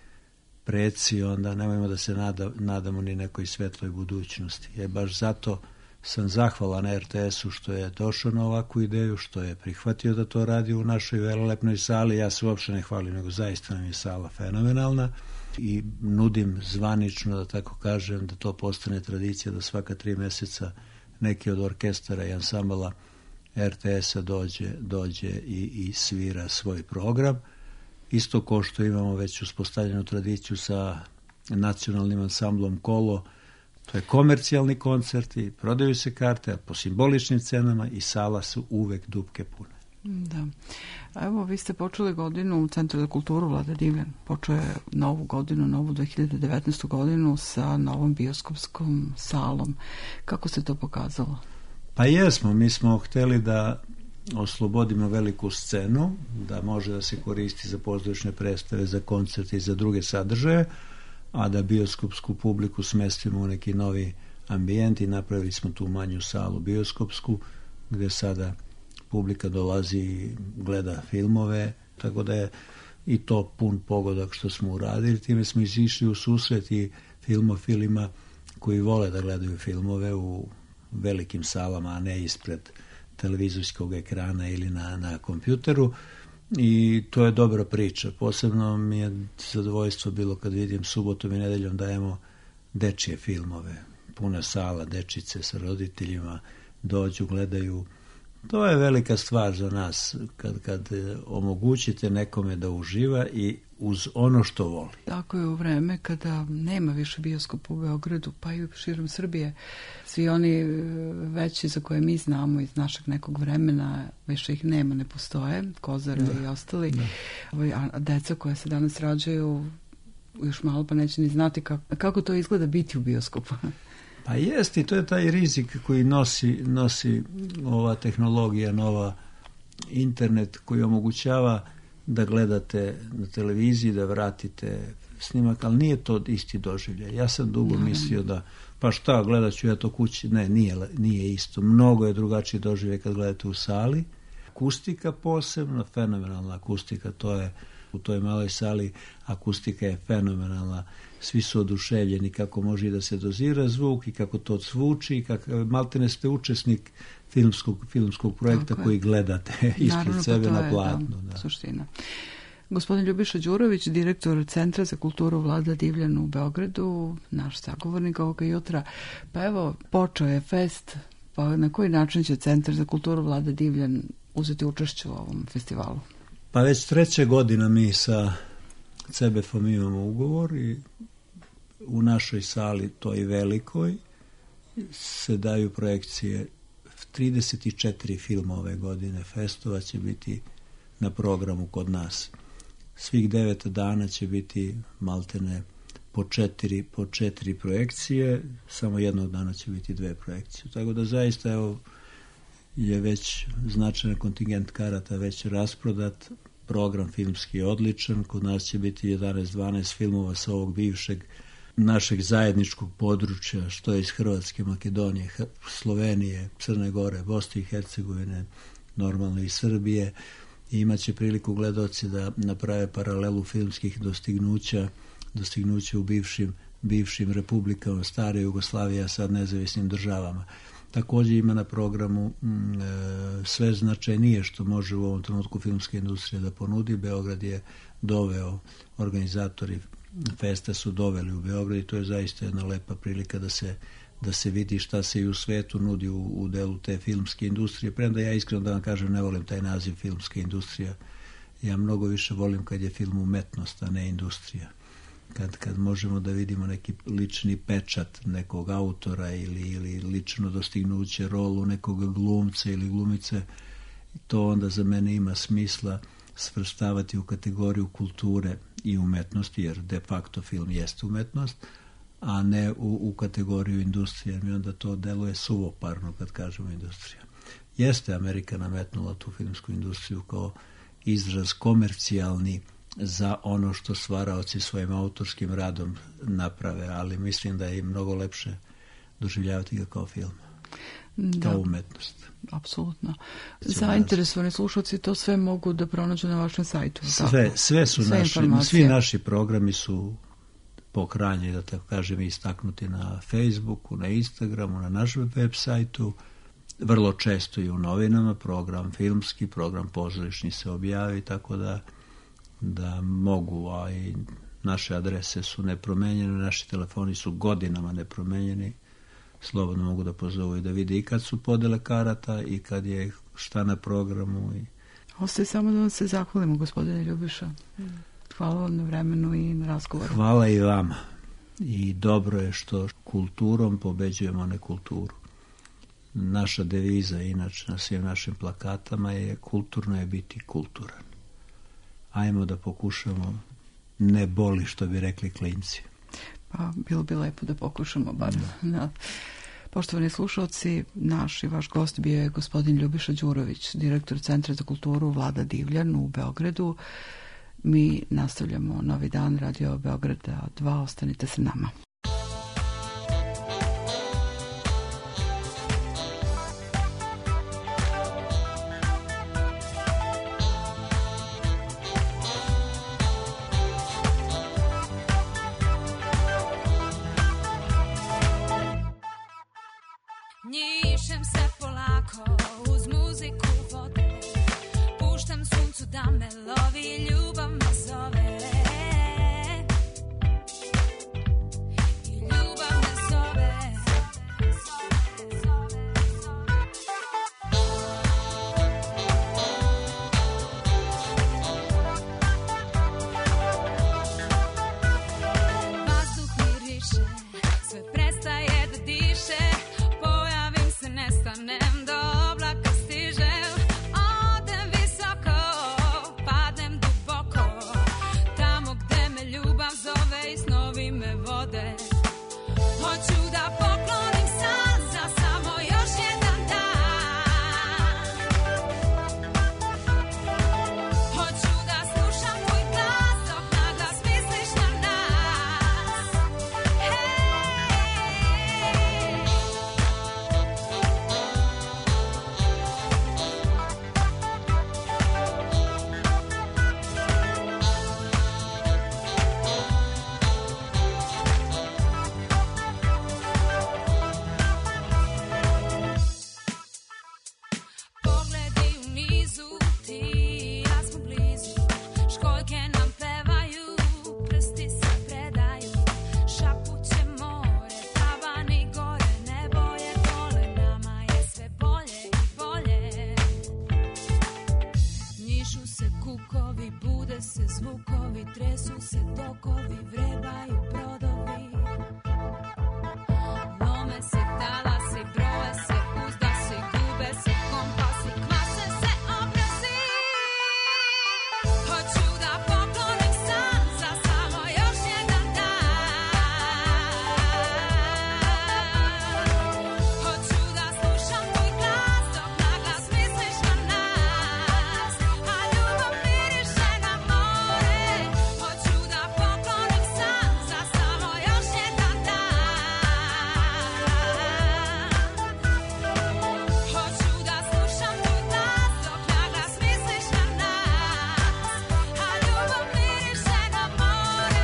preci, onda nemojmo da se nadamo ni nekoj svetloj budućnosti. Baš zato sam zahvalan RTS-u što je došao na ovakvu ideju, što je prihvatio da to radi u našoj velelepnoj sali. Ja se uopšte ne hvalim, nego zaista nam je sala fenomenalna i nudim zvanično, da tako kažem, da to postane tradicija, da svaka 3 meseca neki od orkestara i ansambala RTS-a dođe i svira svoj program. Isto ko što imamo već uspostavljenu tradiciju sa nacionalnim ansamblom Kolo, to je komercijalni koncert i prodaju se karte po simboličnim cenama i sala su uvek dupke pune. Da. Evo, vi ste počeli godinu u Centru za kulturu Vlada Divljan. Počeo je novu godinu, novu 2019. godinu sa novom bioskopskom salom. Kako se to pokazalo? Pa jesmo, mi smo hteli da oslobodimo veliku scenu, da može da se koristi za pozorišne predstave, za koncerte i za druge sadržaje, a da bioskopsku publiku smestimo u neki novi ambijent i napravili smo tu manju salu bioskopsku, gde sada publika dolazi i gleda filmove, tako da je i to pun pogodak što smo uradili. Time smo izišli u susret i filmofilima koji vole da gledaju filmove u velikim salama, a ne ispred televizijskog ekrana ili na kompjuteru. I to je dobra priča. Posebno mi je zadovoljstvo bilo kad vidim subotom i nedeljom dajemo dečije filmove. Puna sala, dečice sa roditeljima dođu, gledaju. To je velika stvar za nas kad omogućite nekome da uživa i uz ono što voli. Tako je u vreme kada nema više bioskopa u Beogradu, pa i širom Srbije. Svi oni veći za koje mi znamo iz našeg nekog vremena, više ih nema, ne postoje, Kozara i ostali. A deca koja se danas rađaju još malo pa neće ni znati kako to izgleda biti u bioskopu. Pa jest, i to je taj rizik koji nosi ova tehnologija, nova internet, koji omogućava da gledate na televiziji, da vratite snimak, ali nije to isti doživljaj. Ja sam dugo mislio da, pa šta, gledat ću ja to kući. Ne, nije isto. Mnogo je drugačiji doživljaj kad gledate u sali. Akustika posebno, fenomenalna akustika, to je u toj maloj sali, akustika je fenomenalna. Svi su oduševljeni kako može da se dozira zvuk i kako to zvuči, maltene ste učesnik filmskog projekta koji gledate ispred sebe na platnu. Da, suština. Gospodin Ljubiša Đurović, direktor Centra za kulturu Vlada Divljan u Beogradu, naš sagovornik ovoga jutra. Pa evo, počeo je fest, pa na koji način će Centar za kulturu Vlada Divljan uzeti učešće u ovom festivalu? Pa već 3. godina mi sa CBF-om imamo ugovor i u našoj sali, toj velikoj, se daju projekcije 34 filma ove godine. Festova će biti na programu kod nas. Svih 9 dana će biti maltene po 4 projekcije, samo jednog dana će biti 2 projekcije. Tako da zaista je već značajan kontingent karata već rasprodat, program filmski je odličan, kod nas će biti 11-12 filmova sa ovog bivšeg našeg zajedničkog područja, što je iz Hrvatske, Makedonije, Slovenije, Crne Gore, Bosne i Hercegovine, normalno i Srbije. I imaće priliku gledaoci da naprave paralelu filmskih dostignuća u bivšim republikama stare Jugoslavije, a sad nezavisnim državama. Također ima na programu sve značajnije što može u ovom trenutku filmska industrija da ponudi. Beograd je doveo, organizatori festa su doveli u Beograd i to je zaista jedna lepa prilika da se vidi šta se i u svetu nudi u delu te filmske industrije. Premda ja iskreno da vam kažem ne volim taj naziv filmska industrija. Ja mnogo više volim kad je film umetnost, a ne industrija. Kad možemo da vidimo neki lični pečat nekog autora ili lično dostignuće, rolu nekog glumca ili glumice, to onda za mene ima smisla svrstavati u kategoriju kulture i umetnosti, jer de facto film jeste umetnost, a ne u kategoriju industrije, jer mi onda to deluje suvoparno kad kažemo industrija. Jeste Amerika nametnula tu filmsku industriju kao izraz komercijalni za ono što stvaraoci svojim autorskim radom naprave, ali mislim da je i mnogo lepše doživljavati ga kao film, kao umetnost. Apsolutno. Zainteresovani slušalci to sve mogu da pronađu na vašem sajtu. Sve su svi naši programi su pokranjeni, da tako kažem, istaknuti na Facebooku, na Instagramu, na našem web sajtu, vrlo često i u novinama, program filmski, program pozorišni se objavi, tako da mogu, a i naše adrese su nepromenjene, naši telefoni su godinama nepromenjeni, slobodno mogu da pozovu i da vide i kad su podele karata i kad je šta na programu. Ostaje samo da vam se zahvalimo, gospodine Ljubiša. Hvala vam na vremenu i na razgovoru. Hvala i vama. I dobro je što kulturom pobeđujemo nekulturu. Naša deviza, inače na svim našim plakatama je kulturno je biti kulturan. Ajmo da pokušamo, ne boli što bi rekli klinci. Pa bilo bi lepo da pokušamo bar. Da. Poštovani slušalci, naš i vaš gost bio je gospodin Ljubiša Đurović, direktor Centra za kulturu Vlada Divljan u Beogradu. Mi nastavljamo Novi dan Radio Beograda 2. Ostanite sa nama. Njišem se polako uz muziku vode, puštam suncu da me lovi, ljubav me zove. Čuje se zvukovi, tresu se tokovi, vrebaju brodovi. Lome se talasi, broje se, uzda se, gube se, kompasi, kvase se obrazi. Hoću da poklonim san za samo još jedan dan. Hoću da slušam tvoj glas dok na glas misliš na nas, a ljubav miriše na more. Hoću da poklonim san za samo još jedan dan. Hoću da slušam tvoj glas dok na glas misliš na nas, a ljubav miriše na more.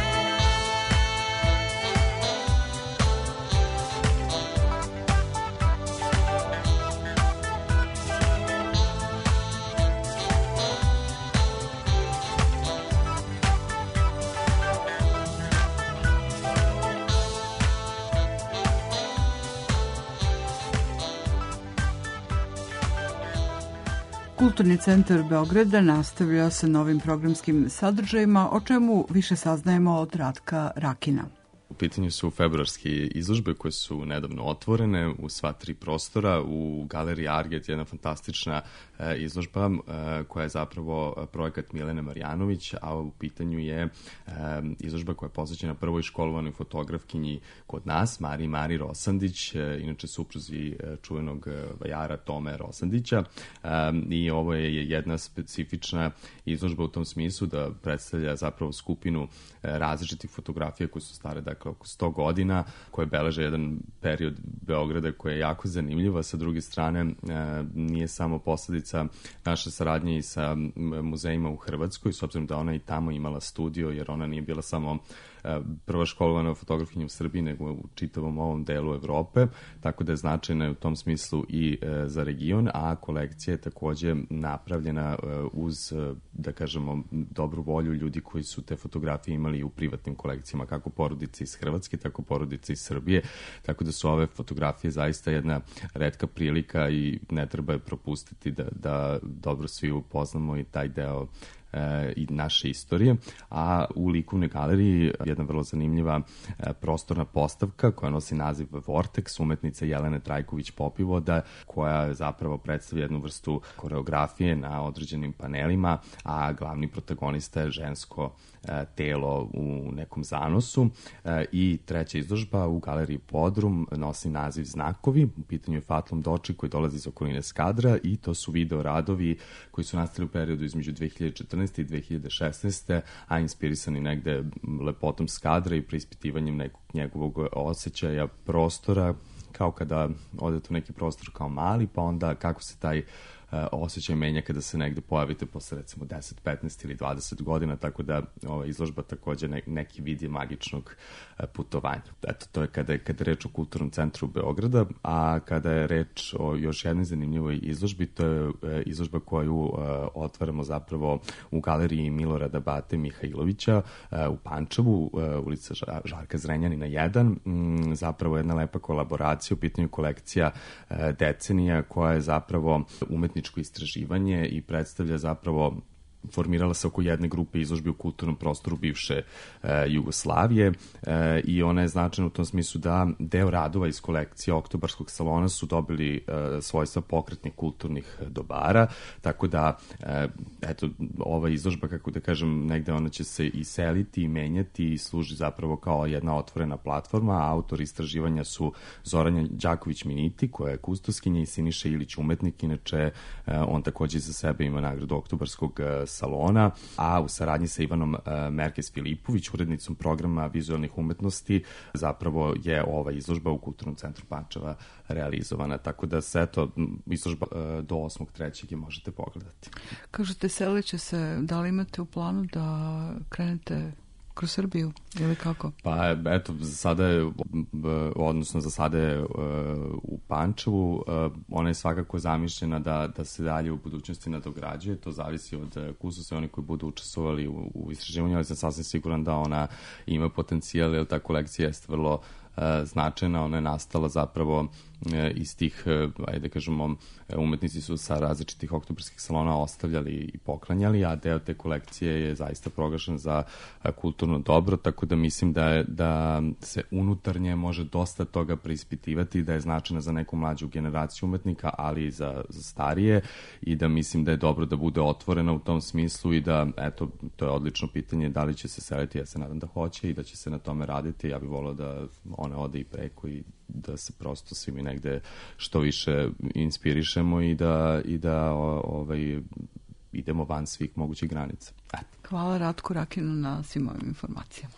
Kulturni centar Beograda nastavlja sa novim programskim sadržajima, o čemu više saznajemo od Ratka Rakina. U pitanju su februarske izložbe koje su nedavno otvorene u sva 3 prostora. U Galeriji Arget jedna fantastična izložba koja je zapravo projekat Milene Marjanović, a u pitanju je izložba koja je posvećena prvoj školovanoj fotografkinji kod nas, Mari Rosandić, inače supruzi čuvenog vajara Tome Rosandića. I ovo je jedna specifična izložba u tom smislu da predstavlja zapravo skupinu različitih fotografija koje su stare, dakle, oko 100 godina, koje beleže jedan period Beograda koji je jako zanimljiv, a sa druge strane nije samo posledica naše saradnje i sa muzejima u Hrvatskoj, s obzirom da ona i tamo imala studio, jer ona nije bila samo prva školovana fotografkinja u Srbiji, nego u čitavom ovom delu Evrope, tako da je značajna u tom smislu i za region, a kolekcija je takođe napravljena uz, da kažemo, dobru volju ljudi koji su te fotografije imali u privatnim kolekcijama, kako porodice iz Hrvatske, tako porodice iz Srbije, tako da su ove fotografije zaista jedna retka prilika i ne treba je propustiti da dobro svi upoznamo i taj deo i naše istorije. A u likovnoj galeriji jedna vrlo zanimljiva prostorna postavka koja nosi naziv Vortex, umetnica Jelene Trajković-Popivoda, koja zapravo predstavlja jednu vrstu koreografije na određenim panelima, a glavni protagonista je žensko telo u nekom zanosu. I treća izložba u galeriji Podrum nosi naziv Znakovi. U pitanju je Fatlom Doči koji dolazi iz okoline Skadra i to su video radovi koji su nastali u periodu između 2014. i 2016. a inspirisani negde lepotom Skadra i preispitivanjem nekog njegovog osjećaja prostora, kao kada odete u neki prostor kao mali, pa onda kako se taj osjećaj menja kada se negde pojavite posle recimo 10, 15 ili 20 godina, tako da ova izložba takođe neki vid je magičnog putovanja. Eto, to je kada je reč o Kulturnom centru Beograda, a kada je reč o još jednoj zanimljivoj izložbi, to je izložba koju otvaramo zapravo u galeriji Milorada Bate Mihajlovića u Pančevu, ulica Žarka Zrenjanina 1, zapravo jedna lepa kolaboracija, u pitanju kolekcija decenija koja je zapravo umetničko istraživanje i predstavlja zapravo, formirala se oko jedne grupe izložbi u kulturnom prostoru bivše Jugoslavije i ona je značajna u tom smislu da deo radova iz kolekcije Oktobarskog salona su dobili svojstva pokretnih kulturnih dobara, tako da eto, ova izložba, kako da kažem, negde ona će se i seliti i menjati i služi zapravo kao jedna otvorena platforma, a autori istraživanja su Zoranja Đaković-Miniti, koja je kustoskinja, i Siniša Ilić, umetnik, inače on takođe za sebe ima nagradu Oktobarskog salona, a u saradnji sa Ivanom Merkes-Filipović, urednicom programa vizualnih umetnosti, zapravo je ova izložba u Kulturnom centru Pančeva realizovana. Tako da se, eto, izložba do 8.3. je možete pogledati. Kažete, selit će se, da li imate u planu da krenete kroz Srbiju ili kako? Pa eto, za sada je u Pančevu. Ona je svakako zamišljena da se dalje u budućnosti nadograđuje. To zavisi od kustosa i oni koji budu učestvovali u istraživanju, ali sam sasvim siguran da ona ima potencijal, jer ta kolekcija jeste vrlo značajna, ona je nastala zapravo iz tih, ajde kažemo, umetnici su sa različitih oktobarskih salona ostavljali i poklanjali, a deo te kolekcije je zaista proglašen za kulturno dobro, tako da mislim da se unutar nje može dosta toga preispitivati, da je značajna za neku mlađu generaciju umetnika, ali i za starije, i da mislim da je dobro da bude otvorena u tom smislu i da, eto, to je odlično pitanje, da li će se seliti, ja se nadam da hoće i da će se na tome raditi, ja bih volao da ona ode i preko i da se prosto svi mi negde što više inspirišemo i da idemo van svih mogućih granica. Hvala Ratku Rakinu na svim ovim informacijama.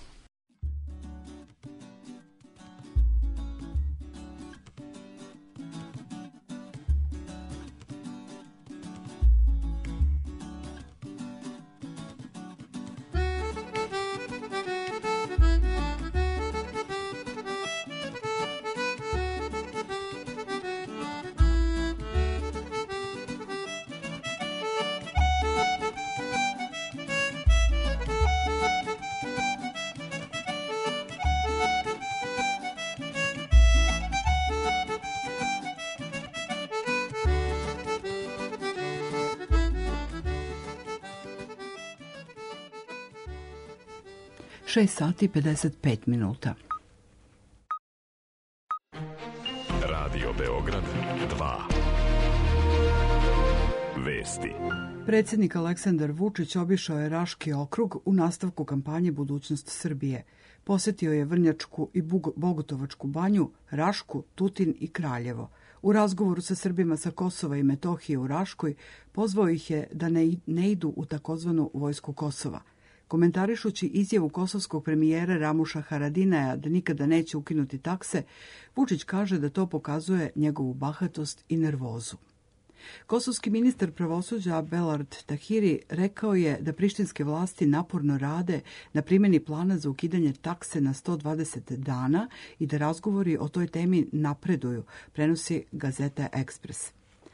Šest sati i 55 minuta. Radio Beograd 2. Vesti. Predsjednik Aleksandar Vučić obišao je Raški okrug u nastavku kampanje Budućnost Srbije. Posetio je Vrnjačku i Bogutovačku banju, Rašku, Tutin i Kraljevo. U razgovoru sa Srbima sa Kosova i Metohije u Raškoj pozvao ih je da ne idu u takozvanu vojsku Kosova. Komentarišući izjavu kosovskog premijera Ramuša Haradinaja da nikada neće ukinuti takse, Vučić kaže da to pokazuje njegovu bahatost i nervozu. Kosovski ministar pravosuđa Belard Tahiri rekao je da prištinske vlasti naporno rade na primjeni plana za ukidanje takse na 120 dana i da razgovori o toj temi napreduju, prenosi gazeta Ekspres.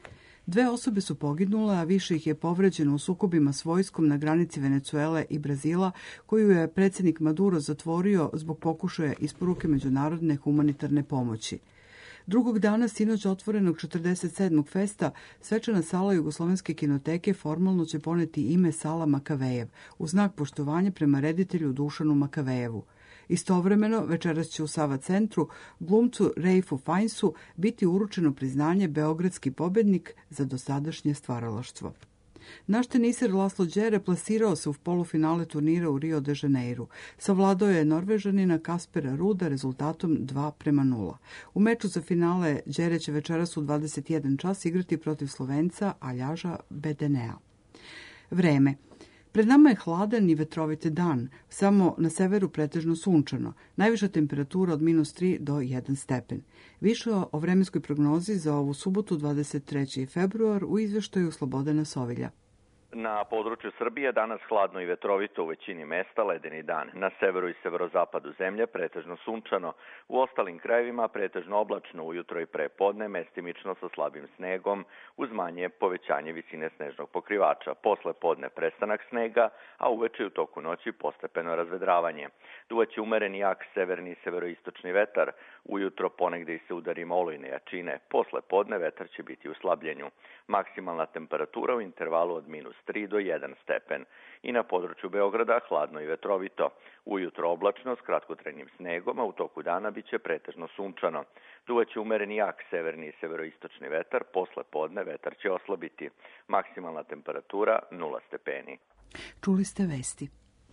2 osobe su poginule, a više ih je povređeno u sukobima s vojskom na granici Venecuele i Brazila, koju je predsjednik Maduro zatvorio zbog pokušaja isporuke međunarodne humanitarne pomoći. Drugog dana sinoć otvorenog 47. festa, svečana sala Jugoslovenske kinoteke formalno će poneti ime Sala Makavejev, u znak poštovanja prema reditelju Dušanu Makavejevu. Istovremeno, večeras će u Sava centru glumcu Rejfu Fajnsu biti uručeno priznanje Beogradski pobednik za dosadašnje stvaralaštvo. Naš teniser Laslo Đere plasirao se u polufinale turnira u Rio de Janeiru. Savladao je Norvežanina Kaspera Ruda rezultatom 2:0. U meču za finale Đere će večeras u 21 čas igrati protiv Slovenca Aljaža Bedenea. Vreme. Pred nama je hladan i vetrovit dan, samo na severu pretežno sunčano, najviša temperatura od -3 do 1 stepen. Više o vremenskoj prognozi za ovu subotu 23. februar u izveštaju Slobodana Sovilja. Na području Srbije danas hladno i vetrovito, u većini mesta ledeni dan. Na severu i severozapadu zemlje pretežno sunčano, u ostalim krajevima pretežno oblačno ujutro i prepodne, mestimično sa slabim snegom, uz manje povećanje visine snežnog pokrivača. Posle podne prestanak snega, a uveče u toku noći postepeno razvedravanje. Duvaće umereni jak severni i severoistočni vetar, ujutro ponegde i se udarima olujne jačine. Posle podne vetar će biti u slabljenju. Maksimalna temperatura u intervalu od -3 do 1 stepen. I na području Beograda hladno i vetrovito. Ujutro oblačno s kratkotrajnim snegom, a u toku dana biće pretežno sunčano. Duvaće umereni jak severni i severoistočni vetar, posle podne vetar će oslabiti. Maksimalna temperatura 0 stepeni. Čuli ste vesti.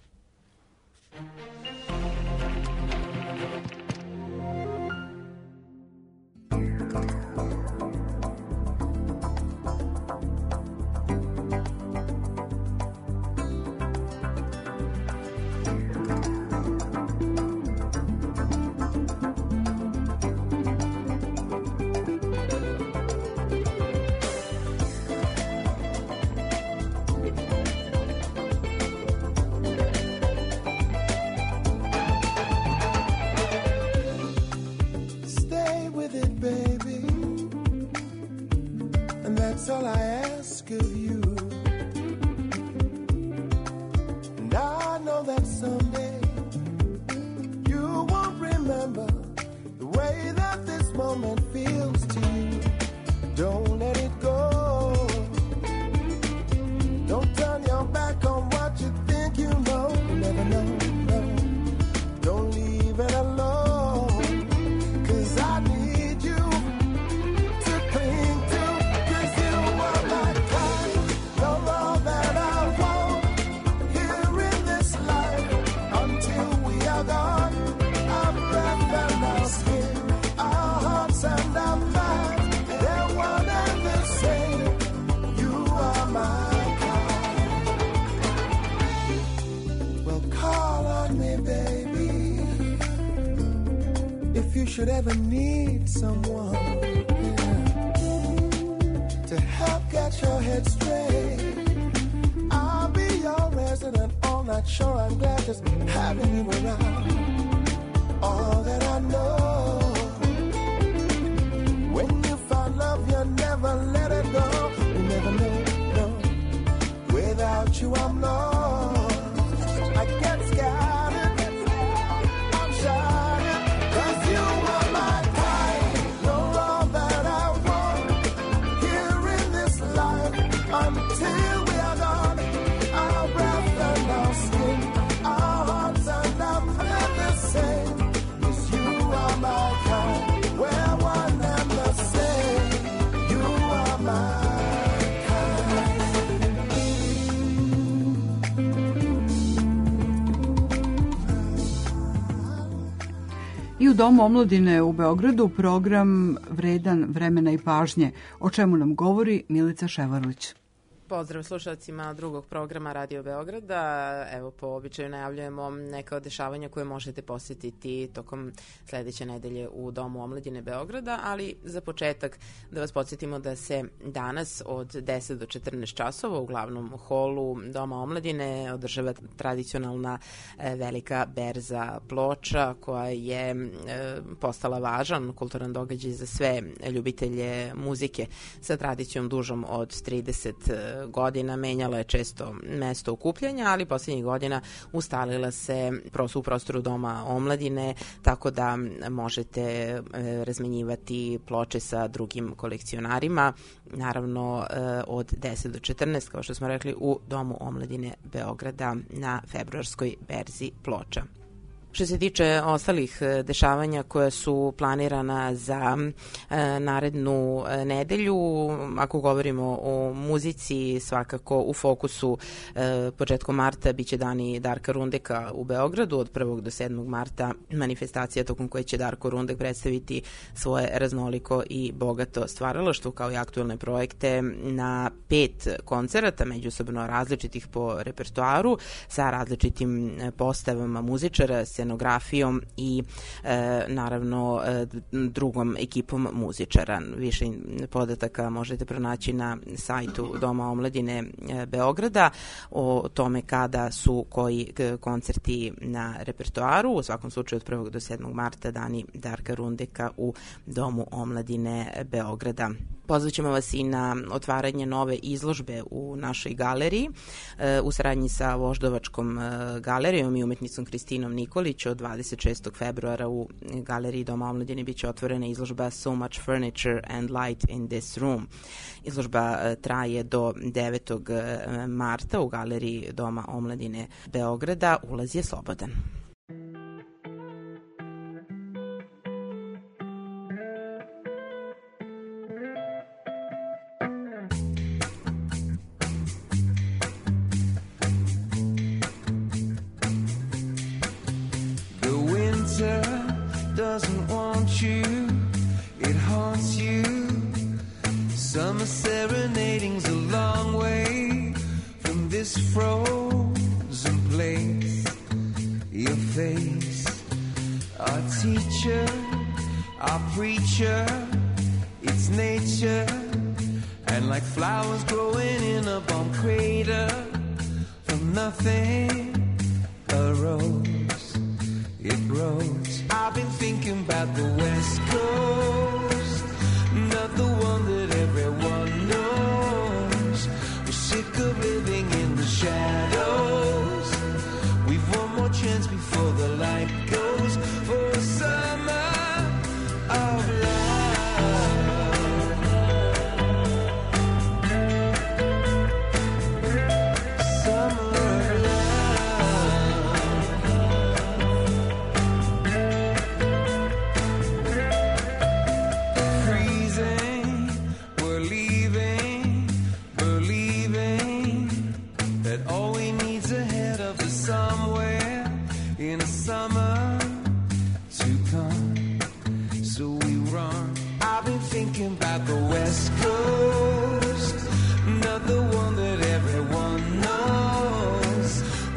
That's all I ask of you. And I know that someday you won't remember should ever need someone, to help get your head straight, I'll be your resident all night. Sure, I'm glad just having you around. All that I know, when you find love, you never let it go. You never know, no. Without you, I'm lost. I get scattered, I'm shattered, 'cause you are my kind. You're all that I want here in this life. Until we are gone, our breath and our skin, our hearts and our blood the same. 'Cause you are my kind. We're one and the same. You are my I u Domu omladine u Beogradu program vredan vremena i pažnje, o čemu nam govori Milica Ševarlić. Pozdrav slušalcima drugog programa Radio Beograda. Evo, po običaju najavljujemo neka od dešavanja koje možete posjetiti tokom sledeće nedelje u Domu omladine Beograda, ali za početak da vas podsjetimo da se danas od 10 do 14 časova u glavnom holu Doma omladine održava tradicionalna velika berza ploča koja je postala važan kulturan događaj za sve ljubitelje muzike sa tradicijom dužom od 30 godina. Menjala je često mesto okupljanja, ali posljednjih godina ustalila se u prostoru Doma omladine, tako da možete razmenjivati ploče sa drugim kolekcionarima, naravno od 10 do 14, kao što smo rekli, u Domu omladine Beograda na februarskoj berzi ploča. Što se tiče ostalih dešavanja koja su planirana za narednu nedelju, ako govorimo o muzici, svakako u fokusu početkom marta biće dani Darka Rundeka u Beogradu od 1. do 7. marta, manifestacija tokom koje će Darko Rundek predstaviti svoje raznoliko i bogato stvaralaštvo kao i aktuelne projekte na 5 koncerata, međusobno različitih po repertoaru, sa različitim postavama muzičara, scenografijom i naravno drugom ekipom muzičara. Više podataka možete pronaći na sajtu Doma omladine Beograda o tome kada su koji koncerti na repertoaru. U svakom slučaju od 1. do 7. marta dani Darka Rundeka u Domu omladine Beograda. Pozvaćemo vas i na otvaranje nove izložbe u našoj galeriji u saradnji sa Voždovačkom galerijom i umetnicom Kristinom Nikolić. Od 26. februara u galeriji Doma omladine biće otvorena izložba So Much Furniture and Light in This Room. Izložba traje do 9. marta u galeriji Doma omladine Beograda. Ulaz je slobodan. Doesn't want you, it haunts you. Summer serenading's a long way from this frozen place. Your face, our teacher, our preacher, it's nature. And like flowers growing in a bomb crater, from nothing arose, it rose. I've been thinking about the West Coast, not the one that everyone knows. We're sick of living in the shadows. We've one more chance before the light goes for a summer of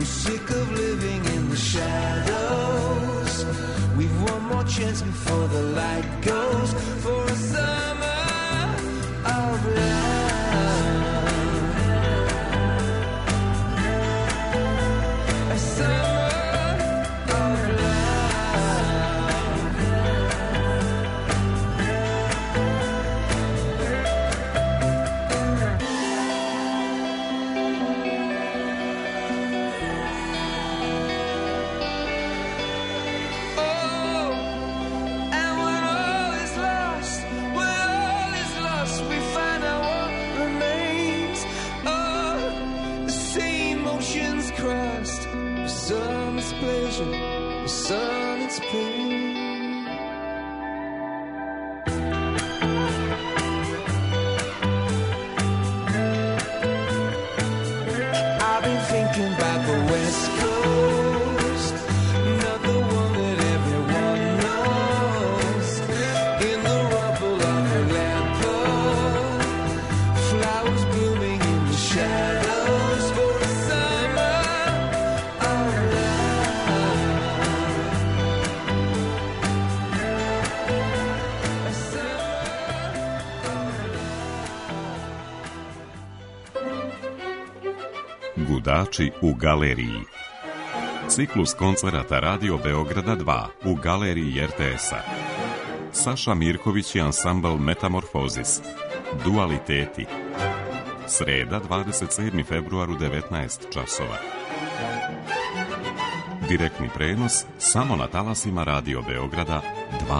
chance before the Christ, your Son is pleasure, your Son is pain. I've been thinking about the West Coast, not the one that everyone knows. In the rubble of the lamppost, flowers blooming in the shadows for a summer of love. A Gudači u galeriji. Ciklus koncerata Radio Beograda 2 u galeriji RTS-a. Saša Mirković i ansambl Metamorfozis. Dualiteti. Sreda, 27. februar u 19 časova. Direktni prenos samo na talasima Radio Beograda 2.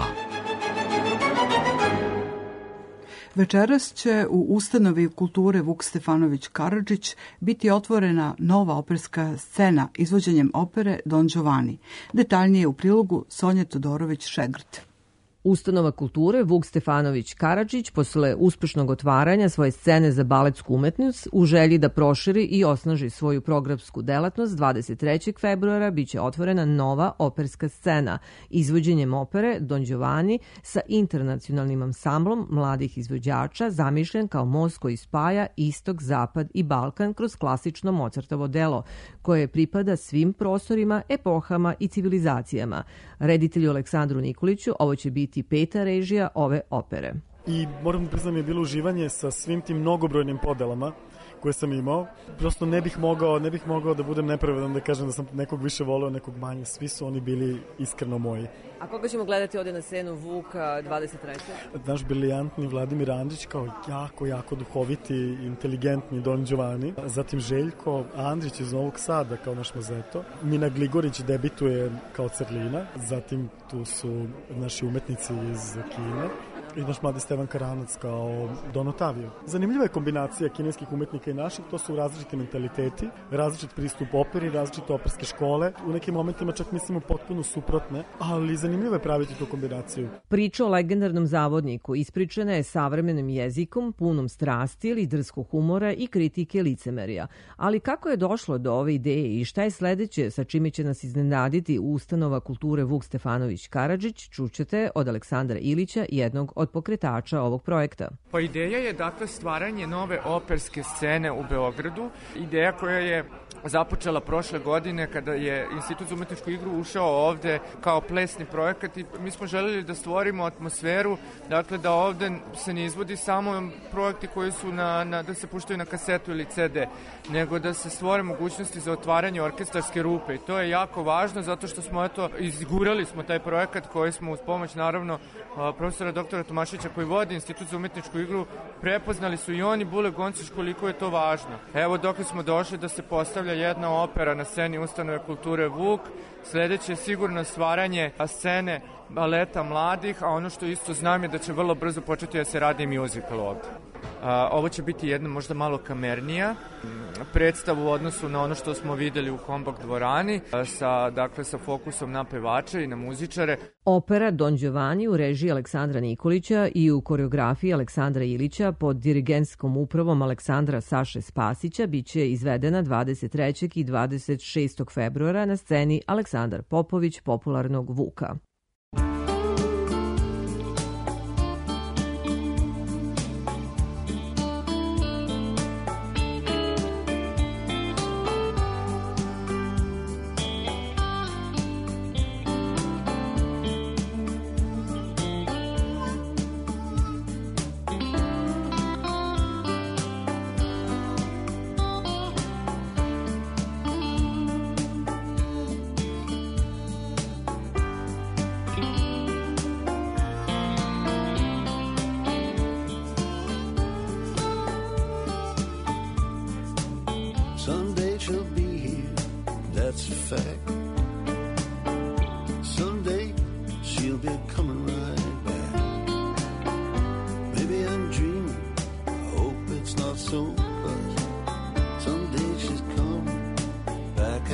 Večeras će u ustanovi kulture Vuk Stefanović Karadžić biti otvorena nova operska scena izvođenjem opere Don Giovanni. Detaljnije u prilogu Sonje Todorović-Šegrt. Ustanova kulture Vuk Stefanović Karadžić posle uspešnog otvaranja svoje scene za baletsku umetnost u želji da proširi i osnaži svoju programsku delatnost 23. februara biće otvorena nova operska scena izvođenjem opere Don Giovanni sa internacionalnim ansamblom mladih izvođača zamišljen kao most koji spaja Istok, Zapad i Balkan kroz klasično Mozartovo delo koje pripada svim prostorima, epohama i civilizacijama. Reditelju Aleksandru Nikoliću ovo će biti peta režija ove opere. I moram da priznam je bilo uživanje sa svim tim mnogobrojnim podelama koje sam imao. Prosto ne bih mogao da budem nepravedan da kažem da sam nekog više voleo, nekog manje. Svi su oni bili iskreno moji. A koga ćemo gledati ovde na scenu Vuka 23. Naš briljantni Vladimir Andrić kao jako duhoviti, inteligentni Don Giovanni. Zatim Željko Andrić iz Novog Sada kao naš Mazeto. Mina Gligorić debituje kao Crlina. Zatim tu su naši umetnici iz Kine. I naš mladi Stevan Karanac kao Don Otavio. Zanimljiva je kombinacija kineskih umetnika i naših, to su različiti mentaliteti, različit pristup operi, različite operske škole, u nekim momentima čak mislimo potpuno suprotne, ali zanimljivo je praviti tu kombinaciju. Priča o legendarnom zavodniku ispričana je savremenim jezikom, punom strasti, liderskog humora i kritike licemerja. Ali kako je došlo do ove ideje i šta je sledeće sa čime će nas iznenaditi ustanova kulture Vuk Stefanović Karadžić, čućete od Aleksandra Ilića, jednog od pokretača ovog projekta. Pa ideja je dakle stvaranje nove operske scene u Beogradu. Ideja koja je započela prošle godine kada je Institut za umetničku igru ušao ovde kao plesni projekat i mi smo želeli da stvorimo atmosferu, dakle da ovde se ne izvodi samo projekti koji su da se puštaju na kasetu ili CD, nego da se stvore mogućnosti za otvaranje orkestarske rupe i to je jako važno zato što smo izgurali smo taj projekat koji smo uz pomoć naravno profesora doktora Tomašića koji vodi Institut za umetničku igru, prepoznali su i oni Bule Goncić koliko je to važno. Evo dok smo došli da se postavlja jedna opera na sceni ustanove kulture Vuk, sledeće je sigurno stvaranje scene baleta mladih, a ono što isto znam je da će vrlo brzo početi da se radi musical ovde. Ovo će biti jedna možda malo kamernija predstavu u odnosu na ono što smo videli u Kombak dvorani, sa fokusom na pevače i na muzičare. Opera Don Giovanni u režiji Aleksandra Nikolića i u koreografiji Aleksandra Ilića pod dirigentskom upravom Aleksandra Saše Spasića biće izvedena 23. i 26. februara na sceni Aleksandar Popović popularnog Vuka. Someday she'll be here, that's a fact. Someday she'll be coming right back. Maybe I'm dreaming, I hope it's not so, but someday she's coming back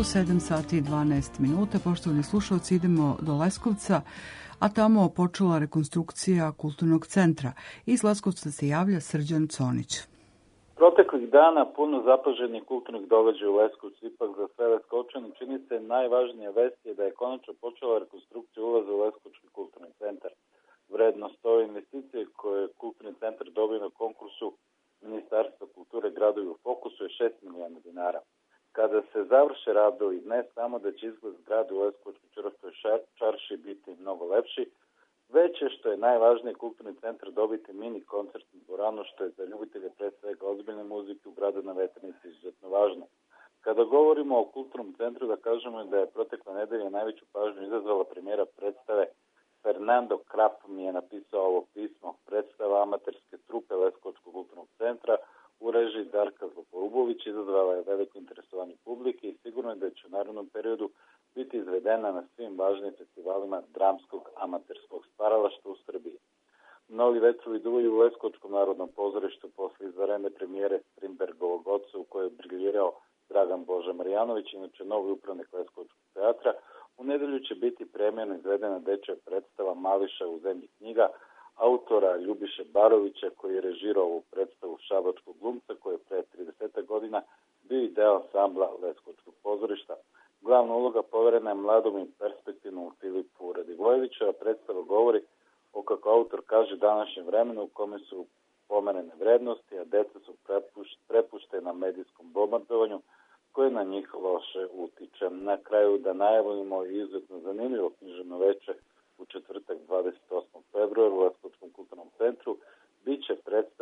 7 sati i 12 minuta. Poštovani slušalci, idemo do Leskovca, a tamo počela rekonstrukcija kulturnog centra. Iz Leskovca se javlja Srđan Conić. Proteklih dana puno zapaženih kulturnih događaja u Leskovcu, ipak za sve Leskovčane čini se najvažnija vest je da je konačno počela rekonstrukcija ulaza u Leskovčki kulturni centar. Vrednost ove investicije koje je kulturni centar dobio na konkursu Ministarstva kulture gradovi u fokusu je 6 miliona dinara. Kada se završe radovi, ne samo da će izgled zgrade u Leskovačkoj Ćurovskoj čarši biti mnogo lepši, već je, što je najvažnije, kulturni centar dobiti mini koncertnu dvoranu, što je za ljubitelje pre svega ozbiljne muzike u gradu na Veternici izuzetno važno. Kada govorimo o kulturnom centru, da kažemo da je protekla nedelja najveću pažnju izazvala premijera predstave. Fernando Krap mi je napisao ovo pismo. Predstava amaterske trupe Leskovačkog kulturnog centra u režiji Darka Zlopolubović izazvala je veliko interesovanje publike i sigurno je da će u narednom periodu biti izvedena na svim važnim festivalima dramskog amaterskog stvaralaštva u Srbiji. Novi vetrovi duvaju u Leskovačkom narodnom pozorištu posle izvanredne premijere Strindbergovog oca u kojoj je briljirao Dragan Boža Marjanović, inače novi upravnik Leskovačkog teatra. U nedelju će biti premijerno izvedena dečja predstava Mališa u zemlji knjiga autora Ljubiše Barovića, koji je režirao ovu predstavu šabačkog glumca koji je pre 30 godina bio i deo ansambla Leskovačkog pozorišta. Glavna uloga poverena je mladom i perspektivnom Filipu Radivojeviću, a predstava govori o, kako autor kaže, današnjem vremenu u kome su pomerene vrednosti, a deca su prepuštena medijskom bombardovanju koje na njih loše utiče. Na kraju da najavimo izuzetno zanimljivo književno veče u četvrtak 28. februara u Leskovačkom kulturnom centru biće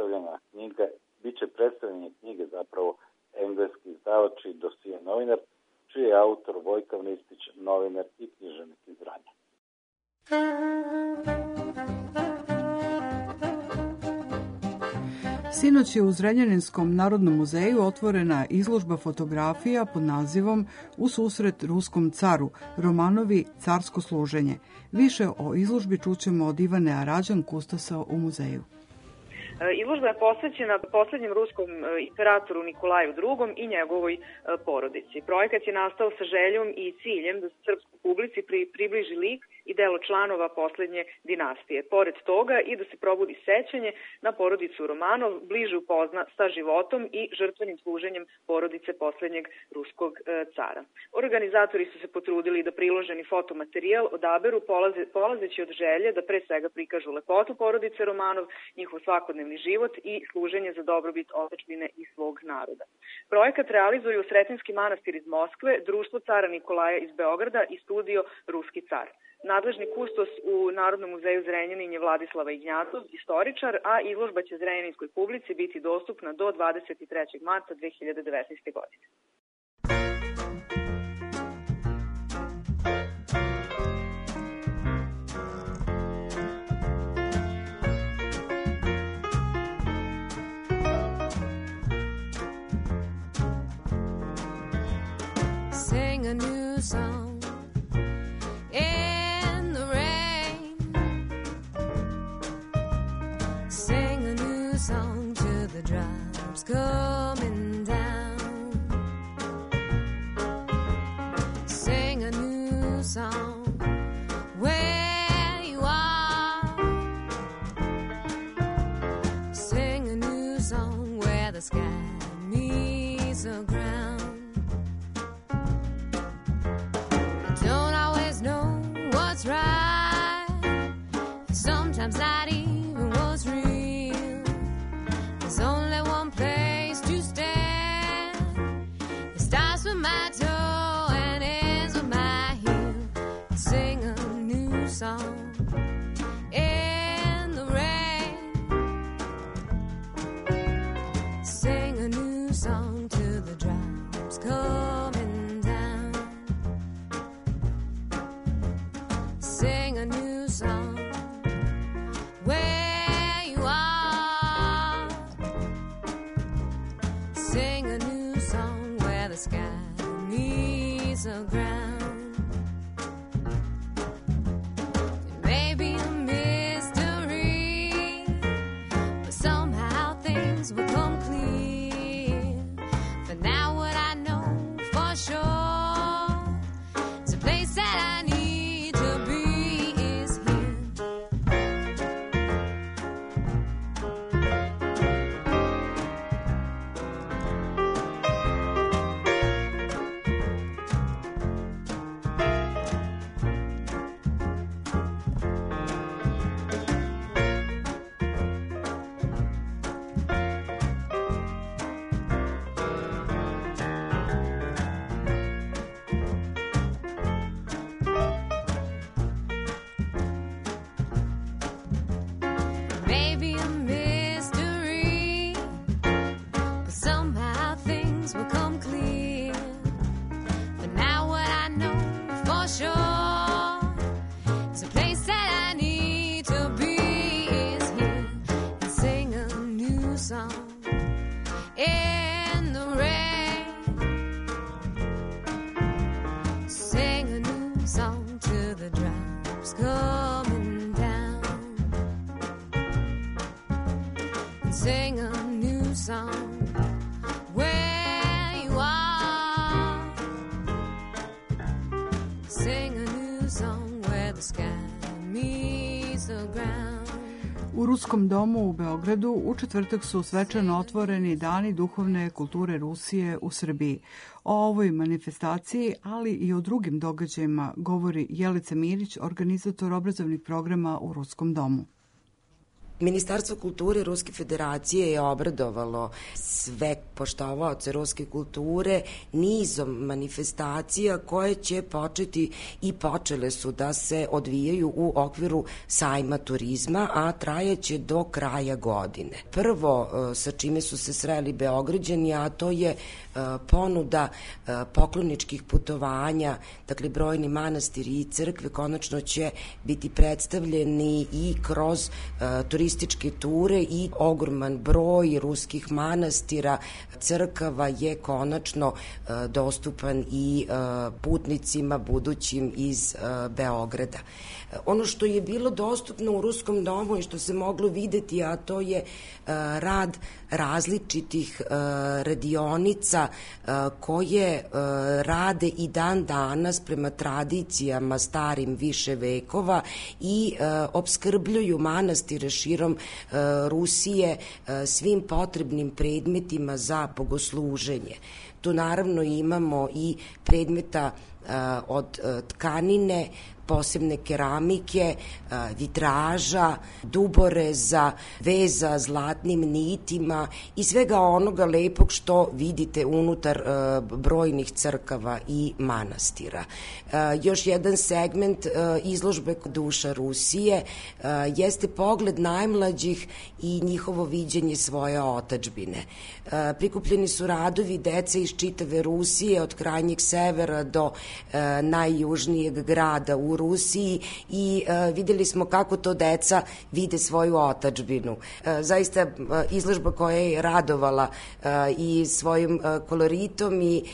predstavljanje knjige zapravo engleski izdavač i dosije novinar, čiji je autor Vojka Nistić, novinar i književnik iz Vranja. Sinoć je u Zrenjaninskom narodnom muzeju otvorena izložba fotografija pod nazivom U susret ruskom caru, romanovi Carsko služenje. Više o izložbi čućemo od Ivane Arađan, kustosa u muzeju. Izložba je posvećena poslednjem ruskom imperatoru Nikolaju II. I njegovoj porodici. Projekat je nastao sa željom i ciljem da se srpskoj publici približi lik i delo članova poslednje dinastije. Pored toga i da se probudi sećanje na porodicu Romanov, bliže upozna sa životom i žrtvenim služenjem porodice poslednjeg ruskog cara. Organizatori su se potrudili da priloženi fotomaterijal odaberu polazeći od želje da pre svega prikažu lepotu porodice Romanov, njihov svakodnevni život i služenje za dobrobit otadžbine i svog naroda. Projekat realizuju Sretenski manastir iz Moskve, Društvo cara Nikolaja iz Beograda i studio Ruski car. Nadležni kustos u Narodnom muzeju Zrenjanin je Vladislava Ignjatov, istoričar, a izložba će zrenjaninskoj publici biti dostupna do 23. marta 2019. godine. Sing a new song in the rain. Sing a new song to the drops coming down. Sing a new song where you are. Sing a new song where the sky meets the ground. Don't always know what's right. Sometimes not even what's real. There's only one place to stand. It starts with my toe and ends with my heel. Sing a new song in the rain. Sing a new song to the drops coming down. Sing a new song where you are. Sing a new song where the sky meets the ground. It may be a mystery, but somehow things will come clear. For now what I know for sure Sing a new song where the sky meets the ground. U Ruskom domu u Beogradu u četvrtak su svečano otvoreni Dani duhovne kulture Rusije u Srbiji. O ovoj manifestaciji, ali i o drugim događajima, govori Jelica Mirić, organizator obrazovnih programa u Ruskom domu. Ministarstvo kulture Ruske federacije je obradovalo sve poštovaoce ruske kulture nizom manifestacija koje će početi i počele su da se odvijaju u okviru sajma turizma, a trajaće do kraja godine. Prvo sa čime su se sreli Beograđani, a to je ponuda pokloničkih putovanja, dakle brojni manastiri i crkve konačno će biti predstavljeni i kroz turističke ture i ogroman broj ruskih manastira, crkava je konačno dostupan i putnicima budućim iz Beograda. Ono što je bilo dostupno u Ruskom domu i što se moglo videti, a to je rad različitih radionica koje rade i dan danas prema tradicijama starim više vekova i opskrbljuju manastire širom Rusije svim potrebnim predmetima za bogosluženje. Tu naravno imamo i predmeta od tkanine, posebne keramike, vitraža, duboreza, veza zlatnim nitima i svega onoga lepog što vidite unutar brojnih crkava i manastira. Još jedan segment izložbe Duša Rusije jeste pogled najmlađih i njihovo viđenje svoje otadžbine. Prikupljeni su radovi dece iz čitave Rusije, od krajnjeg severa do najjužnijeg grada u Rusiji i videli smo kako to deca vide svoju otadžbinu. Zaista izložba koja je radovala i svojim koloritom i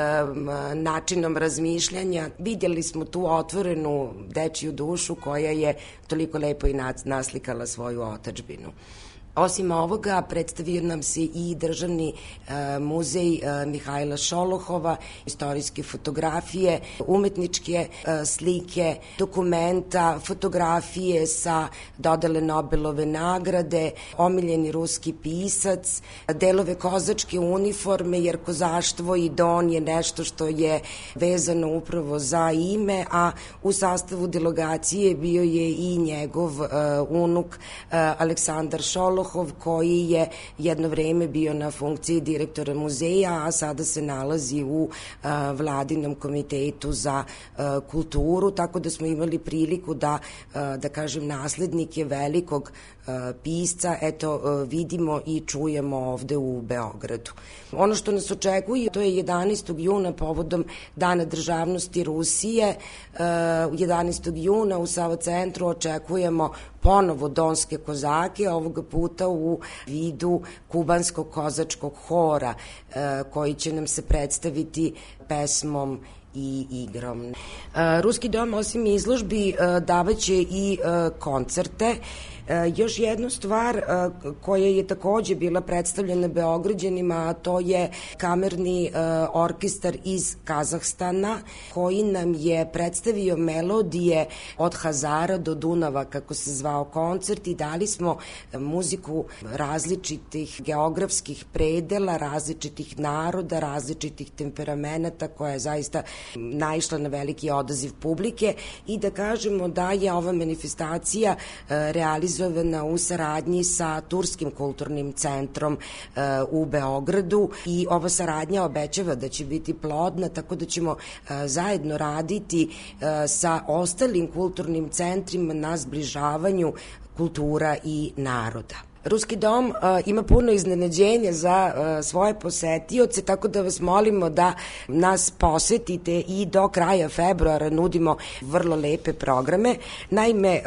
načinom razmišljanja. Vidjeli smo tu otvorenu dečiju dušu koja je toliko lepo i naslikala svoju otadžbinu. Osim ovoga, predstavio nam se i Državni muzej Mihajla Šolohova, istorijske fotografije, umetničke slike, dokumenta, fotografije sa dodele Nobelove nagrade, omiljeni ruski pisac, delove kozačke uniforme, jer kozaštvo i don je nešto što je vezano upravo za ime, a u sastavu delegacije bio je i njegov unuk Aleksandar Šolohov, koji je jedno vreme bio na funkciji direktora muzeja, a sada se nalazi u Vladinom komitetu za kulturu, tako da smo imali priliku da kažem, naslednike velikog pisca, vidimo i čujemo ovde u Beogradu. Ono što nas očekuje, to je 11. juna povodom Dana državnosti Rusije. 11. juna u Sava centru očekujemo ponovo donske kozake, ovoga puta u vidu kubanskog kozačkog hora, koji će nam se predstaviti pesmom i igrom. Ruski dom osim izložbi davaće i koncerte. Još jednu stvar koja je takođe bila predstavljena Beograđanima, a to je kamerni orkestar iz Kazahstana, koji nam je predstavio melodije od Hazara do Dunava, kako se zvao koncert, i dali smo muziku različitih geografskih predela, različitih naroda, različitih temperamenata, koja je zaista naišla na veliki odaziv publike, i da kažemo da je ova manifestacija realizovana u saradnji sa Turskim kulturnim centrom u Beogradu, i ova saradnja obećava da će biti plodna, tako da ćemo zajedno raditi sa ostalim kulturnim centrima na zbližavanju kultura i naroda. Ruski dom ima puno iznenađenja za svoje posetioce, tako da vas molimo da nas posetite i do kraja februara nudimo vrlo lepe programe. Naime,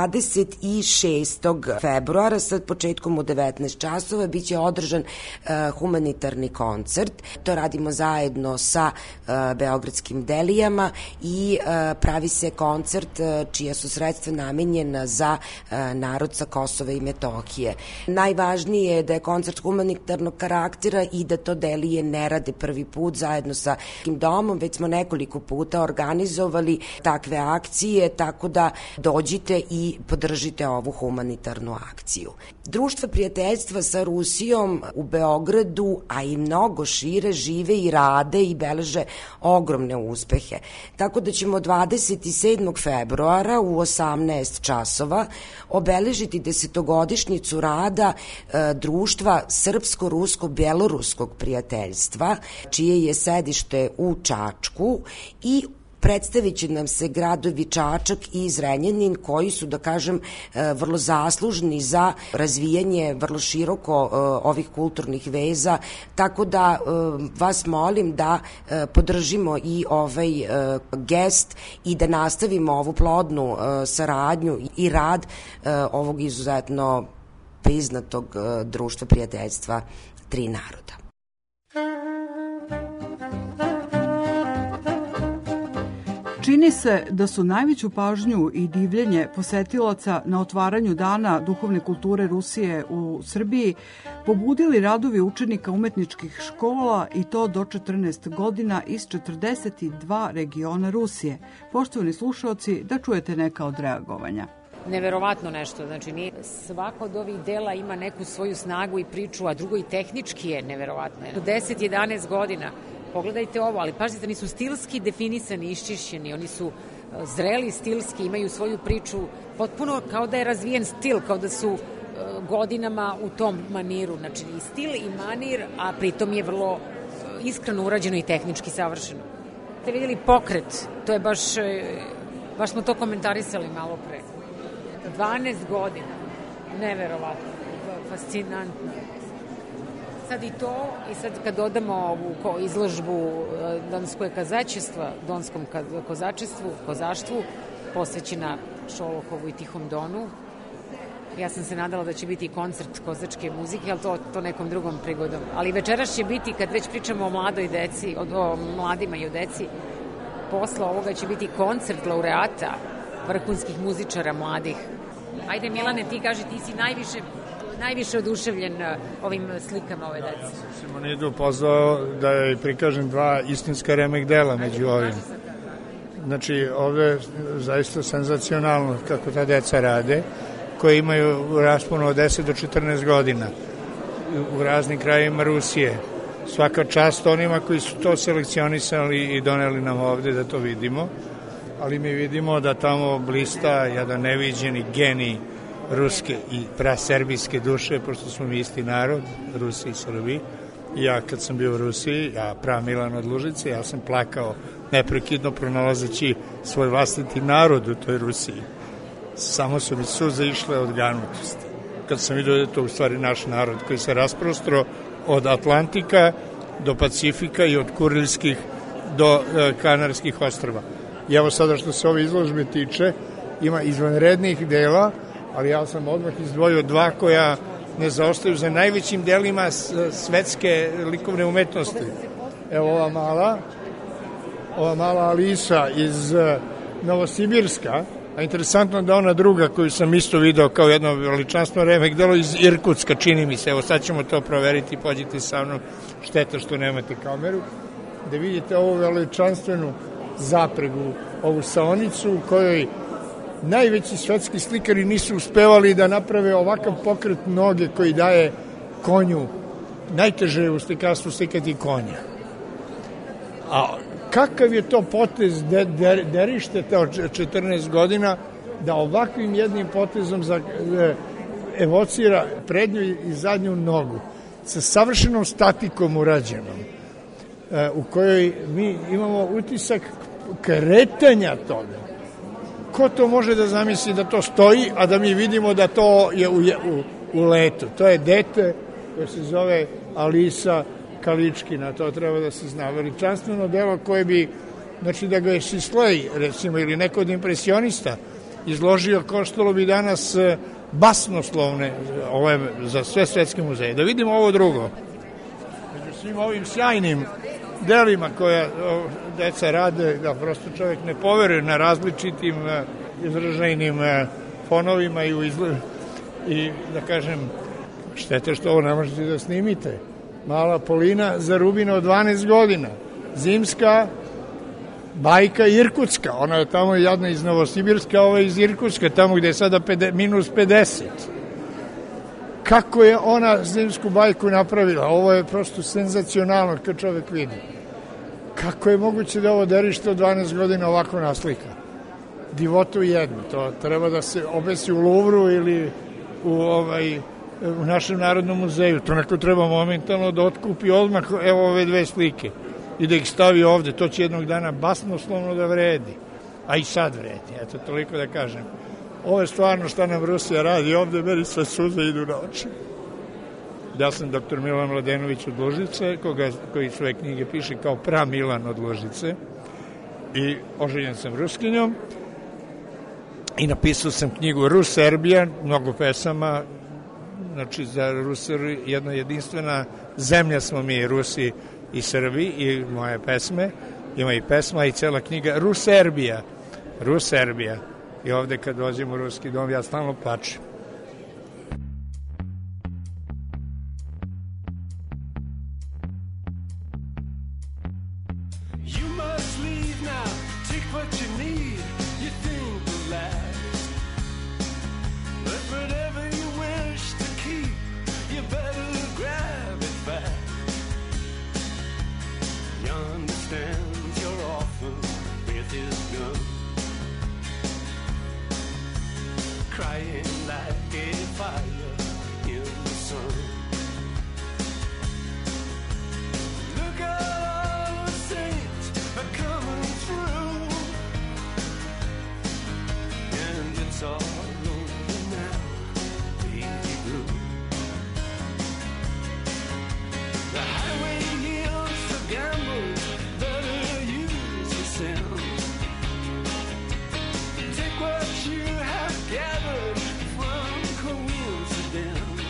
26. februara sa početkom u 19 časova biće održan humanitarni koncert. To radimo zajedno sa beogradskim delijama i pravi se koncert čija su sredstva namenjena za narod sa Kosova i Metohije. Najvažnije je da je koncert humanitarnog karaktera i da to Delije ne rade prvi put zajedno sa domom, već smo nekoliko puta organizovali takve akcije, tako da dođite i podržite ovu humanitarnu akciju. Društva prijateljstva sa Rusijom u Beogradu, a i mnogo šire, žive i rade i beleže ogromne uspehe. Tako da ćemo 27. februara u 18 časova obeležiti 10-godišnjicu rada društva Srpsko-Rusko-Bjeloruskog prijateljstva, čije je sedište u Čačku, i predstavit će nam se gradovi Čačak i Zrenjanin, koji su, da kažem, vrlo zaslužni za razvijanje vrlo široko ovih kulturnih veza, tako da vas molim da podržimo i ovaj gest i da nastavimo ovu plodnu saradnju i rad ovog izuzetno priznatog društva prijateljstva tri naroda. Čini se da su najveću pažnju i divljenje posetilaca na otvaranju Dana duhovne kulture Rusije u Srbiji pobudili radovi učenika umetničkih škola, i to do 14 godina iz 42 regiona Rusije. Poštovani slušaoci, da čujete neka od reagovanja. Neverovatno nešto, znači svako od ovih dela ima neku svoju snagu i priču, a drugo i tehnički je neverovatno. 10-11 godina. Pogledajte ovo, ali pažite, nisu stilski definisani, iščišćeni, oni su zreli stilski, imaju svoju priču, potpuno kao da je razvijen stil, kao da su godinama u tom maniru, znači i stil i manir, a pritom je vrlo iskreno urađeno i tehnički savršeno. Ste vidjeli pokret, to je baš smo to komentarisali malo pre. 12 godina, neverovatno, fascinantno. Sad i to, i sad kad dodamo ovu izložbu Donskom kozaštvu, posvećena Šolohovu i Tihom Donu, ja sam se nadala da će biti koncert kozačke muzike, ali to nekom drugom prigodom. Ali večeras će biti, kad već pričamo o mladoj deci, o mladima i o deci, posle ovoga će biti koncert laureata, vrhunskih muzičara mladih. Ajde Milane, ti kaži, ti si najviše oduševljen ovim slikama ove dece. Simonidu pozvao da joj prikažem 2 istinska remek dela među ovim. Znači, ovde je zaista senzacionalno kako ta deca rade, koje imaju u rasponu od 10 do 14 godina u raznim krajevima Rusije. Svaka čast onima koji su to selekcionisali i doneli nam ovde da to vidimo, ali mi vidimo da tamo blista jedan neviđeni genij ruske i praserbijske duše, pošto smo mi isti narod, Rusi i Srbi. Ja kad sam bio u Rusiji, Milan od Lužice, ja sam plakao neprekidno pronalazeći svoj vlastiti narod u toj Rusiji. Samo su mi suze išle od ganutosti. Kad sam vidio da je to u stvari naš narod koji se rasprostro od Atlantika do Pacifika i od Kurilskih do Kanarskih ostrva. I evo sada što se ove izložbe tiče, ima izvanrednih dela, ali ja sam odmah izdvojio 2 koja ne zaostaju za najvećim delima svetske likovne umetnosti. Evo ova mala Alisa iz Novosibirska, a interesantno da ona druga koju sam isto video kao jedno veličanstveno remek delo iz Irkutska, čini mi se, evo sad ćemo to proveriti, pođite sa mnom, šteta što nemate kameru, da vidite ovu veličanstvenu zapregu, ovu saonicu u kojoj najveći svetski slikari nisu uspevali da naprave ovakav pokret noge koji daje konju. Najteže je u slikarstvu slikati konja. A kakav je to potez derišteta od 14 godina da ovakvim jednim potezom evocira prednju i zadnju nogu sa savršenom statikom urađenom, u kojoj mi imamo utisak kretanja toga. Ko to može da zamisli da to stoji, a da mi vidimo da to je u letu? To je dete koje se zove Alisa Kaličkina, to treba da se zna. Veličanstveno delo koje bi, znači da ga je Sislej, recimo, ili neko od impresionista izložio, koštalo bi danas basnoslovne za sve svetske muzeje. Da vidimo ovo drugo. Među svim ovim sjajnim delima koja deca rade, da prosto čovjek ne poveruje na različitim izražajnim fonovima i da kažem Štete što ovo ne možete da snimite. Mala Polina Zarubina od 12 godina. Zimska bajka Irkutska. Ona je tamo jadna iz Novosibirska, a ova iz Irkutska, tamo gde je sada minus 50. Kako je ona zimsku bajku napravila? Ovo je prosto senzacionalno kad čovek vidi. Kako je moguće da ovo derište od 12 godina ovako naslika? Divotu jednu. To treba da se obesi u Luvru ili u našem Narodnom muzeju. To neko treba momentalno da otkupi odmah, evo ove dve slike, i da ih stavi ovde. To će jednog dana basnoslovno da vredi. A i sad vredi. Eto, toliko da kažem. Ovo je stvarno šta nam Rusija radi. Ovde meni sve suze idu na oči. Ja sam dr. Milan Mladenović od Lužice, koji svoje knjige piše kao pra Milan od Lužice. I oženjen sam Ruskinjom. I napisao sam knjigu Rus-Serbija, mnogo pesama. Znači, za Rusari jedna jedinstvena zemlja smo mi, Rusi i Srbi, i moje pesme. Ima i pesma i cela knjiga Rus-Serbija. Rus-Serbija. I ovde kad dođem u Ruski dom, ja stalno plačem. You must leave now, take what you need, you think will last. But whatever you wish to keep, you better grab it back. He understands you're often with his gun, crying like a fire in the sun. Look at all the saints are coming through, and it's all over now, baby blue. The highway yields for gamblers, better use your sense. Take what you have gathered from coincidence.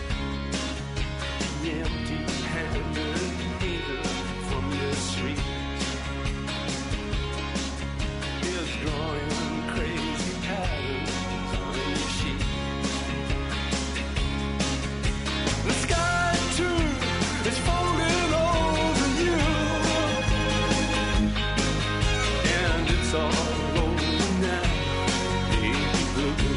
Empty-handed needle from your streets is drawing crazy patterns on your sheets. The sky too is folding over you, and it's all over now, baby blue.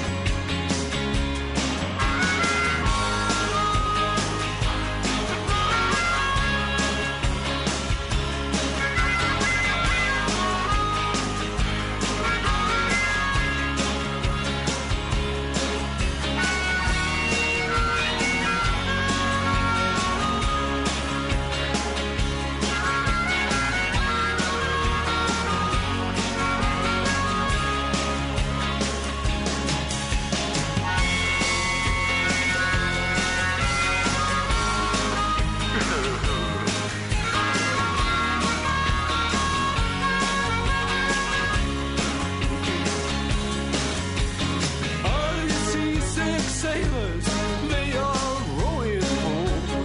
All you seasick sailors, they are rowing home.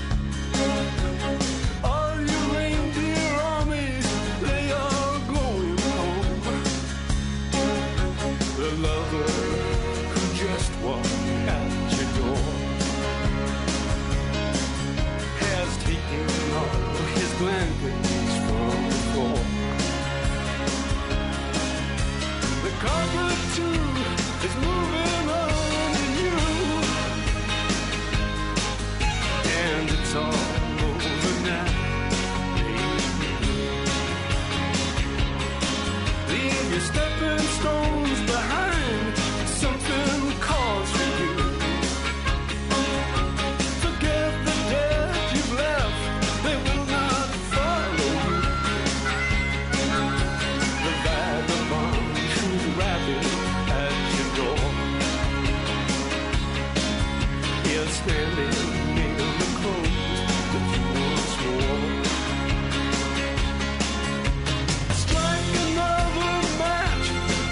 All you reindeer armies, they are going home. The lover who just walked out your door has taken all his blankets from the floor. The carpet too is moving under you, and it's all over now, baby. Leave your stepping stones behind, something calls for you. Forget the dead you've left, they will not follow you. The vagabond who's rapping at your door is standing in the clothes that you once wore. Strike another match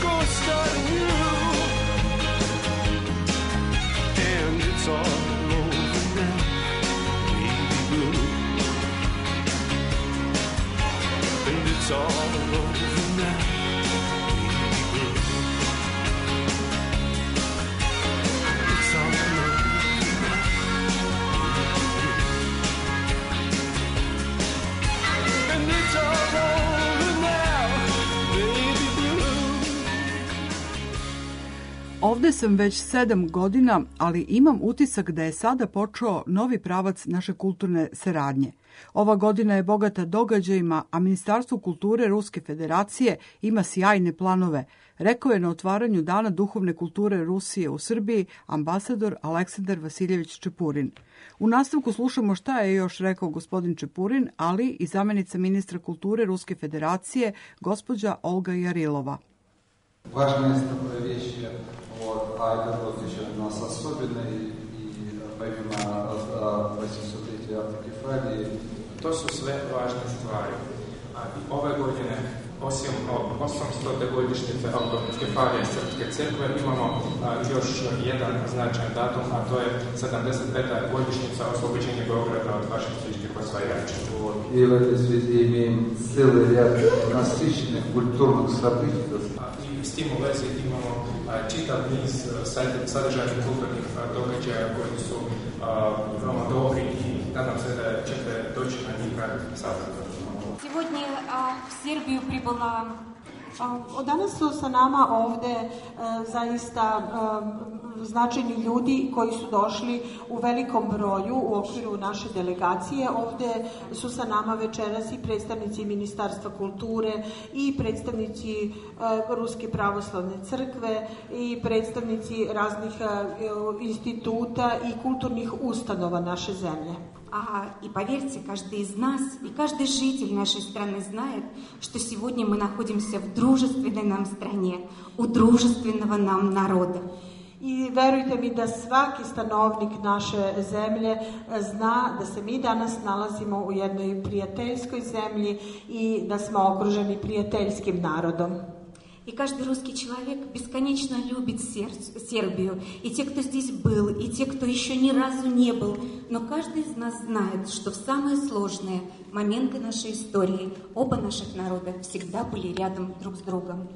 Ovde sam već 7 godina, ali imam utisak da je sada počeo novi pravac naše kulturne saradnje. Ova godina je bogata događajima, a Ministarstvo kulture Ruske federacije ima sjajne planove, rekao je na otvaranju Dana duhovne kulture Rusije u Srbiji ambasador Aleksandar Vasiljević Čepurin. U nastavku slušamo šta je još rekao gospodin Čepurin, ali i zamenica ministra kulture Ruske federacije, gospođa Olga Jarilova. Важное такое вещь, а это вот еще у нас особенное, и помимо 800-летия автокефалии. To su sve važne stvari. I ove godine, osim 800. godišnjice autokefalije Srpske crkve, imamo još jedan značajan datum, a to je 75. godišnjica oslobođenja Beograda od fašističkih osvajača. И в этой связи имеем целый ряд насыщенных культурных событий. I s tim u vezi imamo čitav niz sadržajnih kulturnih događaja koji su veoma dobri i nadam se da ćete doći na njih saznati. Сегодня в Сербию прибыла. Danas su sa nama ovde zaista značajni ljudi koji su došli u velikom broju u okviru naše delegacije. Ovde su sa nama večeras i predstavnici Ministarstva kulture i predstavnici Ruske pravoslavne crkve i predstavnici raznih instituta i kulturnih ustanova naše zemlje. И поверьте, каждый из нас и каждый житель нашей страны знает, что сегодня мы находимся в дружественной нам стране, у дружественного нам народа. I verujte mi da svaki stanovnik naše zemlje zna da se mi danas nalazimo u jednoj prijateljskoj zemlji i da smo okruženi prijateljskim narodom. И каждый русский человек бесконечно любит Сербию. И те, кто здесь был, и те, кто еще ни разу не был. Но каждый из нас знает, что в самые сложные моменты нашей истории оба наших народа всегда были рядом друг с другом.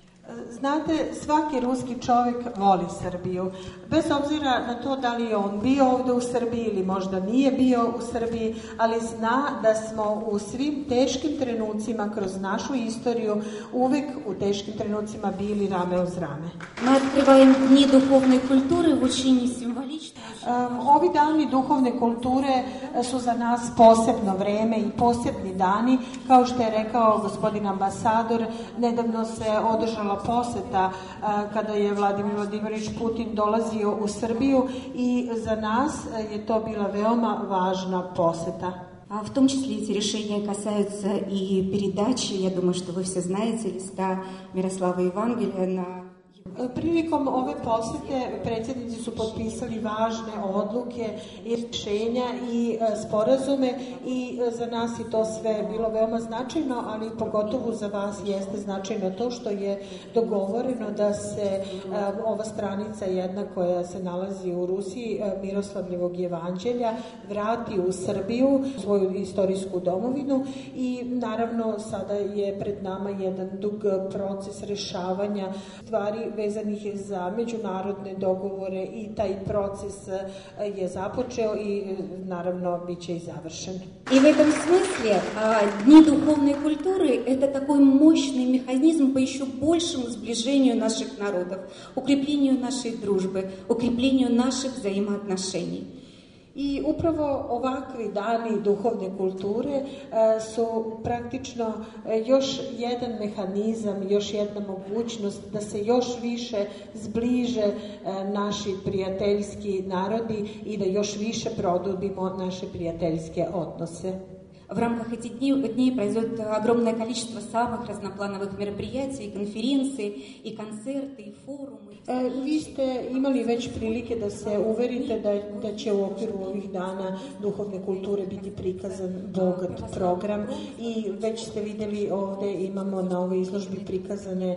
Znate, svaki ruski čovjek voli Srbiju. Bez obzira na to da li je on bio ovde u Srbiji ili možda nije bio u Srbiji, ali zna da smo u svim teškim trenucima kroz našu istoriju uvek u teškim trenucima bili rame uz rame. Мы открываем дни духовной культуры в очень символично. Ovi dani duhovne kulture su za nas posebno vreme i posebni dani. Kao što je rekao gospodin ambasador, nedavno se održala poseta kada je Vladimir Vladimirović Putin dolazio u Srbiju i za nas je to bila veoma važna poseta. В том числе эти решения касаются и передачи, я думаю, что вы все знаете, листа Мирослава Евангелия на... Prilikom ove posete predsjednici su potpisali važne odluke i rješenja i sporazume i za nas je to sve bilo veoma značajno, ali pogotovo za vas jeste značajno to što je dogovoreno da se ova stranica jedna koja se nalazi u Rusiji, Miroslavljevog evanđelja, vrati u Srbiju, svoju istorijsku domovinu i naravno sada je pred nama jedan dug proces rešavanja stvari vezanih za međunarodne dogovore i taj proces je započeo i naravno bit će i završen. И в этом смысле Дни духовной культуры – это такой мощный механизм по еще большему сближению наших народов, укреплению нашей дружбы, укреплению наших взаимоотношений. I upravo ovakvi dani duhovne kulture su praktično još jedan mehanizam, još jedna mogućnost da se još više zbliže naši prijateljski narodi i da još više produbimo naše prijateljske odnose. В рамках этих дней пройдет огромное количество самых разноплановых мероприятий, конференций, и концерты, и форумы. Vi ste imali već prilike da se uverite da će u okviru ovih dana duhovne kulture biti prikazan bogat program i već ste videli ovde imamo na ovoj izložbi prikazane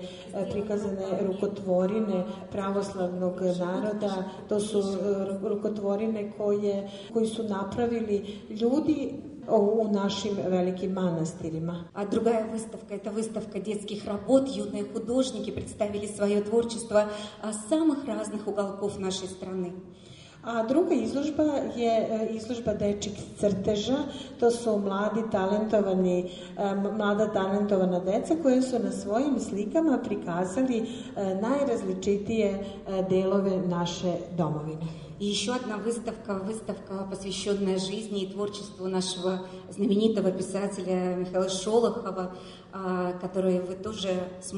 rukotvorine pravoslavnog naroda. To su rukotvorine koji su napravili ljudi u našim velikim manastirima. А другая выставка – это выставка детских работ. Юные художники представили свое творчество с самых разных уголков нашей страны. A druga izložba je izložba dečjih crteža. To su mlada talentovana deca koja su na svojim slikama prikazali najrazličitije delove naše domovine. И еще одна выставка, посвященная жизни и творчеству нашего знаменитого писателя Михаила Шолохова, который вы тоже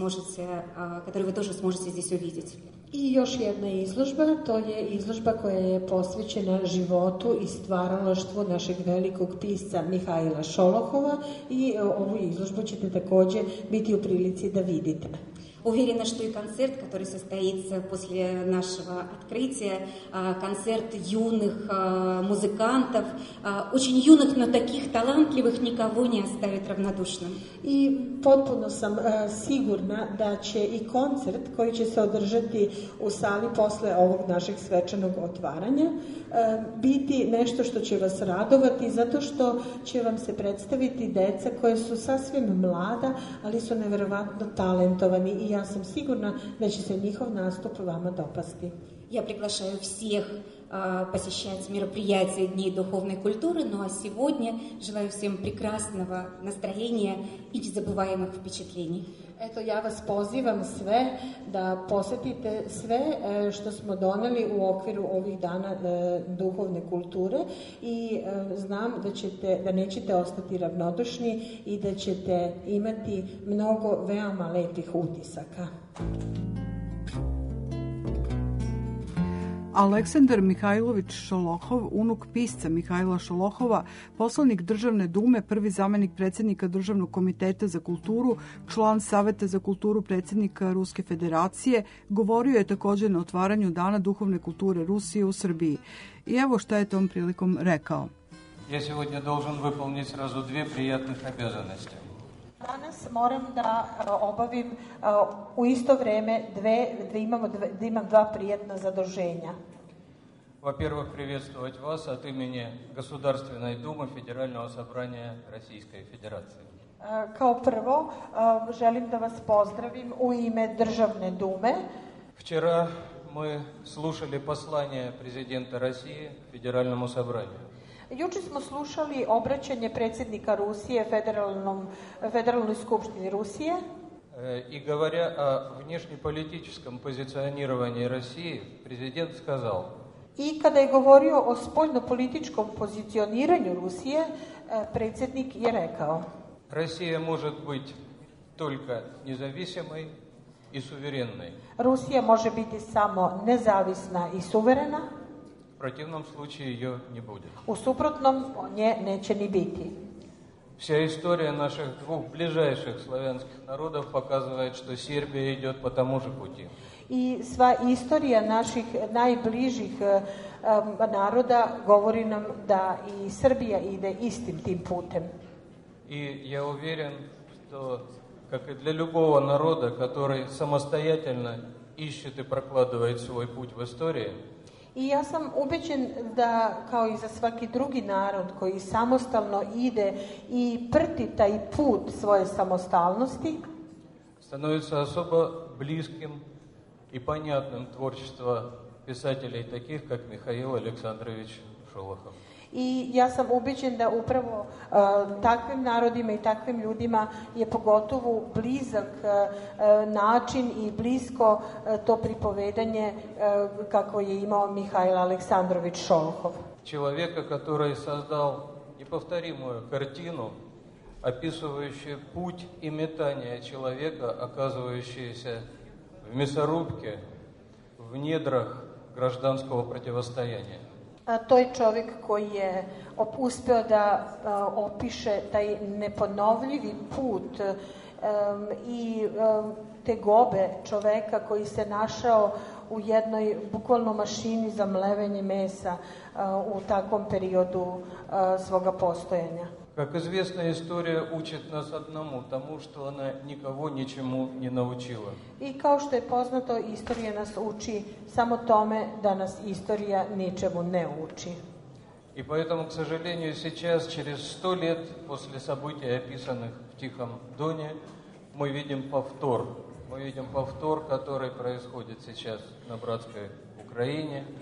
сможете здесь увидеть. I još jedna izložba, to je izložba koja je posvećena životu i stvaralaštvu našeg velikog pisca Mihaila Šolohova i ovu izložbu ćete takođe biti u prilici da vidite. Уверена, что и концерт, который состоится после нашего открытия, концерт юных музыкантов, очень юных, но таких талантливых, никого не оставит равнодушным. I potpuno sam sigurna da će i koncert koji će se održati u sali posle ovog našeg svečanog otvaranja biti nešto što će vas radovati, zato što će vam se predstaviti deca koje su sasvim mlada, ali su neverovatno talentovani i ja sam sigurna da će se njihov nastup vama dopasti. Я приглашаю всех посещать мероприятия Дней духовной культуры, ну а сегодня желаю всем прекрасного настроения и незабываемых впечатлений. Eto, ja vas pozivam sve da posetite sve što smo doneli u okviru ovih dana duhovne kulture i znam da nećete ostati ravnodušni i da ćete imati mnogo veoma lepih utisaka. Aleksandar Mihajlović Šolohov, unuk pisca Mihajla Šolohova, poslanik Državne dume, prvi zamenik predsjednika Državnog komiteta za kulturu, član Saveta za kulturu predsjednika Ruske federacije, govorio je također na otvaranju Dana duhovne kulture Rusije u Srbiji. I evo šta je tom prilikom rekao. Ja сегодня должен выполнить сразу две приятных обязанности. Danas moram da obavim u isto vreme da imam dva prijatna zaduženja. Во-первых, приветствовать вас от имени Государственной Думы Федерального собрания Российской Федерации. Kao prvo, želim da vas pozdravim u ime Državne dume. Вчера мы слушали послание президента России Федеральному собранию. Juče smo slušali obraćanje predsjednika Rusije Federalnoj skupštini Rusije. И говоря о внешнеполитическом позиционировании России, президент сказал: I kada je govorio o spoljnopolitičkom pozicioniranju Rusije, predsjednik je rekao: Россия может быть только независимой и суверенной. Rusija može biti samo nezavisna i suverena. В противном случае ее не будет. U suprotnom nje neće ni biti. Вся история наших двух ближайших славянских народов показывает, что Сербия идет по тому же пути. I sva istorija naših najbližih naroda govori nam da i Srbija ide istim tim putem. И я уверен, что, как и для любого народа, который самостоятельно ищет и прокладывает свой путь в истории, I ja sam ubeđen da, kao i za svaki drugi narod koji samostalno ide i prti taj put svoje samostalnosti, становится особо близким и понятным творчество писателей таких, как Михаил Александрович Шолохов. I ja sam ubeđen da upravo takvim narodima i takvim ljudima je pogotovo blizak način i blisko to pripovedanje kako je imao Mihajl Aleksandrović Šolohov. Человека, который создал неповторимую картину, описывающую путь и метание человека, оказывающегося в мясорубке, в недрах гражданского противостояния. To je čovjek koji je uspeo da opiše taj neponovljivi put i tegobe čoveka koji se našao u jednoj bukvalno mašini za mlevenje mesa u takvom periodu svoga postojanja. Как известно, история учит нас одному, тому, что она никого ничему не научила. I kao što je poznato, istorija nas uči samo tome da nas istorija ničemu ne uči. И поэтому, к сожалению, сейчас, через 100 лет после событий, описанных в Тихом Доне, мы видим повтор. Мы видим повтор, который происходит сейчас на братской Украине.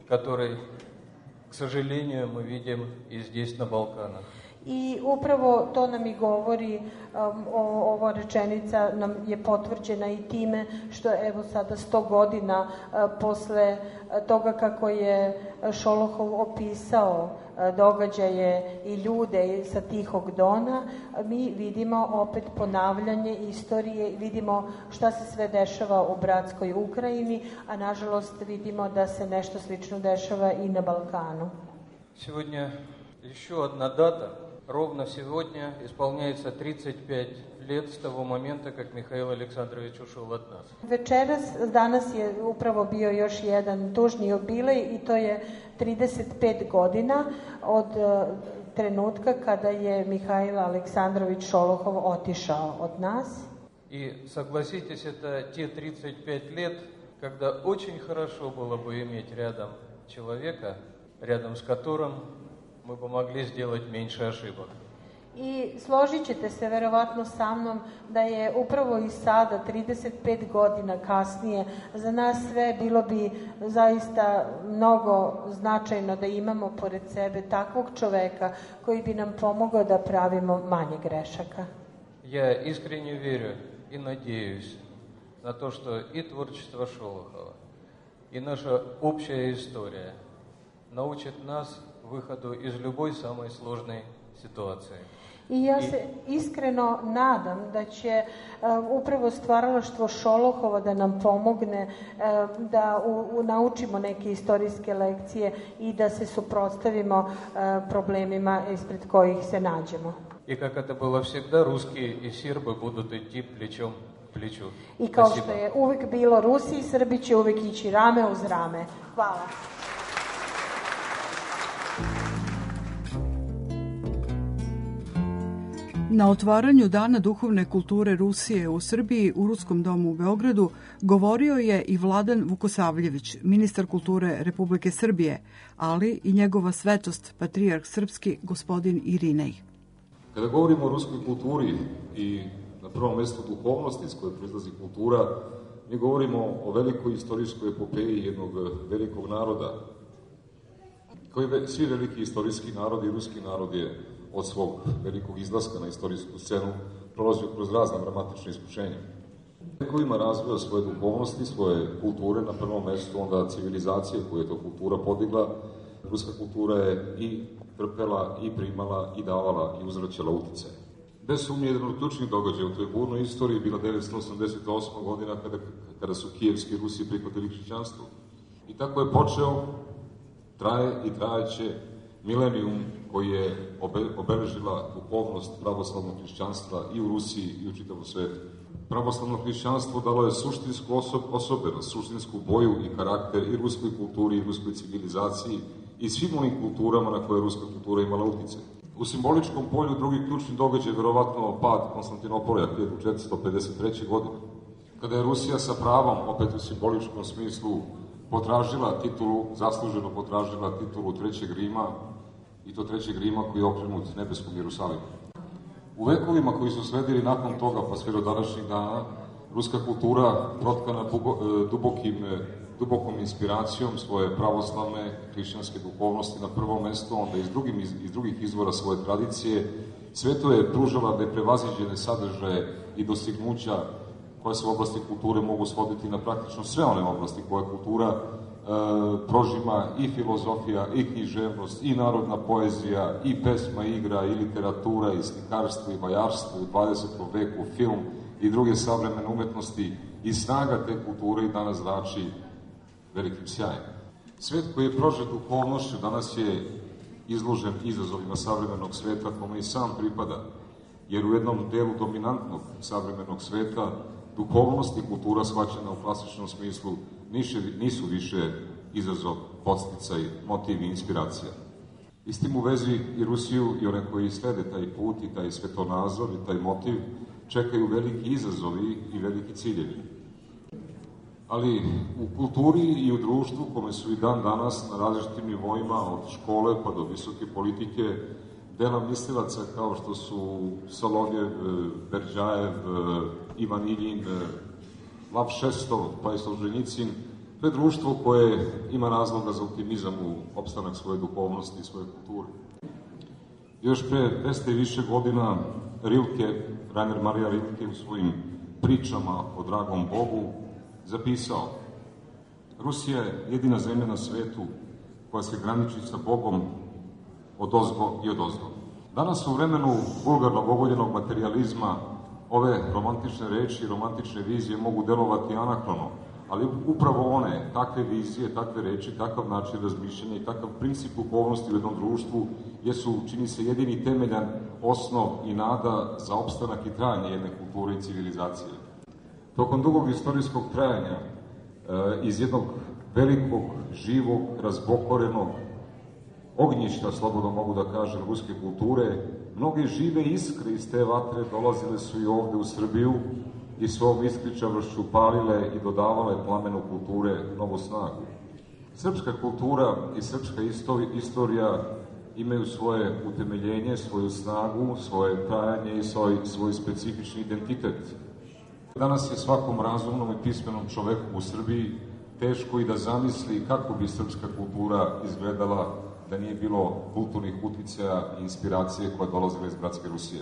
который, к сожалению, мы видим и здесь, на Балканах. I upravo to nam i govori, ova rečenica nam je potvrđena i time što evo sada 100 godina posle toga kako je Šolohov opisao događaje i ljude sa Tihog Dona, mi vidimo opet ponavljanje istorije, vidimo šta se sve dešava u bratskoj Ukrajini, a nažalost vidimo da se nešto slično dešava i na Balkanu. Сегодня еще одна дата. Ровно сегодня исполняется 35 лет с того момента, как Михаил Александрович ушел от нас. Danas je upravo bio još jedan tužni jubilej i to je 35 godina od trenutka kada je Mihajlo Aleksandrović Šolohov otišao od nas. И согласитесь, это те 35 лет, когда очень хорошо было бы иметь рядом человека, рядом с которым мы бы могли сделать меньше ошибок. I složit ćete se verovatno sa mnom da je upravo i sada, 35 godina kasnije, za nas sve bilo bi zaista mnogo značajno da imamo pored sebe takvog čoveka koji bi nam pomogao da pravimo manje grešaka. Я искренне верю и надеюсь на то, что и творчество Шолохова, и наша общая история научит нас выходу из любой самой сложной ситуации. I ja se iskreno nadam da će upravo stvaralaštvo Šolohova da nam pomogne da naučimo neke istorijske lekcije i da se suprotstavimo problemima ispred kojih se nađemo. И как это было всегда, русские и сербы будут идти плечом к плечу. I kao što je uvek bilo, Rusi i Srbi će uvek ići rame uz rame. Hvala. Na otvaranju Dana duhovne kulture Rusije u Srbiji u Ruskom domu u Beogradu govorio je i Vladan Vukosavljević, ministar kulture Republike Srbije, ali i njegova svetost, patrijarh srpski, gospodin Irinej. Kada govorimo o ruskoj kulturi i na prvom mestu duhovnosti iz koje proizlazi kultura, mi govorimo o velikoj istorijskoj epopeji jednog velikog naroda. Kao i svi veliki istorijski narodi, ruski narod je od svog velikog izlaska na istorijsku scenu prolazio kroz razna dramatična iskušenja. Vekovima razvoja svoje duhovnosti, svoje kulture, na prvom mestu onda civilizacije koje je to kultura podigla, ruska kultura je i trpela, i primala, i davala, i uzvraćala uticaj. Bez sumnje, jedan od ključnih događaja u toj burnoj istoriji bila 988. godina kada su kijevski Rusi prihvatili hrišćanstvo. I tako je počeo, traje i trajeće milenijum koji je obeležila duhovnost pravoslavnog hrišćanstva i u Rusiji i u čitavom svetu. Pravoslavno hrišćanstvo dalo je suštinsku osobenost, suštinsku boju i karakter i ruskoj kulturi i ruskoj civilizaciji i svim onim kulturama na koje je ruska kultura imala uticaj. U simboličkom polju drugi ključni događaj je verovatno pad Konstantinopolija 1453. godine, kada je Rusija sa pravom, opet u simboličkom smislu, zasluženo potražila titulu Trećeg Rima, i to Trećeg Rima koji je okrenut nebeskom Jerusalimu. U vekovima koji su sledili nakon toga, pa sve do današnjih dana, ruska kultura protkana dubokom inspiracijom svoje pravoslavne hrišćanske duhovnosti na prvom mestu, onda iz drugih izvora svoje tradicije, sve to je pružala neprevaziđene sadržaje i dostignuća koje se u oblasti kulture mogu svoditi na praktično sve one oblasti koje kultura prožima, i filozofija, i književnost, i narodna poezija, i pesma, i igra, i literatura, i slikarstvo, i vajarstvo u 20. veku, film i druge savremene umetnosti, i snaga te kulture i danas zrači velikim sjajem. Svet koji je prožet duhovnošću danas je izložen izazovima savremenog sveta kome i sam pripada, jer u jednom delu dominantnog savremenog sveta duhovnost i kultura shvaćena u klasičnom smislu nisu više izazov, podsticaj, motiv i inspiracija. I s tim u vezi i Rusiju i one koji slede taj put i taj svetonazor i taj motiv čekaju veliki izazovi i veliki ciljevi. Ali u kulturi i u društvu, kome su i dan danas na različitim nivoima, od škole pa do visoke politike, dela mislilaca kao što su Solovjev, Berdjajev, Ivan Iljin, Lav Šestov, pa i Solženjicin, To je društvo koje ima razloga za optimizam u opstanak svoje duhovnosti i svoje kulture. Još pre 200 i više godina Rainer Maria Rilke u svojim pričama o dragom Bogu zapisao: Rusija je jedina zemlja na svetu koja se graniči sa Bogom odozgo i odozgo. Danas u vremenu vulgarnog ogoljenog materijalizma ove romantične reči i romantične vizije mogu delovati anahrono, ali upravo one, takve vizije, takve reči, takav način razmišljanja i takav princip duhovnosti u jednom društvu jesu, čini se, jedini temeljan osnov i nada za opstanak i trajanje jedne kulture i civilizacije. Tokom dugog istorijskog trajanja, iz jednog velikog, živog, razbokorenog ognjišta, slobodno mogu da kažem, ruske kulture, mnoge žive iskre iz te vatre dolazile su i ovde u Srbiju i svom iskričavošću palile i dodavale plamenu kulture novu snagu. Srpska kultura i srpska istorija imaju svoje utemeljenje, svoju snagu, svoje trajanje i svoj specifični identitet. Danas je svakom razumnom i pismenom čoveku u Srbiji teško i da zamisli kako bi srpska kultura izgledala da nije bilo kulturnih uticaja i inspiracije koje dolazile iz bratske Rusije.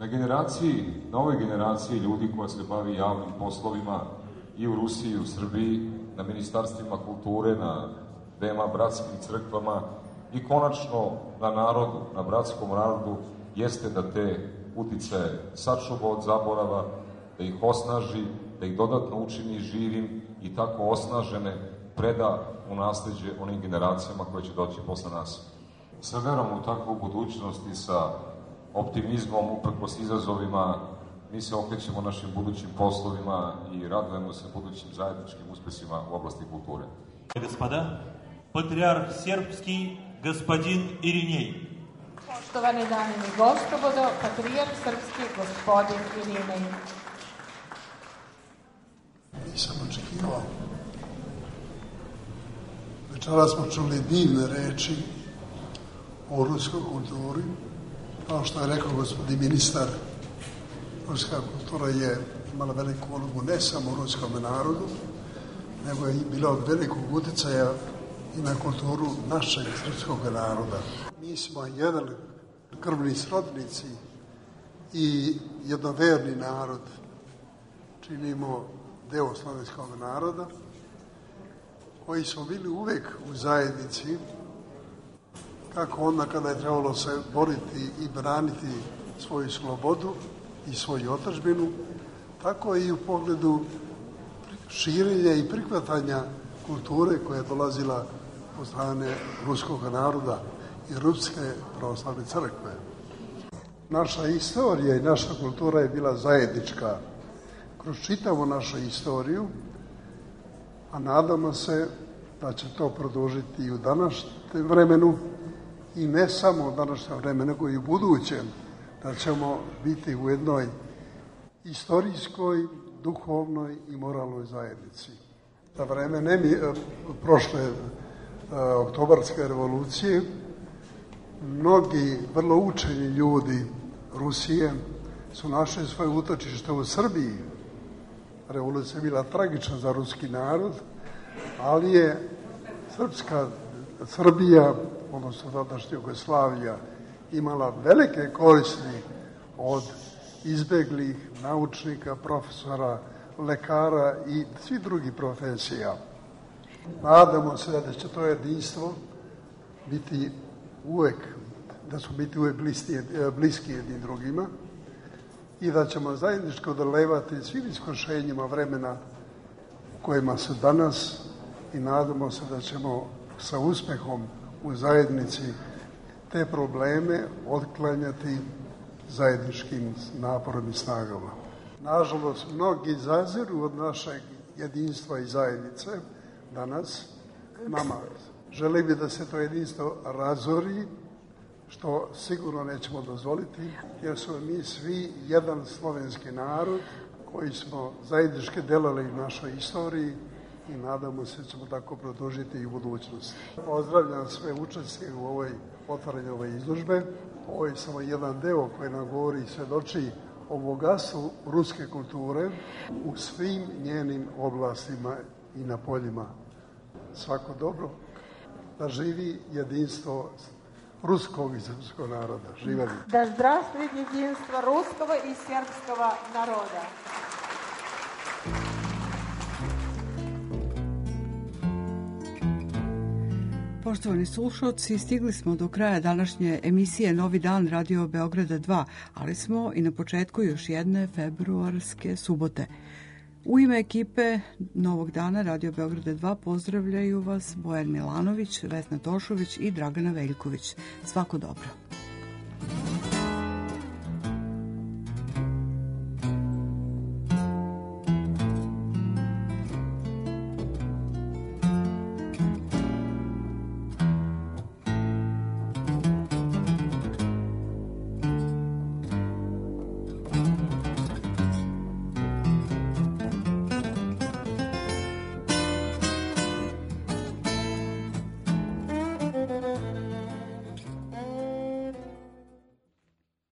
Na ovoj generaciji ljudi koja se bavi javnim poslovima i u Rusiji i u Srbiji, na ministarstvima kulture, na dvema bratskim crkvama i konačno na narodu, na bratskom narodu, jeste da te uticaje sačuva od zaborava, da ih osnaži, da ih dodatno učini živim i tako osnažene preda u nasleđe onim generacijama koje će doći posle nas. Sa verom u takvu budućnost i sa optimizmom uprkos izazovima, mi se okrećemo našim budućim poslovima i radujemo se budućim zajedničkim uspesima u oblasti kulture. Господа, патриарх сербский господин Ириней. Poštovane dame i gospodo, patrijarh srpski gospodin Irinej. Nisam očekivao. Večera smo čuli divne reči o ruskoj kulturi. Kao što je rekao gospodin ministar, ruska kultura je imala veliku ulogu ne samo u ruskom narodu, nego je bila od velikog uticaja i na kulturu našeg srpskog naroda. Mi smo jedan krvni srodnici i jednoverni narod. Činimo deo slovenskog naroda, koji smo bili uvek u zajednici, kako onda kada je trebalo se boriti i braniti svoju slobodu i svoju otadžbinu, tako i u pogledu širenja i prihvatanja kulture koja je dolazila od strane ruskog naroda i Ruske pravoslavne crkve. Naša istorija i naša kultura je bila zajednička kroz čitavu našu istoriju, a nadamo se da će to produžiti i u današnjem vremenu i ne samo u današnjem vremenu, nego i u budućem, da ćemo biti u jednoj istorijskoj, duhovnoj i moralnoj zajednici. Za vreme prošle oktobarske revolucije mnogi vrlo učeni ljudi Rusije su našli svoje utočište u Srbiji. Revolucija je bila tragična za ruski narod, ali je Srbija, odnosno tadašnja Jugoslavija, imala velike koristi od izbeglih naučnika, profesora, lekara i svih drugih profesija. Nadamo se da će to jedinstvo biti uvek, da su biti uvek bliski jednim drugima i da ćemo zajedničko odolevati svim iskušenjima vremena u kojima su danas i nadamo se da ćemo sa uspehom u zajednici te probleme otklanjati zajedničkim naporom i snagama. Nažalost, mnogi zaziru od našeg jedinstva i zajednice danas nama. Želim bi da se to jedinstvo razori, što sigurno nećemo dozvoliti, jer smo mi svi jedan slovenski narod koji smo zajednički delali u našoj istoriji i nadamo se da ćemo tako produžiti i u budućnosti. Pozdravljam sve učesnike u ovoj otvaranju ove izložbe. Ovo je samo jedan deo koji nam govori i svedoči o bogatstvu ruske kulture u svim njenim oblastima i na poljima svako dobro, da živi jedinstvo ruskog i srpskog naroda. Živeli. Да здравствует единство русского и сербского народа. Poštovani slušalci, stigli smo do kraja današnje emisije Novi dan Radio Beograda 2, ali smo i na početku još jedne februarske subote. U ime ekipe Novog dana Radio Beograda 2 pozdravljaju vas Bojan Milanović, Vesna Tošović i Dragana Veljković. Svako dobro.